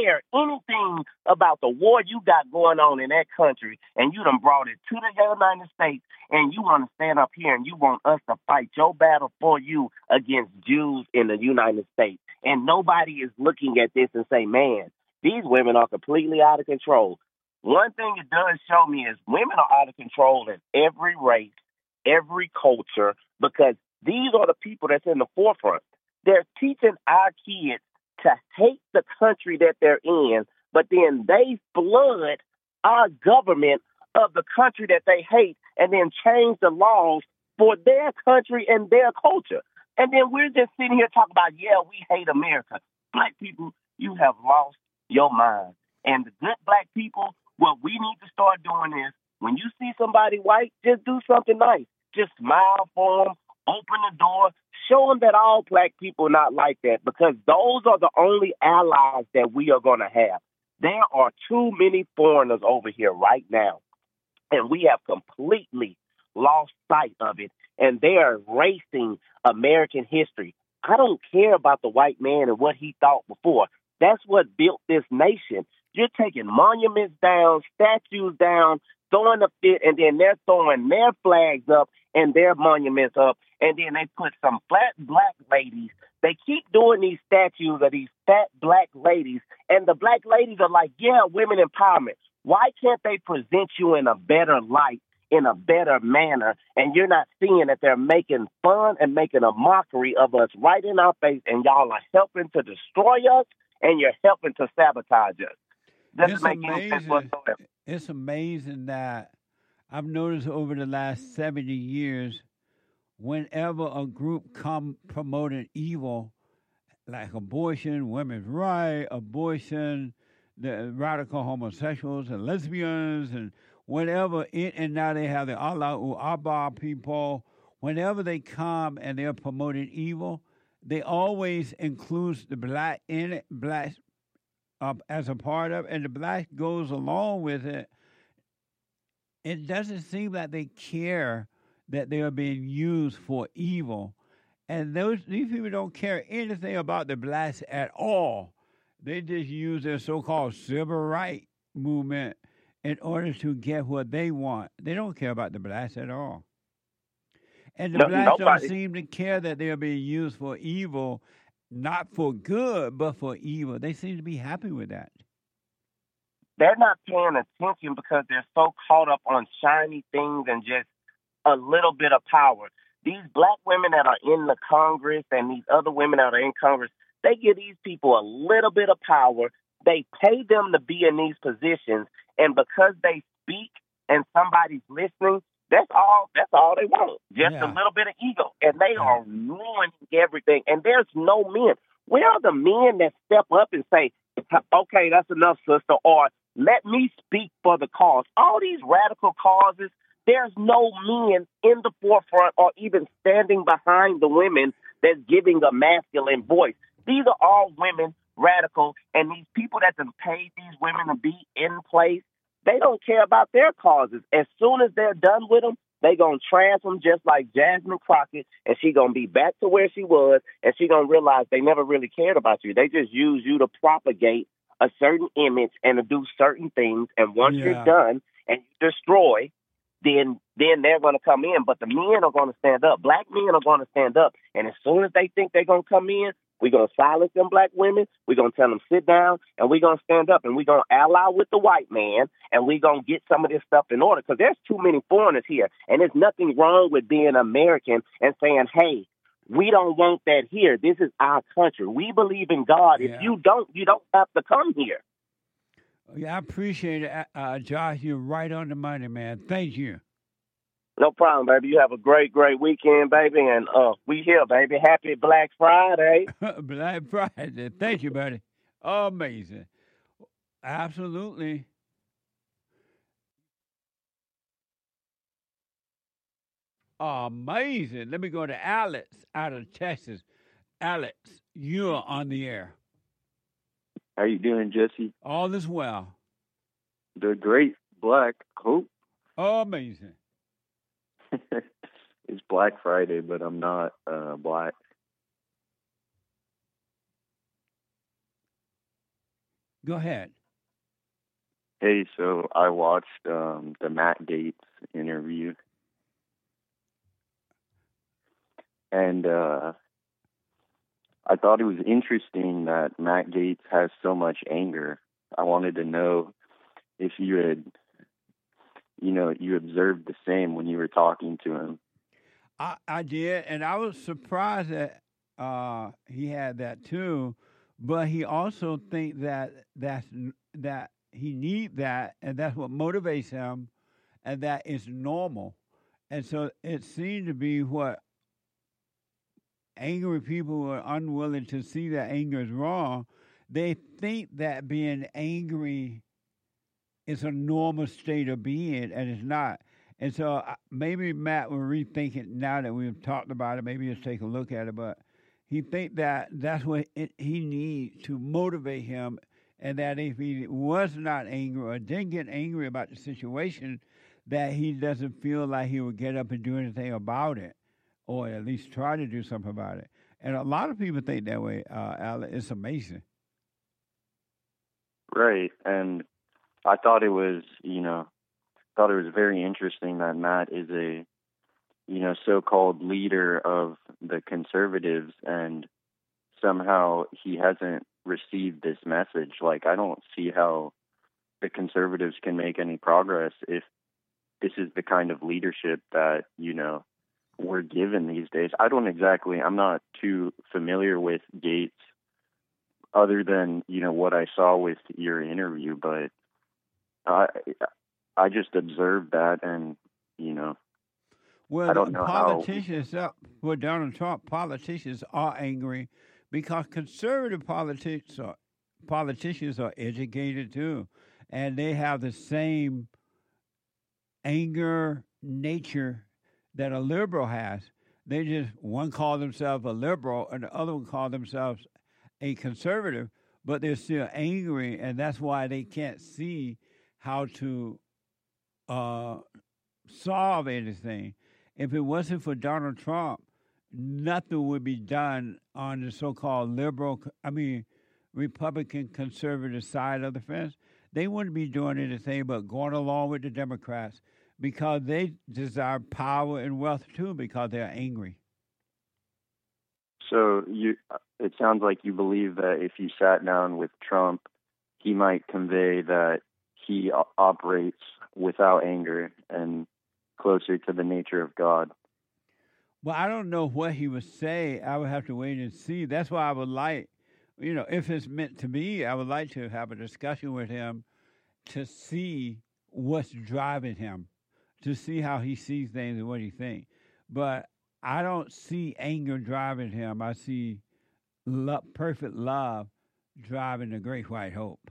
anything about the war you got going on in that country, and you done brought it to the United States, and you want to stand up here and you want us to fight your battle for you against Jews in the United States. And nobody is looking at this and say, man, these women are completely out of control. One thing it does show me is women are out of control in every race, every culture, because these are the people that's in the forefront. They're teaching our kids to hate the country that they're in, but then they flood our government of the country that they hate and then change the laws for their country and their culture. And then we're just sitting here talking about, yeah, we hate America. Black people, you have lost your mind. And the good black people, what we need to start doing is when you see somebody white, just do something nice. Just smile for them, open the door, show them that all black people are not like that, because those are the only allies that we are going to have. There are too many foreigners over here right now, and we have completely lost sight of it, and they are erasing American history. I don't care about the white man and what he thought before. That's what built this nation. You're taking monuments down, statues down, throwing a fit, and then they're throwing their flags up and their monuments up, and then they put some flat black ladies. They keep doing these statues of these fat black ladies, and the black ladies are like, yeah, women empowerment. Why can't they present you in a better light, in a better manner, and you're not seeing that they're making fun and making a mockery of us right in our face, and y'all are helping to destroy us, and you're helping to sabotage us. Doesn't make any sense whatsoever. It's amazing that I've noticed over the last 70 years, whenever a group come promoting evil, like abortion, women's rights, abortion, the radical homosexuals and lesbians and whatever, and now they have the Allahu Akbar people, whenever they come and they're promoting evil, they always include the black in it, black as a part of it, and the black goes along with it. It doesn't seem like they care that they are being used for evil. And these people don't care anything about the blacks at all. They just use their so-called civil rights movement in order to get what they want. They don't care about the blacks at all. And the blacks don't seem to care that they are being used for evil, not for good, but for evil. They seem to be happy with that. They're not paying attention because they're so caught up on shiny things and just a little bit of power. These black women that are in the Congress and these other women that are in Congress, they give these people a little bit of power. They pay them to be in these positions, and because they speak and somebody's listening, that's all they want. Just a little bit of ego. And they are ruining everything. And there's no men. Where are the men that step up and say, okay, that's enough, sister, or let me speak for the cause? All these radical causes, there's no men in the forefront or even standing behind the women that's giving a masculine voice. These are all women, radical, and these people that have paid these women to be in place, they don't care about their causes. As soon as they're done with them, they going to trash them just like Jasmine Crockett, and she going to be back to where she was, and she going to realize they never really cared about you. They just use you to propagate a certain image and to do certain things, and once you're done and you destroy, then they're going to come in. But the men are going to stand up. Black men are going to stand up, and as soon as they think they're going to come in, we're going to silence them black women. We're going to tell them sit down, and we're going to stand up, and we're going to ally with the white man, and we're going to get some of this stuff in order, because there's too many foreigners here, and there's nothing wrong with being American and saying, hey, we don't want that here. This is our country. We believe in God. If you don't have to come here. Yeah, I appreciate it, Josh. You're right on the money, man. Thank you. No problem, baby. You have a great, great weekend, baby. And we here, baby. Happy Black Friday. Black Friday. Thank you, buddy. Amazing. Absolutely. Amazing. Let me go to Alex out of Texas. Alex, you're on the air. How you doing, Jesse? All is well. The great Black Hope. Amazing. It's Black Friday, but I'm not black. Go ahead. Hey, so I watched the Matt Gaetz interview, and I thought it was interesting that Matt Gaetz has so much anger. I wanted to know if you had, you observed the same when you were talking to him. I did, and I was surprised that he had that too. But he also thinks that he needs that, and that's what motivates him, and that is normal. And so it seemed to be what angry people who are unwilling to see that anger is wrong. They think that being angry is a normal state of being, and it's not. And so maybe Matt will rethink it now that we've talked about it. Maybe he'll take a look at it, but he think that that's what he needs to motivate him, and that if he was not angry or didn't get angry about the situation, that he doesn't feel like he would get up and do anything about it, or at least try to do something about it. And a lot of people think that way, Alec. It's amazing. Right, and I thought it was, very interesting that Matt is a so-called leader of the conservatives, and somehow he hasn't received this message. Like, I don't see how the conservatives can make any progress if this is the kind of leadership that, we're given these days. I'm not too familiar with Gaetz other than, what I saw with your interview, but I just observed that, and, Well, I don't know politicians, with Donald Trump, politicians are angry because conservative politicians are educated too, and they have the same anger nature that a liberal has. They just, one call themselves a liberal and the other one call themselves a conservative, but they're still angry, and that's why they can't see how to solve anything. If it wasn't for Donald Trump, nothing would be done on the so-called Republican conservative side of the fence. They wouldn't be doing anything but going along with the Democrats because they desire power and wealth too, because they're angry. So it sounds like you believe that if you sat down with Trump, he might convey that he operates without anger and closer to the nature of God. Well, I don't know what he would say. I would have to wait and see. That's why I would like, if it's meant to be, I would like to have a discussion with him to see what's driving him, to see how he sees things and what he thinks. But I don't see anger driving him. I see perfect love driving the great white hope.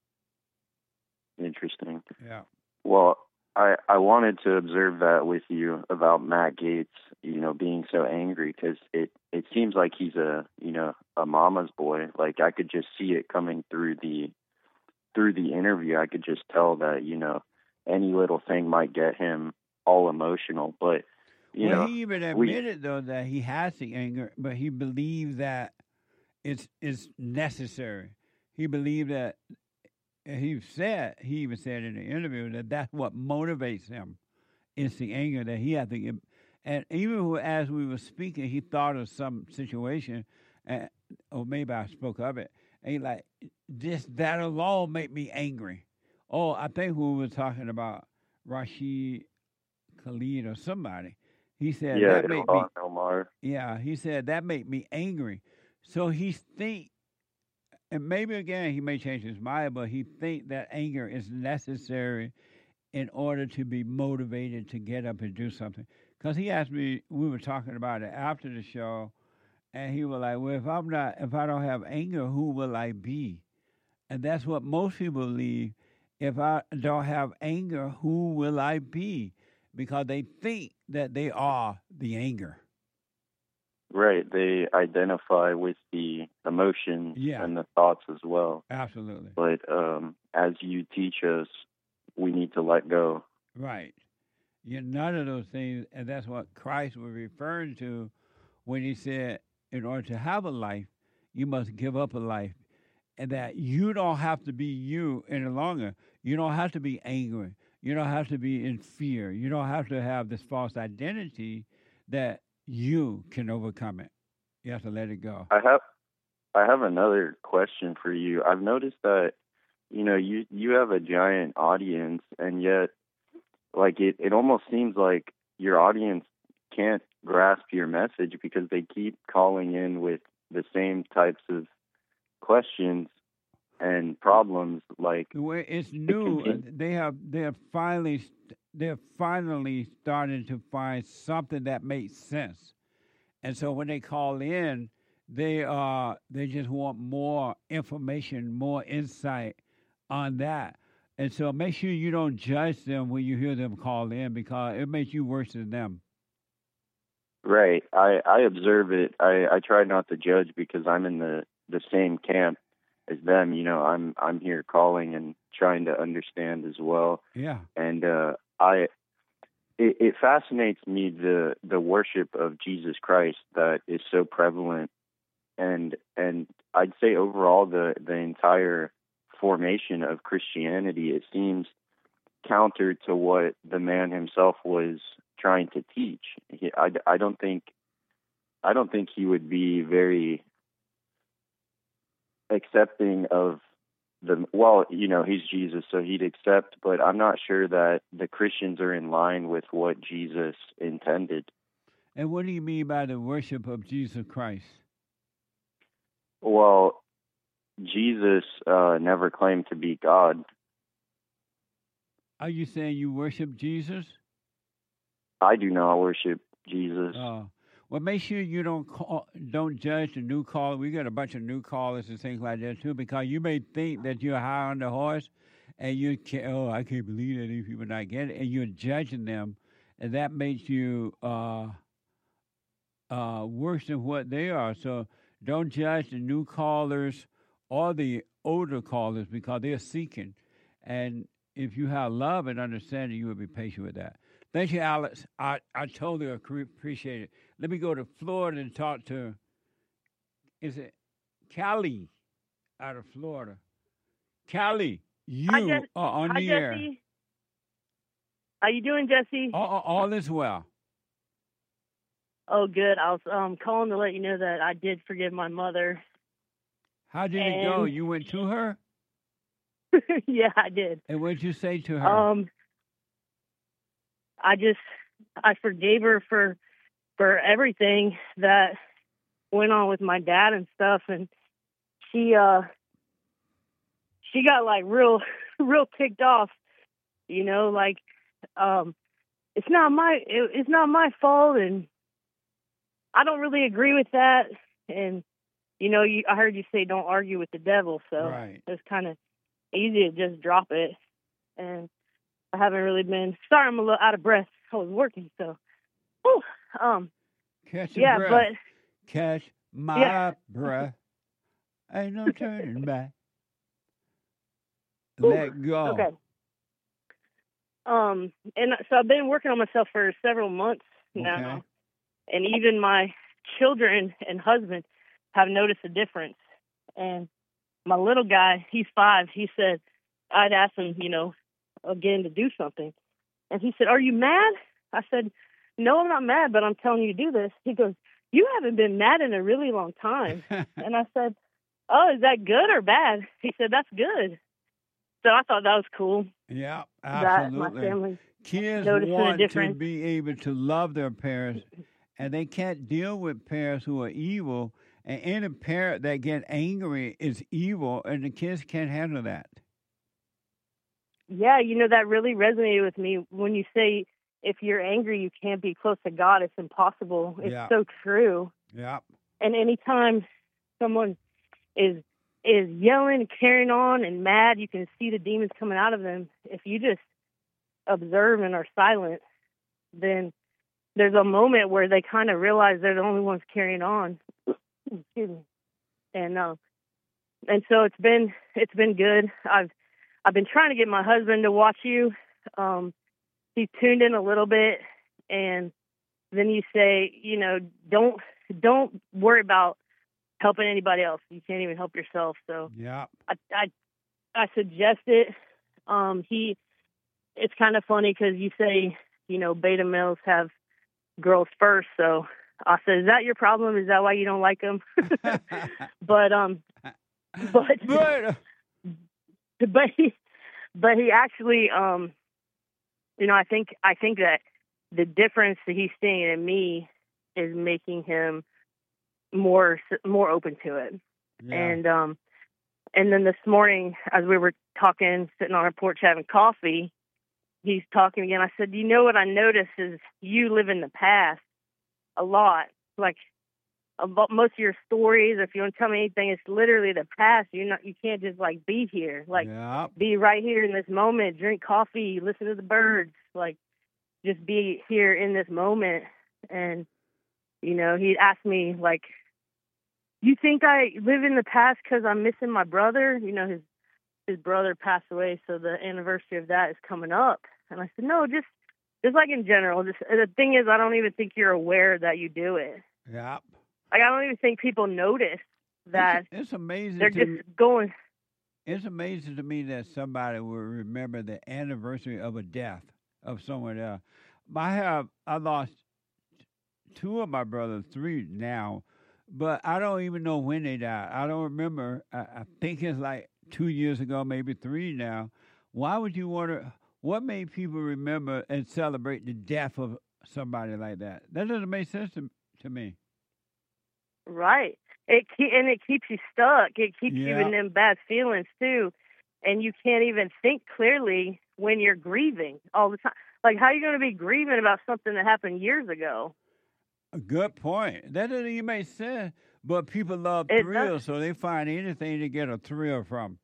Interesting. Yeah. Well, I wanted to observe that with you about Matt Gaetz, being so angry, because it seems like he's a mama's boy. Like, I could just see it coming through the interview. I could just tell that, any little thing might get him all emotional. But, he even admitted, though, that he has the anger, but he believed that it's necessary. He believed that. He even said in the interview that that's what motivates him. It's the anger that he has to get. And even as we were speaking, he thought of some situation, or maybe I spoke of it, and he's like, that alone make me angry. Oh, I think we were talking about Rashid Khalid or somebody. He said that made me. Omar. Yeah, he said that made me angry. So he think. And maybe, again, he may change his mind, but he think that anger is necessary in order to be motivated to get up and do something. Because he asked me, we were talking about it after the show, and he was like, well, if I don't have anger, who will I be? And that's what most people believe. If I don't have anger, who will I be? Because they think that they are the anger. Right. They identify with the emotions Yeah. and the thoughts as well. Absolutely. But as you teach us, we need to let go. Right. None of those things, and that's what Christ was referring to when he said, in order to have a life, you must give up a life. And that you don't have to be you any longer. You don't have to be angry. You don't have to be in fear. You don't have to have this false identity that you can overcome it. You have to let it go. I have another question for you. I've noticed that, you have a giant audience, and yet, like, it almost seems like your audience can't grasp your message because they keep calling in with the same types of questions and problems. Like, it's new. They're finally starting to find something that makes sense. And so when they call in, they just want more information, more insight on that. And so make sure you don't judge them when you hear them call in, because it makes you worse than them. right. I observe it. I try not to judge because I'm in the same camp as them. I'm here calling and trying to understand as well. Yeah. And it fascinates me the worship of Jesus Christ that is so prevalent, and I'd say overall the entire formation of Christianity, it seems counter to what the man himself was trying to teach. I don't think he would be very accepting of he's Jesus, so he'd accept, but I'm not sure that the Christians are in line with what Jesus intended. And what do you mean by the worship of Jesus Christ? Well, Jesus never claimed to be God. Are you saying you worship Jesus? I do not worship Jesus. Well, make sure you don't judge the new caller. We got a bunch of new callers and things like that too, because you may think that you're high on the horse, and you can't. Oh, I can't believe that these people not get it, and you're judging them, and that makes you worse than what they are. So don't judge the new callers or the older callers, because they're seeking, and if you have love and understanding, you will be patient with that. Thank you, Alex. I totally appreciate it. Let me go to Florida and talk to, is it Callie out of Florida? Callie, you are on the air. Jesse. How you doing, Jesse? All is well. Oh, good. I was calling to let you know that I did forgive my mother. How did it go? You went to her? Yeah, I did. And what did you say to her? I forgave her for everything that went on with my dad and stuff, and she got like real ticked off, like it's not my fault, and I don't really agree with that. And I heard you say don't argue with the devil, so right. It's kind of easy to just drop it. And I haven't really been. Sorry, I'm a little out of breath. I was working, so. Whew, catch your breath. But catch my breath. Ain't no turning back. Let go. Okay. And so I've been working on myself for several months now, and even my children and husband have noticed a difference. And my little guy, he's 5. He said, I'd asked him, again to do something. And he said, "Are you mad?" I said, "No, I'm not mad, but I'm telling you to do this." He goes, "You haven't been mad in a really long time." And I said, "Oh, is that good or bad?" He said, "That's good." So I thought that was cool. Yeah, absolutely. That my family Kids want to be able to love their parents, and they can't deal with parents who are evil. And any parent that gets angry is evil, and the kids can't handle that. Yeah, that really resonated with me when you say if you're angry, you can't be close to God. It's impossible. It's so true. Yeah. And anytime someone is yelling, carrying on, and mad, you can see the demons coming out of them. If you just observe and are silent, then there's a moment where they kind of realize they're the only ones carrying on. Excuse me. And so it's been good. I've been trying to get my husband to watch you. He's tuned in a little bit, and then you say, you know, don't worry about helping anybody else. You can't even help yourself. So yeah, I suggest it. It's kind of funny because you say, you know, beta males have girls first. So I said, is that your problem? Is that why you don't like them? but he actually, you know, I think that the difference that he's seeing in me is making him more open to it. Yeah. And then this morning, as we were talking, sitting on our porch having coffee, he's talking again. I said, you know what I noticed is you live in the past a lot. Like about most of your stories, if you want to tell me anything, it's literally the past. You can't just like be here, like be right here in this moment, drink coffee, listen to the birds, like just be here in this moment. And, you know, he asked me like, you think I live in the past because I'm missing my brother? You know, his brother passed away, so the anniversary of that is coming up. And I said, no, just like in general. Just the thing is, I don't even think you're aware that you do it. Yeah. Like I don't even think people notice that. It's amazing. They're just going. It's amazing to me that somebody will remember the anniversary of a death of someone else. I lost two of my brothers, three now. But I don't even know when they died. I don't remember. I think it's like 2 years ago, maybe 3 now. Why would you want to? What made people remember and celebrate the death of somebody like that? That doesn't make sense to me. Right. It keeps you stuck. It keeps you in them bad feelings too, and you can't even think clearly when you're grieving all the time. Like, how are you going to be grieving about something that happened years ago? A good point. That doesn't even make sense. But people love thrills, so they find anything to get a thrill from.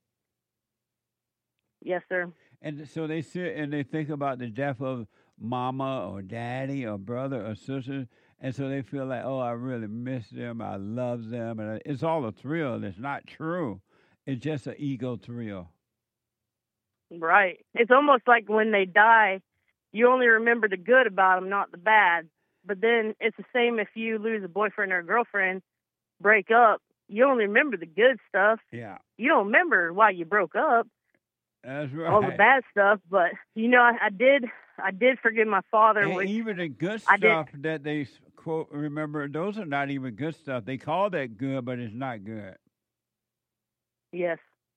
Yes, sir. And so they sit and they think about the death of mama or daddy or brother or sister, and so they feel like, oh, I really miss them, I love them, and it's all a thrill. It's not true. It's just an ego thrill. Right. It's almost like when they die, you only remember the good about them, not the bad. But then it's the same if you lose a boyfriend or a girlfriend, break up. You only remember the good stuff. Yeah. You don't remember why you broke up. That's right. All the bad stuff. But, you know, I did forgive my father. And even the good stuff that they quote, remember, those are not even good stuff. They call that good, but it's not good. Yes.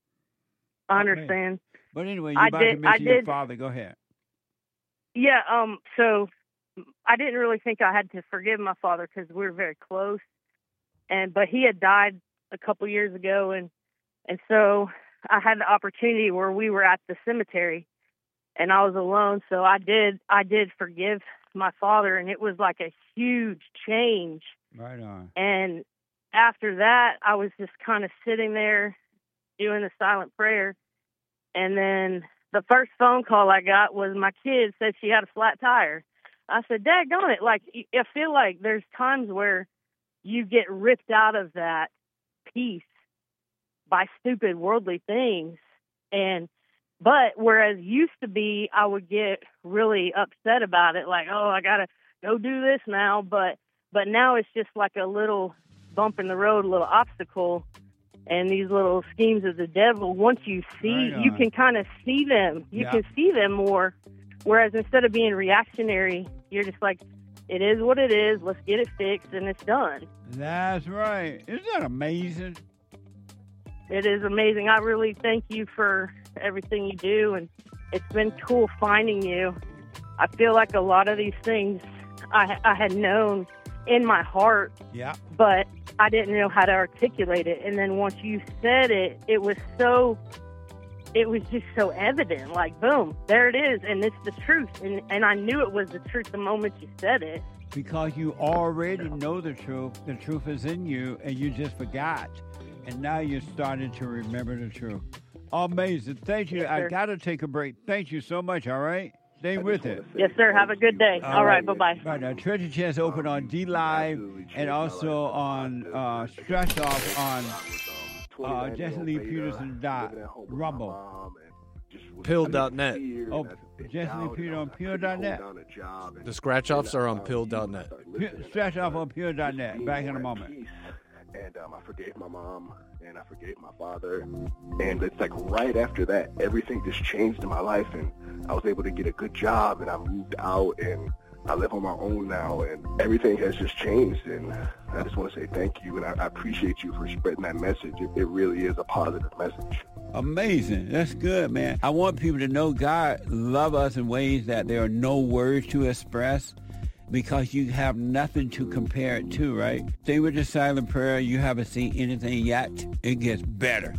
I understand. But anyway, you're about to mention your father. Go ahead. Yeah, so I didn't really think I had to forgive my father because we were very close, but he had died a couple years ago, and so I had the opportunity where we were at the cemetery, and I was alone, so I did forgive my father, and it was like a huge change. Right on. And after that, I was just kind of sitting there doing the silent prayer, and then the first phone call I got was my kid said she had a flat tire. I said, daggone it. Like, I feel like there's times where you get ripped out of that peace by stupid worldly things. But whereas used to be, I would get really upset about it. Like, oh, I got to go do this now. But now it's just like a little bump in the road, a little obstacle. And these little schemes of the devil, once you see, you can kind of see them. You can see them more. Whereas instead of being reactionary, you're just like, it is what it is. Let's get it fixed, and it's done. That's right. Isn't that amazing? It is amazing. I really thank you for everything you do, and it's been cool finding you. I feel like a lot of these things I had known in my heart, but I didn't know how to articulate it. And then once you said it, it was just so evident, like, boom, there it is, and it's the truth. And I knew it was the truth the moment you said it. Because you already know the truth. The truth is in you, and you just forgot. And now you're starting to remember the truth. Amazing. Thank you. Yes, I got to take a break. Thank you so much, all right? Stay with it. Yes, sir. Have a good day. All right. Bye-bye. Right now, Treasure Chest open on D Live and also on Stress Off on Jesse Lee Peterson Rumble. Pill.net. Oh, Jesse Lee Peterson on Pill.net. The scratch offs are on Pill.net. Scratch off on Pill.net. Back in a moment. And I forgave my mom, and I forgave my father. And it's like right after that, everything just changed in my life, and I was able to get a good job, and I moved out, and I live on my own now, and everything has just changed. And I just want to say thank you, and I appreciate you for spreading that message. It really is a positive message. Amazing. That's good, man. I want people to know God loves us in ways that there are no words to express, because you have nothing to compare it to, right? Stay with the silent prayer. You haven't seen anything yet. It gets better.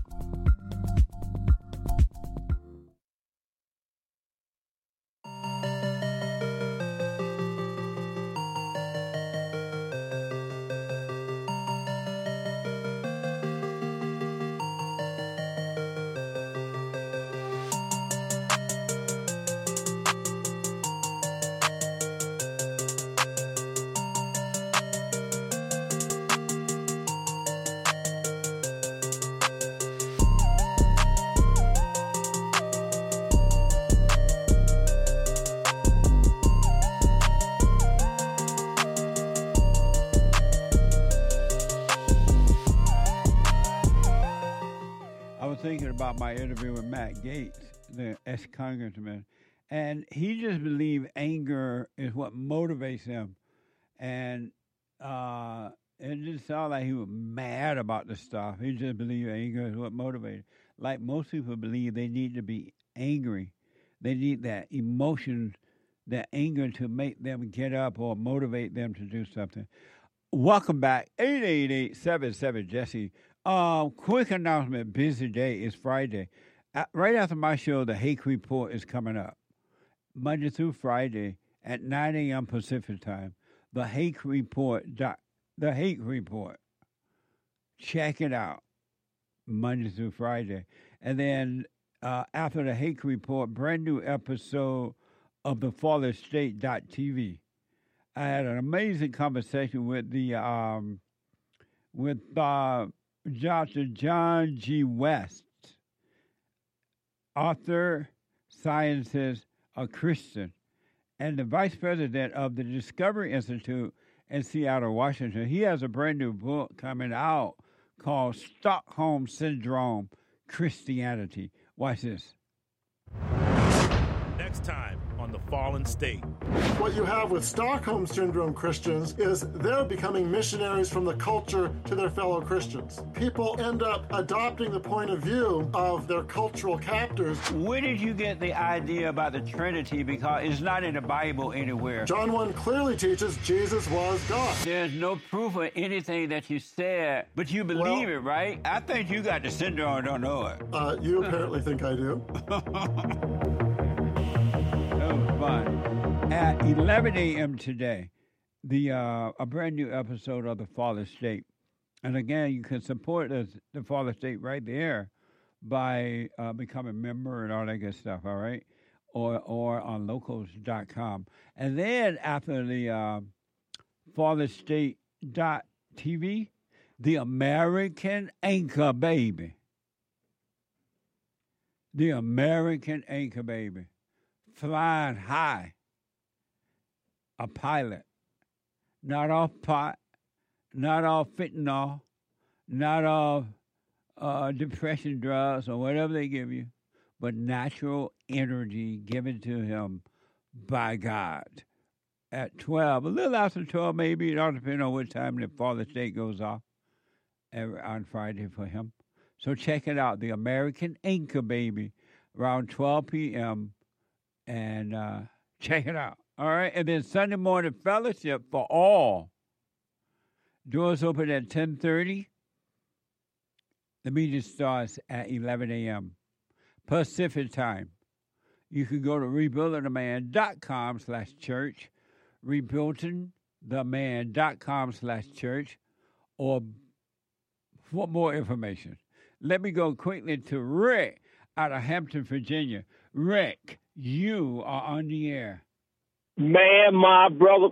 Thinking about my interview with Matt Gaetz, the ex-congressman, and he just believed anger is what motivates him, and it just sounded like he was mad about the stuff. He just believed anger is what motivates. Like most people believe they need to be angry. They need that emotion, that anger to make them get up or motivate them to do something. Welcome back, 888-77-JESSE. Quick announcement, busy day. It's Friday. Right after my show, The Hake Report is coming up. Monday through Friday at 9 a.m. Pacific time. The Hake Report. The Hake Report. Check it out. Monday through Friday. And then after The Hake Report, brand new episode of the FallenState.tv. I had an amazing conversation with Dr. John G. West, author, scientist, a Christian, and the vice president of the Discovery Institute in Seattle, Washington. He has a brand new book coming out called Stockholm Syndrome, Christianity. Watch this. Next time on The Fallen State. What you have with Stockholm Syndrome Christians is they're becoming missionaries from the culture to their fellow Christians. People end up adopting the point of view of their cultural captors. Where did you get the idea about the Trinity? Because it's not in the Bible anywhere. John 1 clearly teaches Jesus was God. There's no proof of anything that you said, but you believe it, right? I think you got the syndrome and don't know it. You apparently think I do. Fun. At 11 a.m. today, a brand new episode of The Fallen State. And again, you can support the Fallen State right there by becoming a member and all that good stuff, all right? Or on locals.com. And then after the FallenState.tv, the American Anchor Baby. The American Anchor Baby. Flying high, a pilot, not off pot, not off fentanyl, not off depression drugs or whatever they give you, but natural energy given to him by God. At 12, a little after 12 maybe, it all depends on what time the Fallen State goes off on Friday for him. So check it out, the American Anchor Baby, around 12 p.m., and check it out. All right. And then Sunday morning fellowship for all. Doors open at 10:30. The meeting starts at 11 a.m. Pacific time. You can go to rebuildingtheman.com/church, rebuildingtheman.com/church, or for more information. Let me go quickly to Rick out of Hampton, Virginia. Rick, You are on the air. Man, my brother,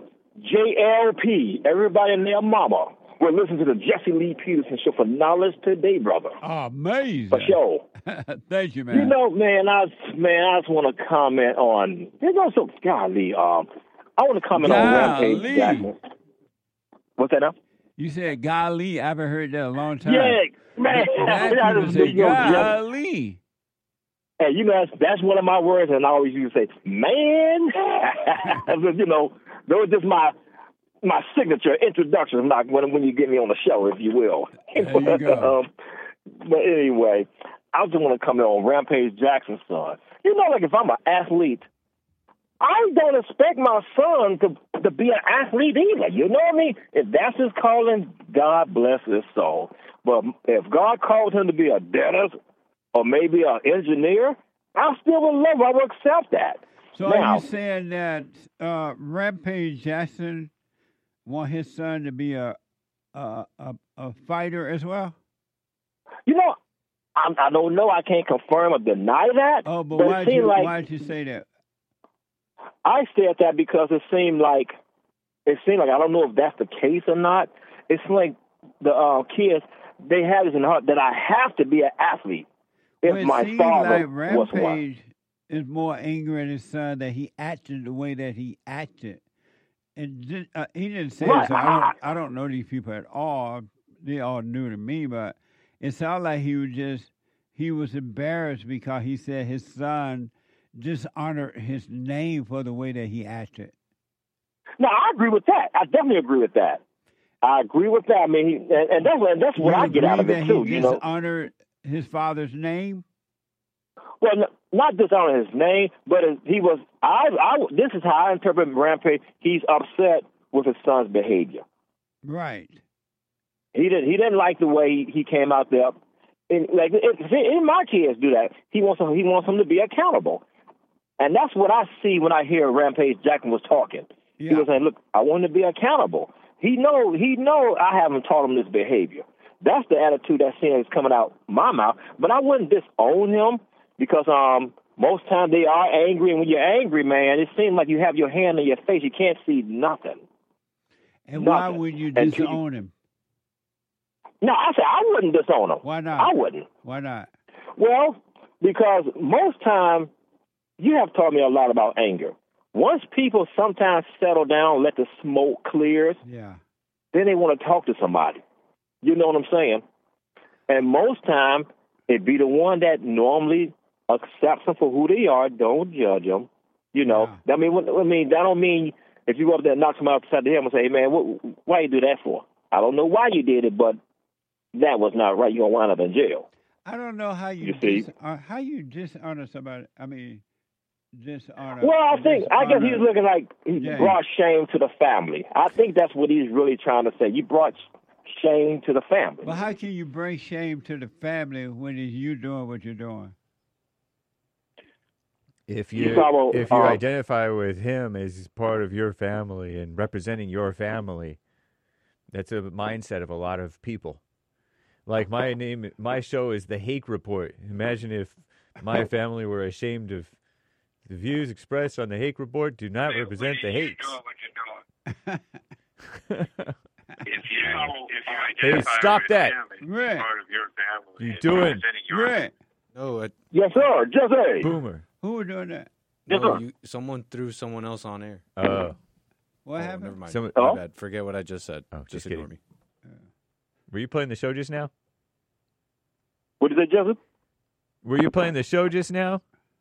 JLP, everybody and their mama will listen to the Jesse Lee Peterson Show for knowledge today, brother. Amazing. For sure. Thank you, man. You know, man, I just want to comment on, golly, I want to comment on Rampage Jackson. What's that now? You said golly. I haven't heard that in a long time. Yeah, man. That say golly. Hey, you know, that's one of my words, and I always used to say, man. You know, those are just my signature introduction, like when you get me on the show, if you will. There you go. But anyway, I just want to comment on Rampage Jackson's son. You know, like if I'm an athlete, I don't expect my son to be an athlete either. You know what I mean? If that's his calling, God bless his soul. But if God called him to be a dentist or maybe an engineer, I still would love him. I would accept that. So now, are you saying that Rampage Jackson want his son to be a fighter as well? You know, I don't know. I can't confirm or deny that. Oh, but why'd you say that? I said that because it seemed like I don't know if that's the case or not. It seemed like the kids, they have this in heart that I have to be an athlete if my father was one. Rampage is more angry at his son that he acted the way that he acted. And he didn't say it, so I don't know these people at all. They all new to me, but it sounded like he was embarrassed because he said his son dishonored his name for the way that he acted. No, I agree with that. I definitely agree with that. I agree with that. I mean, and that's what I get out of it too. He dishonored his father's name. Well, not dishonor his name, but he was. This is how I interpret Rampage. He's upset with his son's behavior. Right. He didn't like the way he came out there. And my kids do that. He wants them to be accountable, and that's what I see when I hear Rampage Jackson was talking. Yeah. He was saying, "Look, I want him to be accountable." He know I haven't taught him this behavior. That's the attitude that seems coming out my mouth. But I wouldn't disown him because most times they are angry, and when you're angry, man, it seems like you have your hand in your face. You can't see nothing. And why would you disown him? No, I said I wouldn't disown him. Why not? I wouldn't. Why not? Well, because most time you have taught me a lot about anger. Once people sometimes settle down, let the smoke clears, then they want to talk to somebody. You know what I'm saying? And most time, it be the one that normally accepts them for who they are. Don't judge them. You know, I mean, that don't mean if you go up there and knock somebody upside the head and say, "Hey, man, why you do that for?" I don't know why you did it, but that was not right. You're gonna wind up in jail. I don't know how you dishonor somebody. I mean, dishonor. Well, I guess he's looking like he brought shame to the family. I think that's what he's really trying to say. You brought shame to the family. But how can you bring shame to the family when it's you doing what you're doing? If you identify with him as part of your family and representing your family, that's a mindset of a lot of people. Like my show is The Hake Report. Imagine if my family were ashamed of the views expressed on The Hake Report do not represent the Hakes. Hey, stop that! Right. Part of your family. You doing? Right. No. Yes, sir. Jesse. Boomer. Who was doing that? Someone threw someone else on air. What happened? Never mind. My bad. Forget what I just said. Oh, just ignore me. Were you playing the show just now? What did you say, Jesse? Were you playing the show just now?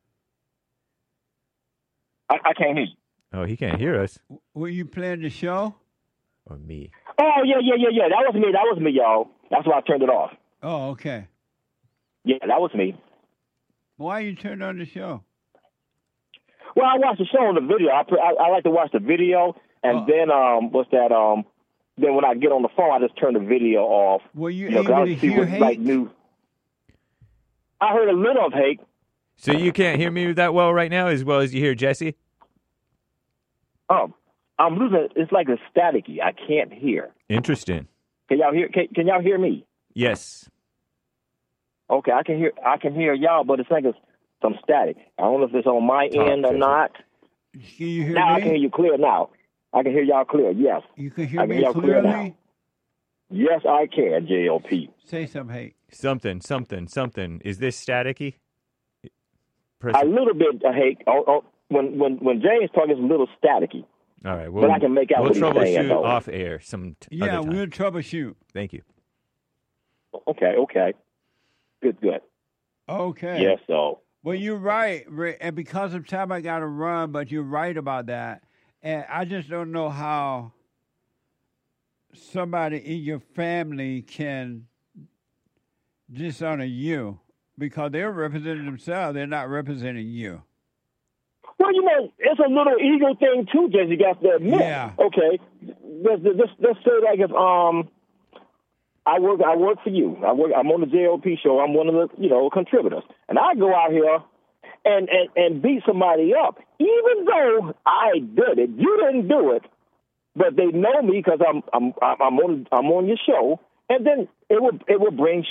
I can't hear you. Oh, he can't hear us. Were you playing the show? Or me? Oh, yeah. That was me, y'all. That's why I turned it off. Oh, okay. Yeah, that was me. Why you turned on the show? Well, I watched the show on the video. I like to watch the video, and then then when I get on the phone, I just turn the video off. Were you able to hear Hake? I heard a little of Hake. So you can't hear me that well right now, as well as you hear Jesse? I'm losing. It's like a staticky. I can't hear. Interesting. Can y'all hear? Can y'all hear me? Yes. Okay, I can hear y'all, but it's like a some static. I don't know if it's on my end or not. Can you hear now me? I can hear you clear now. I can hear y'all clear, yes. You can hear I can me hear y'all clear now. clearly? Yes, I can, JLP. Say something, hey. Something. Is this staticky? A little bit, hey. When James talks, it's a little staticky. All right. But I can make out we'll what he's saying, troubleshoot though. off air some Yeah, other time. we'll troubleshoot. Thank you. Okay. Good. Okay. Yes, so. Well, you're right, Rick, and because of time, I got to run, but you're right about that. And I just don't know how somebody in your family can dishonor you because they're representing themselves. They're not representing you. Well, it's a little ego thing, too, Jesse, you got to admit. Yeah. Okay. Let's say, like, if I work for you. I'm on the JLP show. I'm one of the, contributors. And I go out here and beat somebody up, even though I did it. You didn't do it, but they know me because I'm on your show, and then it would bring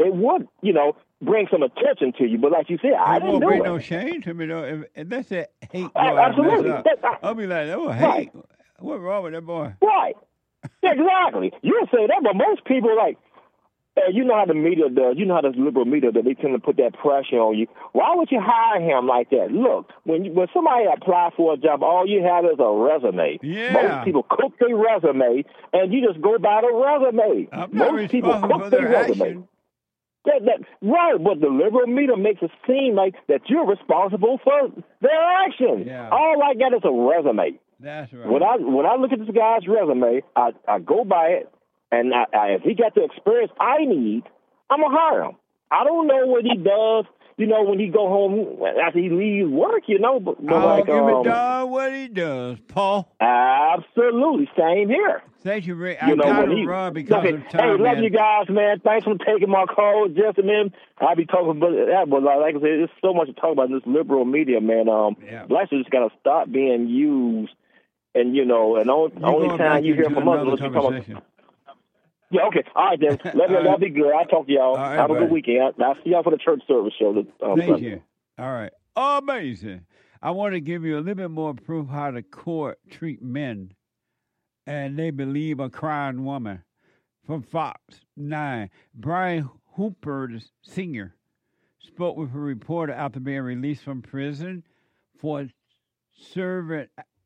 some attention to you. But like you said, I didn't do it. It won't bring no shame to me though. If that's that hate, absolutely. I'll be like, oh, hate. Right. What's wrong with that boy? Right. Exactly. You say that, but most people you know how the media does. You know how the liberal media does. They tend to put that pressure on you. Why would you hire him like that? Look, when somebody apply for a job, all you have is a resume. Yeah. Most people cook their resume, and you just go by the resume. Most people cook their resume. Right, but the liberal media makes it seem like that you're responsible for their actions. Yeah. All I got is a resume. That's right. When I look at this guy's resume, I go by it, and if he got the experience I need, I'm going to hire him. I don't know what he does, when he go home after he leaves work, but I'll give a dog what he does, Paul. Absolutely. Same here. Thank you, Rick. I got to run because of time, Hey, love you guys, man. Thanks for taking my call, Jesse, man. I'll be talking about that, but like I said, there's so much to talk about in this liberal media, man. Blacks just got to stop being used. And, and the only time you hear from us is you come up. Yeah, okay. All right, then. That'll be good. I'll talk to y'all. Right, have a good weekend. I'll see y'all for the church service show. Thank Sunday. you. All right. Amazing. I want to give you a little bit more proof how the court treat men, and they believe a crying woman. From Fox 9, Brian Hooper Sr. spoke with a reporter after being released from prison for serving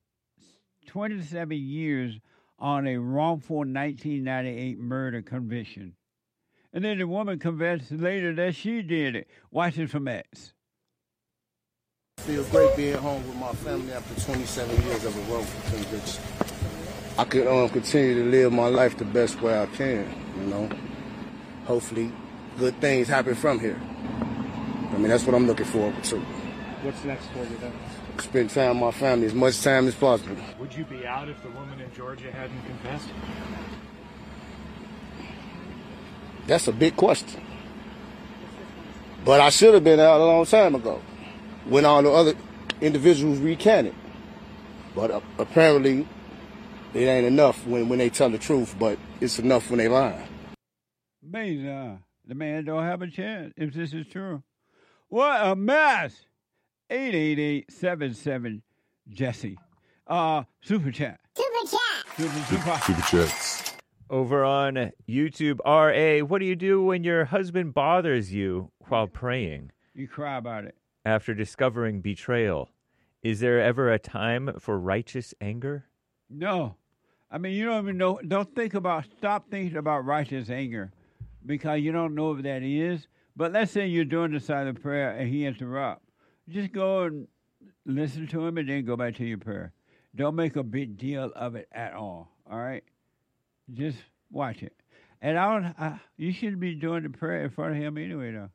27 years on a wrongful 1998 murder conviction. And then the woman confessed later that she did it. Watch it from X. I feel great being home with my family after 27 years of a wrongful conviction. I could continue to live my life the best way I can, Hopefully, good things happen from here. That's what I'm looking forward to. What's next for you then? Spend time with my family as much time as possible. Would you be out if the woman in Georgia hadn't confessed? That's a big question. But I should have been out a long time ago when all the other individuals recanted. But apparently it ain't enough when they tell the truth, but it's enough when they lie. Amazing. The man don't have a chance if this is true. What a mess. 888-77-JESSE. Super chat. Super chats. Over on YouTube, RA, what do you do when your husband bothers you while praying? You cry about it. After discovering betrayal, is there ever a time for righteous anger? No. You don't even know. Stop thinking about righteous anger because you don't know if that is. But let's say you're doing the silent prayer and he interrupts. Just go and listen to him and then go back to your prayer. Don't make a big deal of it at all right? Just watch it. And you shouldn't be doing the prayer in front of him anyway, though.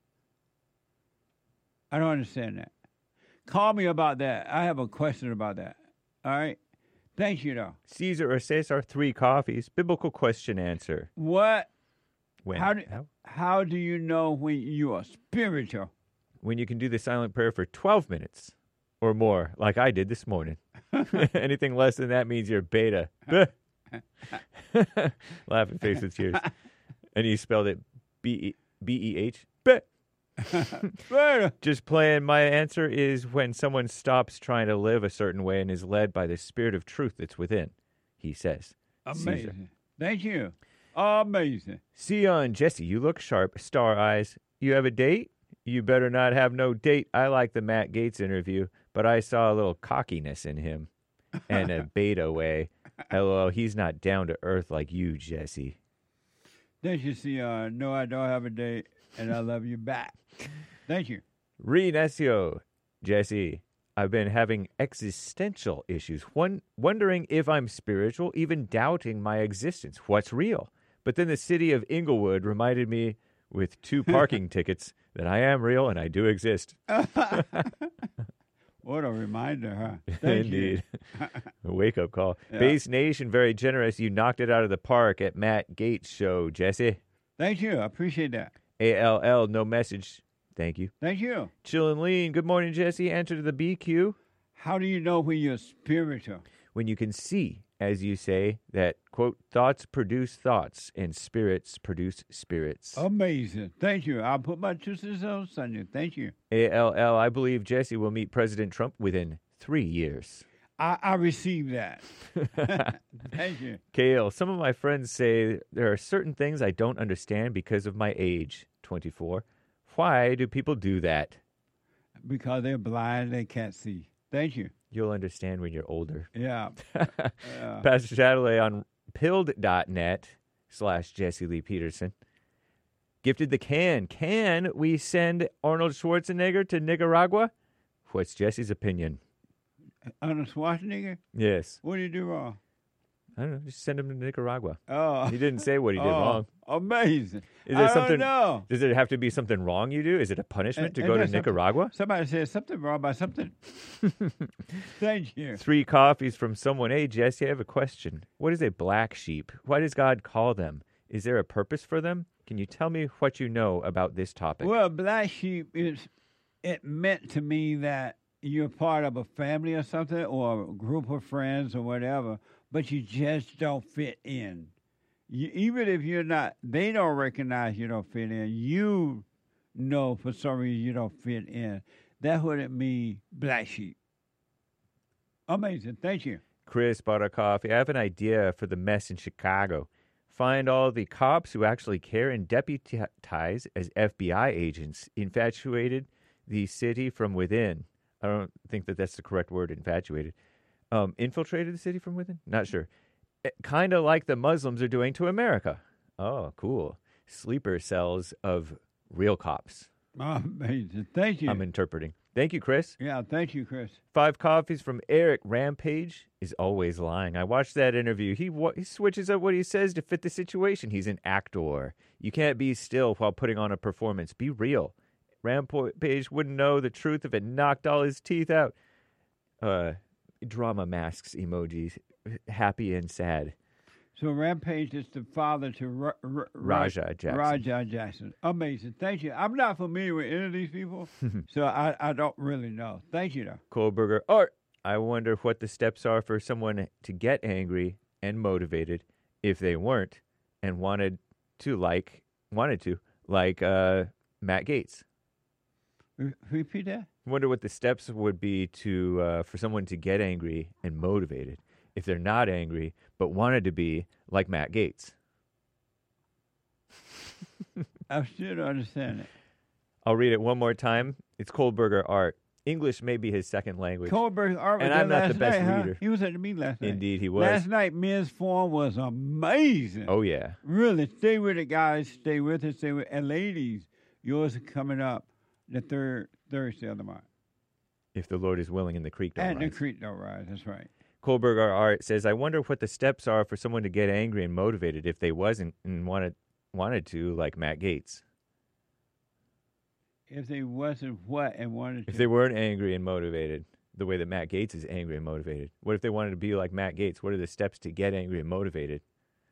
I don't understand that. Call me about that. I have a question about that. All right? Thank you, though. Caesar or Cesar, 3 coffees. Biblical question answer. What? When? How do you know when you are spiritual? When you can do the silent prayer for 12 minutes or more, like I did this morning. Anything less than that means you're beta. Laughing face with tears. And you spelled it B-E-H. Just playing. My answer is when someone stops trying to live a certain way and is led by the spirit of truth that's within, he says. Amazing. Caesar. Thank you. Amazing. Sion, Jesse, you look sharp. Star eyes. You have a date? You better not have no date. I like the Matt Gaetz interview, but I saw a little cockiness in him and a beta way. LOL, he's not down to earth like you, Jesse. Thank you, Sion. No, I don't have a date, and I love you back. Thank you. Renesio, Jesse, I've been having existential issues, wondering if I'm spiritual, even doubting my existence. What's real? But then the city of Inglewood reminded me with 2 parking tickets that I am real and I do exist. What a reminder, huh? Thank Indeed. A wake-up call. Yeah. Base Nation, very generous. You knocked it out of the park at Matt Gaetz' show, Jesse. Thank you. I appreciate that. ALL, no message. Thank you. Thank you. Chillin' Lean, good morning, Jesse. Answer to the BQ. How do you know when you're spiritual? When you can see, as you say, that, quote, thoughts produce thoughts and spirits produce spirits. Amazing. Thank you. I'll put my 2 cents on you. Thank you. ALL, I believe Jesse will meet President Trump within 3 years. I received that. Thank you. Kale, some of my friends say there are certain things I don't understand because of my age, 24. Why do people do that? Because they're blind, they can't see. Thank you. You'll understand when you're older. Yeah. Pastor Chatterley on pilled.net/Jesse Lee Peterson. Gifted the can. Can we send Arnold Schwarzenegger to Nicaragua? What's Jesse's opinion? Arnold Schwarzenegger? Yes. What did he do wrong? I don't know. Just send him to Nicaragua. Oh. He didn't say what he did wrong. Amazing. Is there I something? don't know. Does it have to be something wrong you do? Is it a punishment to go to there's Nicaragua? Somebody said something wrong about something. Thank you. 3 coffees from someone. Hey, Jesse, I have a question. What is a black sheep? Why does God call them? Is there a purpose for them? Can you tell me what you know about this topic? Well, black sheep it meant to me that you're part of a family or something, or a group of friends or whatever, but you just don't fit in. Even if you're not, they don't recognize you don't fit in. You know for some reason you don't fit in. That's what it means, black sheep. Amazing. Thank you. Chris bought a coffee. I have an idea for the mess in Chicago. Find all the cops who actually care and deputize as FBI agents, infatuated the city from within. I don't think that that's the correct word, infatuated. Infiltrated the city from within? Not sure. Kind of like the Muslims are doing to America. Oh, cool. Sleeper cells of real cops. Amazing. Thank you. I'm interpreting. Thank you, Chris. Yeah, thank you, Chris. 5 coffees from Eric. Rampage is always lying. I watched that interview. He switches up what he says to fit the situation. He's an actor. You can't be still while putting on a performance. Be real. Rampage wouldn't know the truth if it knocked all his teeth out. Drama masks emojis. Happy and sad. So Rampage is the father to Raja Jackson. Raja Jackson. Amazing. Thank you. I'm not familiar with any of these people, so I don't really know. Thank you, though. Kohlberger. Art. I wonder what the steps are for someone to get angry and motivated if they weren't and wanted to, like Matt Gaetz. Repeat that? I wonder what the steps would be to for someone to get angry and motivated if they're not angry but wanted to be like Matt Gaetz. I still don't understand it. I'll read it one more time. It's Kohlberger Art. English may be his second language. Kohlberger Art was and there I'm not last the best night, reader. Huh? He was at the meet last night. Indeed, he was. Last night, men's form was amazing. Oh, yeah. Really. Stay with it, guys. Stay with it. Stay with it. And ladies, yours is coming up the third Thursday of the month. If the Lord is willing and the creek don't rise. And the creek don't rise. That's right. Kohlberger Art says, I wonder what the steps are for someone to get angry and motivated if they wasn't and wanted to, like Matt Gaetz. If they wasn't what and wanted to? If they weren't angry and motivated, the way that Matt Gaetz is angry and motivated. What if they wanted to be like Matt Gaetz? What are the steps to get angry and motivated?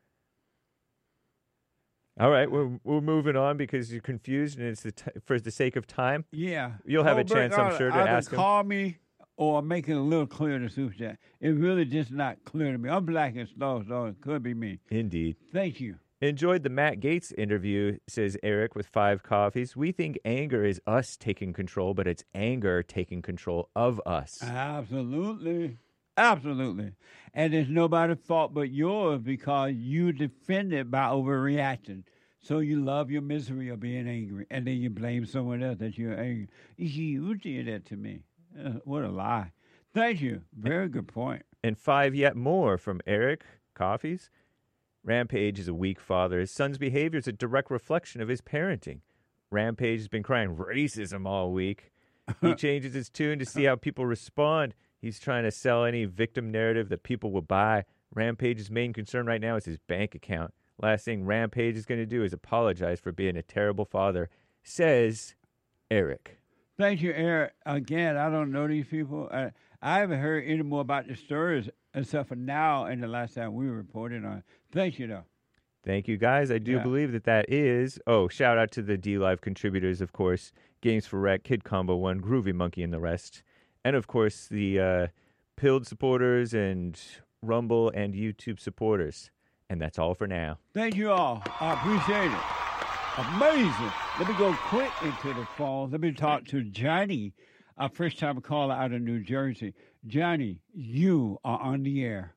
All right, we're moving on because you're confused, and it's for the sake of time. Yeah. You'll have a chance, I'm sure, to ask him. Call me or make it a little clearer to Super Chat. It's really just not clear to me. I'm black and slow, so it could be me. Indeed. Thank you. Enjoyed the Matt Gaetz interview, says Eric with 5 coffees. We think anger is us taking control, but it's anger taking control of us. Absolutely. Absolutely. And it's nobody's fault but yours because you defend it by overreacting. So you love your misery of being angry, and then you blame someone else that you're angry. You did that to me. What a lie. Thank you. Very good point. And 5 yet more from Eric Coffees. Rampage is a weak father. His son's behavior is a direct reflection of his parenting. Rampage has been crying racism all week. He changes his tune to see how people respond. He's trying to sell any victim narrative that people will buy. Rampage's main concern right now is his bank account. Last thing Rampage is going to do is apologize for being a terrible father, says Eric. Thank you, Eric. Again, I don't know these people. I haven't heard any more about the stories except for now and the last time we reported on. Thank you, though. Thank you, guys. I do believe that is... Oh, shout out to the D-Live contributors, of course. Games for Rec, Kid Combo 1, Groovy Monkey, and the rest. And, of course, the Pilled supporters and Rumble and YouTube supporters. And that's all for now. Thank you all. I appreciate it. Amazing. Let me go quick into the phone. Let me talk to Johnny, a first-time caller out of New Jersey. Johnny, you are on the air.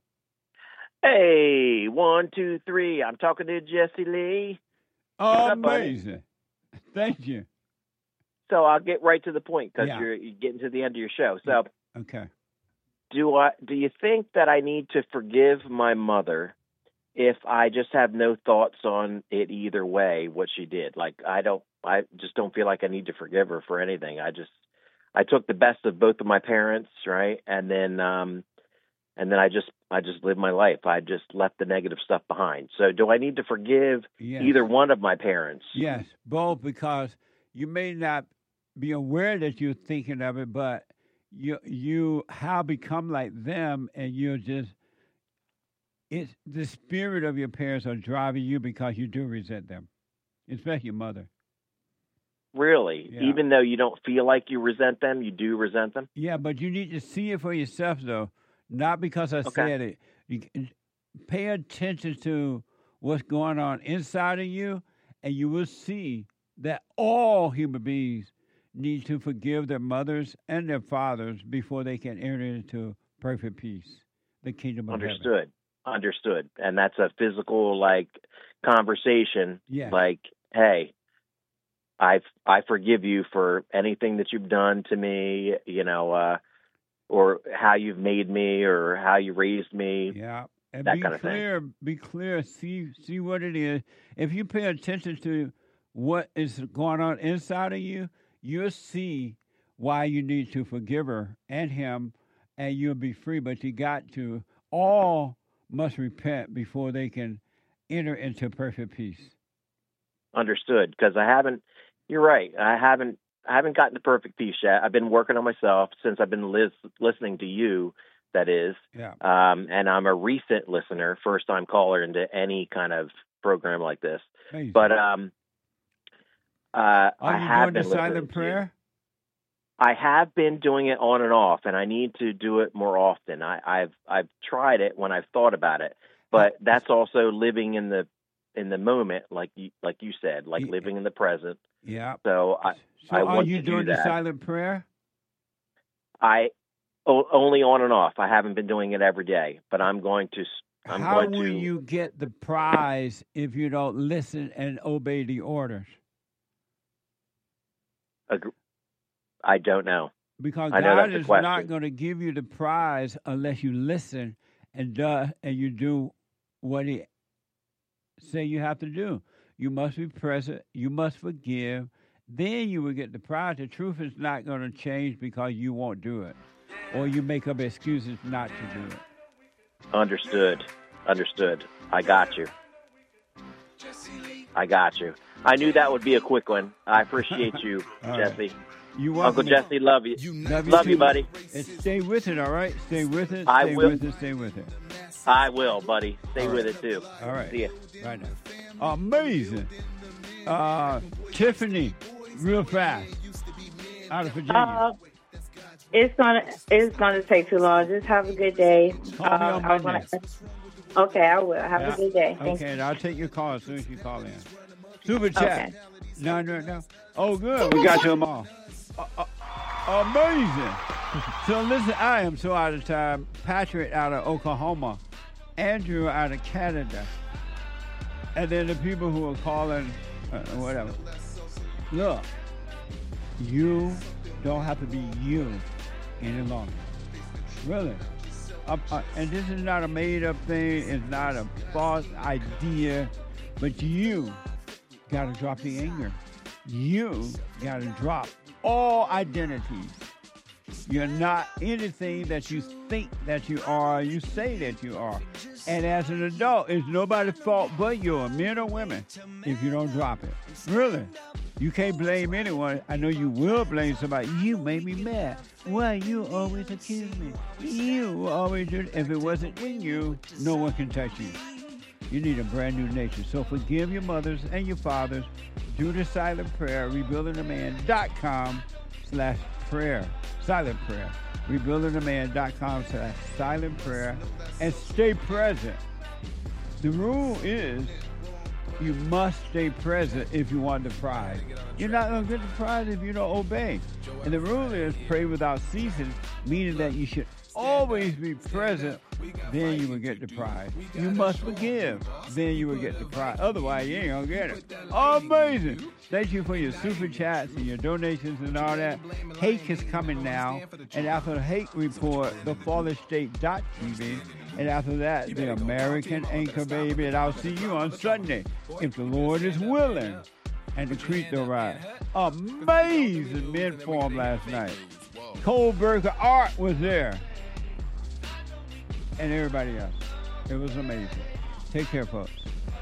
Hey, 1, 2, 3. I'm talking to Jesse Lee. Amazing. Thank you. So I'll get right to the point because you're getting to the end of your show. So, okay. Do you think that I need to forgive my mother if I just have no thoughts on it either way, what she did? Like, I just don't feel like I need to forgive her for anything. I took the best of both of my parents, right? And then I just lived my life. I just left the negative stuff behind. So do I need to forgive either one of my parents? Yes, both, because you may not be aware that you're thinking of it, but you have become like them, and it's the spirit of your parents are driving you because you do resent them, especially your mother. Really? Yeah. Even though you don't feel like you resent them, you do resent them? Yeah, but you need to see it for yourself, though. Not because I said it. You pay attention to what's going on inside of you, and you will see that all human beings need to forgive their mothers and their fathers before they can enter into perfect peace, the kingdom of heaven. Understood. And that's a physical, conversation. Yes. Like, hey, I forgive you for anything that you've done to me, or how you've made me, or how you raised me. Yeah, and that kind of thing. Be clear. See what it is. If you pay attention to what is going on inside of you, you'll see why you need to forgive her and him, and you'll be free. But you got to. All must repent before they can enter into perfect peace. Understood. Because you're right. I haven't gotten to perfect peace yet. I've been working on myself since I've been listening to you, that is. Yeah. And I'm a recent listener, first-time caller into any kind of program like this. Amazing. But I have been doing the silent prayer? I have been doing it on and off, and I need to do it more often. I've tried it when I've thought about it, but that's also living in the moment, like you said, living in the present. Yeah. So I are want you to do doing that. the silent prayer? Only on and off. I haven't been doing it every day, but I'm going to. How will you get the prize if you don't listen and obey the orders? I don't know. Because I know God that's is the question. not going to give you the prize unless you listen and you do what He say you have to do. You must be present. You must forgive. Then you will get the prize. The truth is not going to change because you won't do it, or you make up excuses not to do it. Understood. I got you. I knew that would be a quick one. I appreciate you, Jesse. Right. You welcome. Uncle Jesse, love you. Love you, buddy. And stay with it, all right? Stay with it. I will. Stay with it. I will, buddy. Stay with it, too. All right. See ya. Right now. Amazing. Tiffany, real fast. Out of Virginia. It's gonna take too long. Just have a good day. Call me on Monday. Okay, I will. Have a good day. Thanks. Okay, and I'll take your call as soon as you call in. Super chat. Okay. No. Oh, good. We got them all. Amazing. So listen, I am so out of time. Patrick out of Oklahoma. Andrew out of Canada. And then the people who are calling, whatever. Look, you don't have to be you any longer. Really. And this is not a made-up thing. It's not a false idea. But you got to drop the anger. You got to drop all identities. You're not anything that you think that you are, you say that you are. And as an adult, it's nobody's fault but yours, men or women, if you don't drop it. Really. You can't blame anyone. I know you will blame somebody. You made me mad. Why you always accuse me? You always do. If it wasn't in you, no one can touch you. You need a brand new nature. So forgive your mothers and your fathers. Do the silent prayer, rebuildingtheman.com/prayer. Silent prayer. Rebuildingtheman.com/silent prayer. And stay present. The rule is you must stay present if you want the prize. You're not going to get the prize if you don't obey. And the rule is pray without ceasing, meaning that you should always be present, then you will get the prize. You must forgive, then you will get the prize. Otherwise, you ain't going to get it. Amazing. Thank you for your super chats and your donations and all that. Hake is coming now. And after the Hake Report, thefallerstate.tv. And after that, the American Anchor Baby. And I'll see you on Sunday, if the Lord is willing. And the creek don't rise. Amazing men formed last night. Kohlberger Art was there. And everybody else. It was amazing. Take care, folks.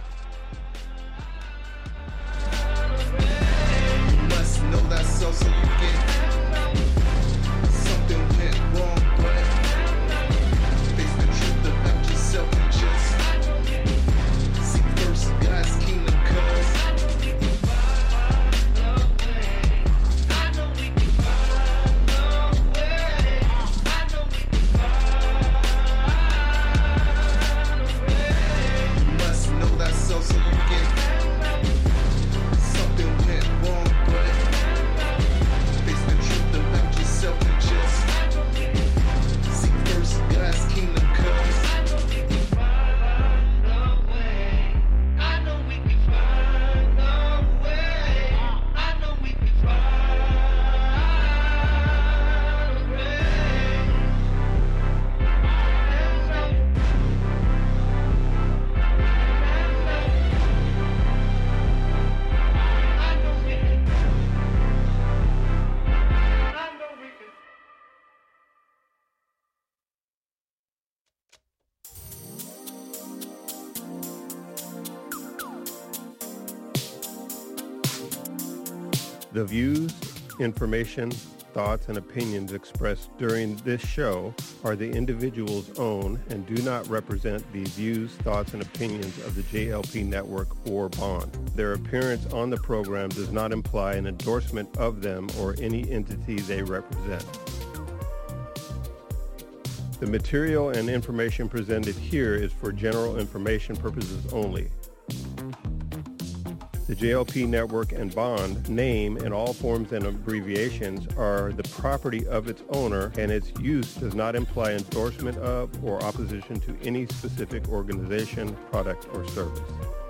You must know that so you get something went wrong, but face the truth about yourself and just seek first God's kingdom, cause so you get something went wrong, but face the truth about yourself and just seek first God's kingdom, cause I know we can find a way. I know we can The views, information, thoughts, and opinions expressed during this show are the individual's own and do not represent the views, thoughts, and opinions of the JLP Network or Bond. Their appearance on the program does not imply an endorsement of them or any entity they represent. The material and information presented here is for general information purposes only. The JLP Network and Bond name and all forms and abbreviations are the property of its owner, and its use does not imply endorsement of or opposition to any specific organization, product, or service.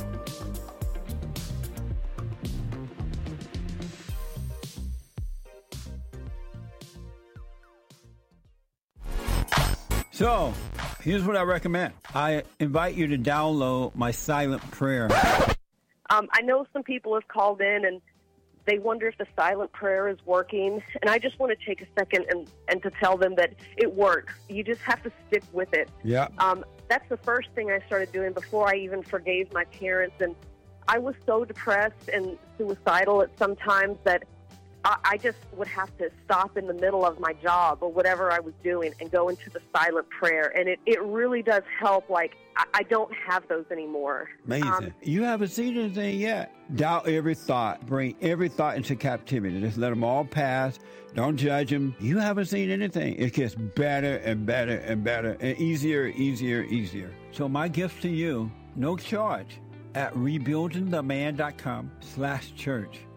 So, here's what I recommend. I invite you to download my silent prayer. I know some people have called in and they wonder if the silent prayer is working. And I just want to take a second and to tell them that it works. You just have to stick with it. Yeah. That's the first thing I started doing before I even forgave my parents. And I was so depressed and suicidal at some times that I just would have to stop in the middle of my job or whatever I was doing and go into the silent prayer. And it really does help. Like, I don't have those anymore. Amazing. You haven't seen anything yet. Doubt every thought. Bring every thought into captivity. Just let them all pass. Don't judge them. You haven't seen anything. It gets better and better and better and easier. So my gift to you, no charge, at rebuildingtheman.com/church.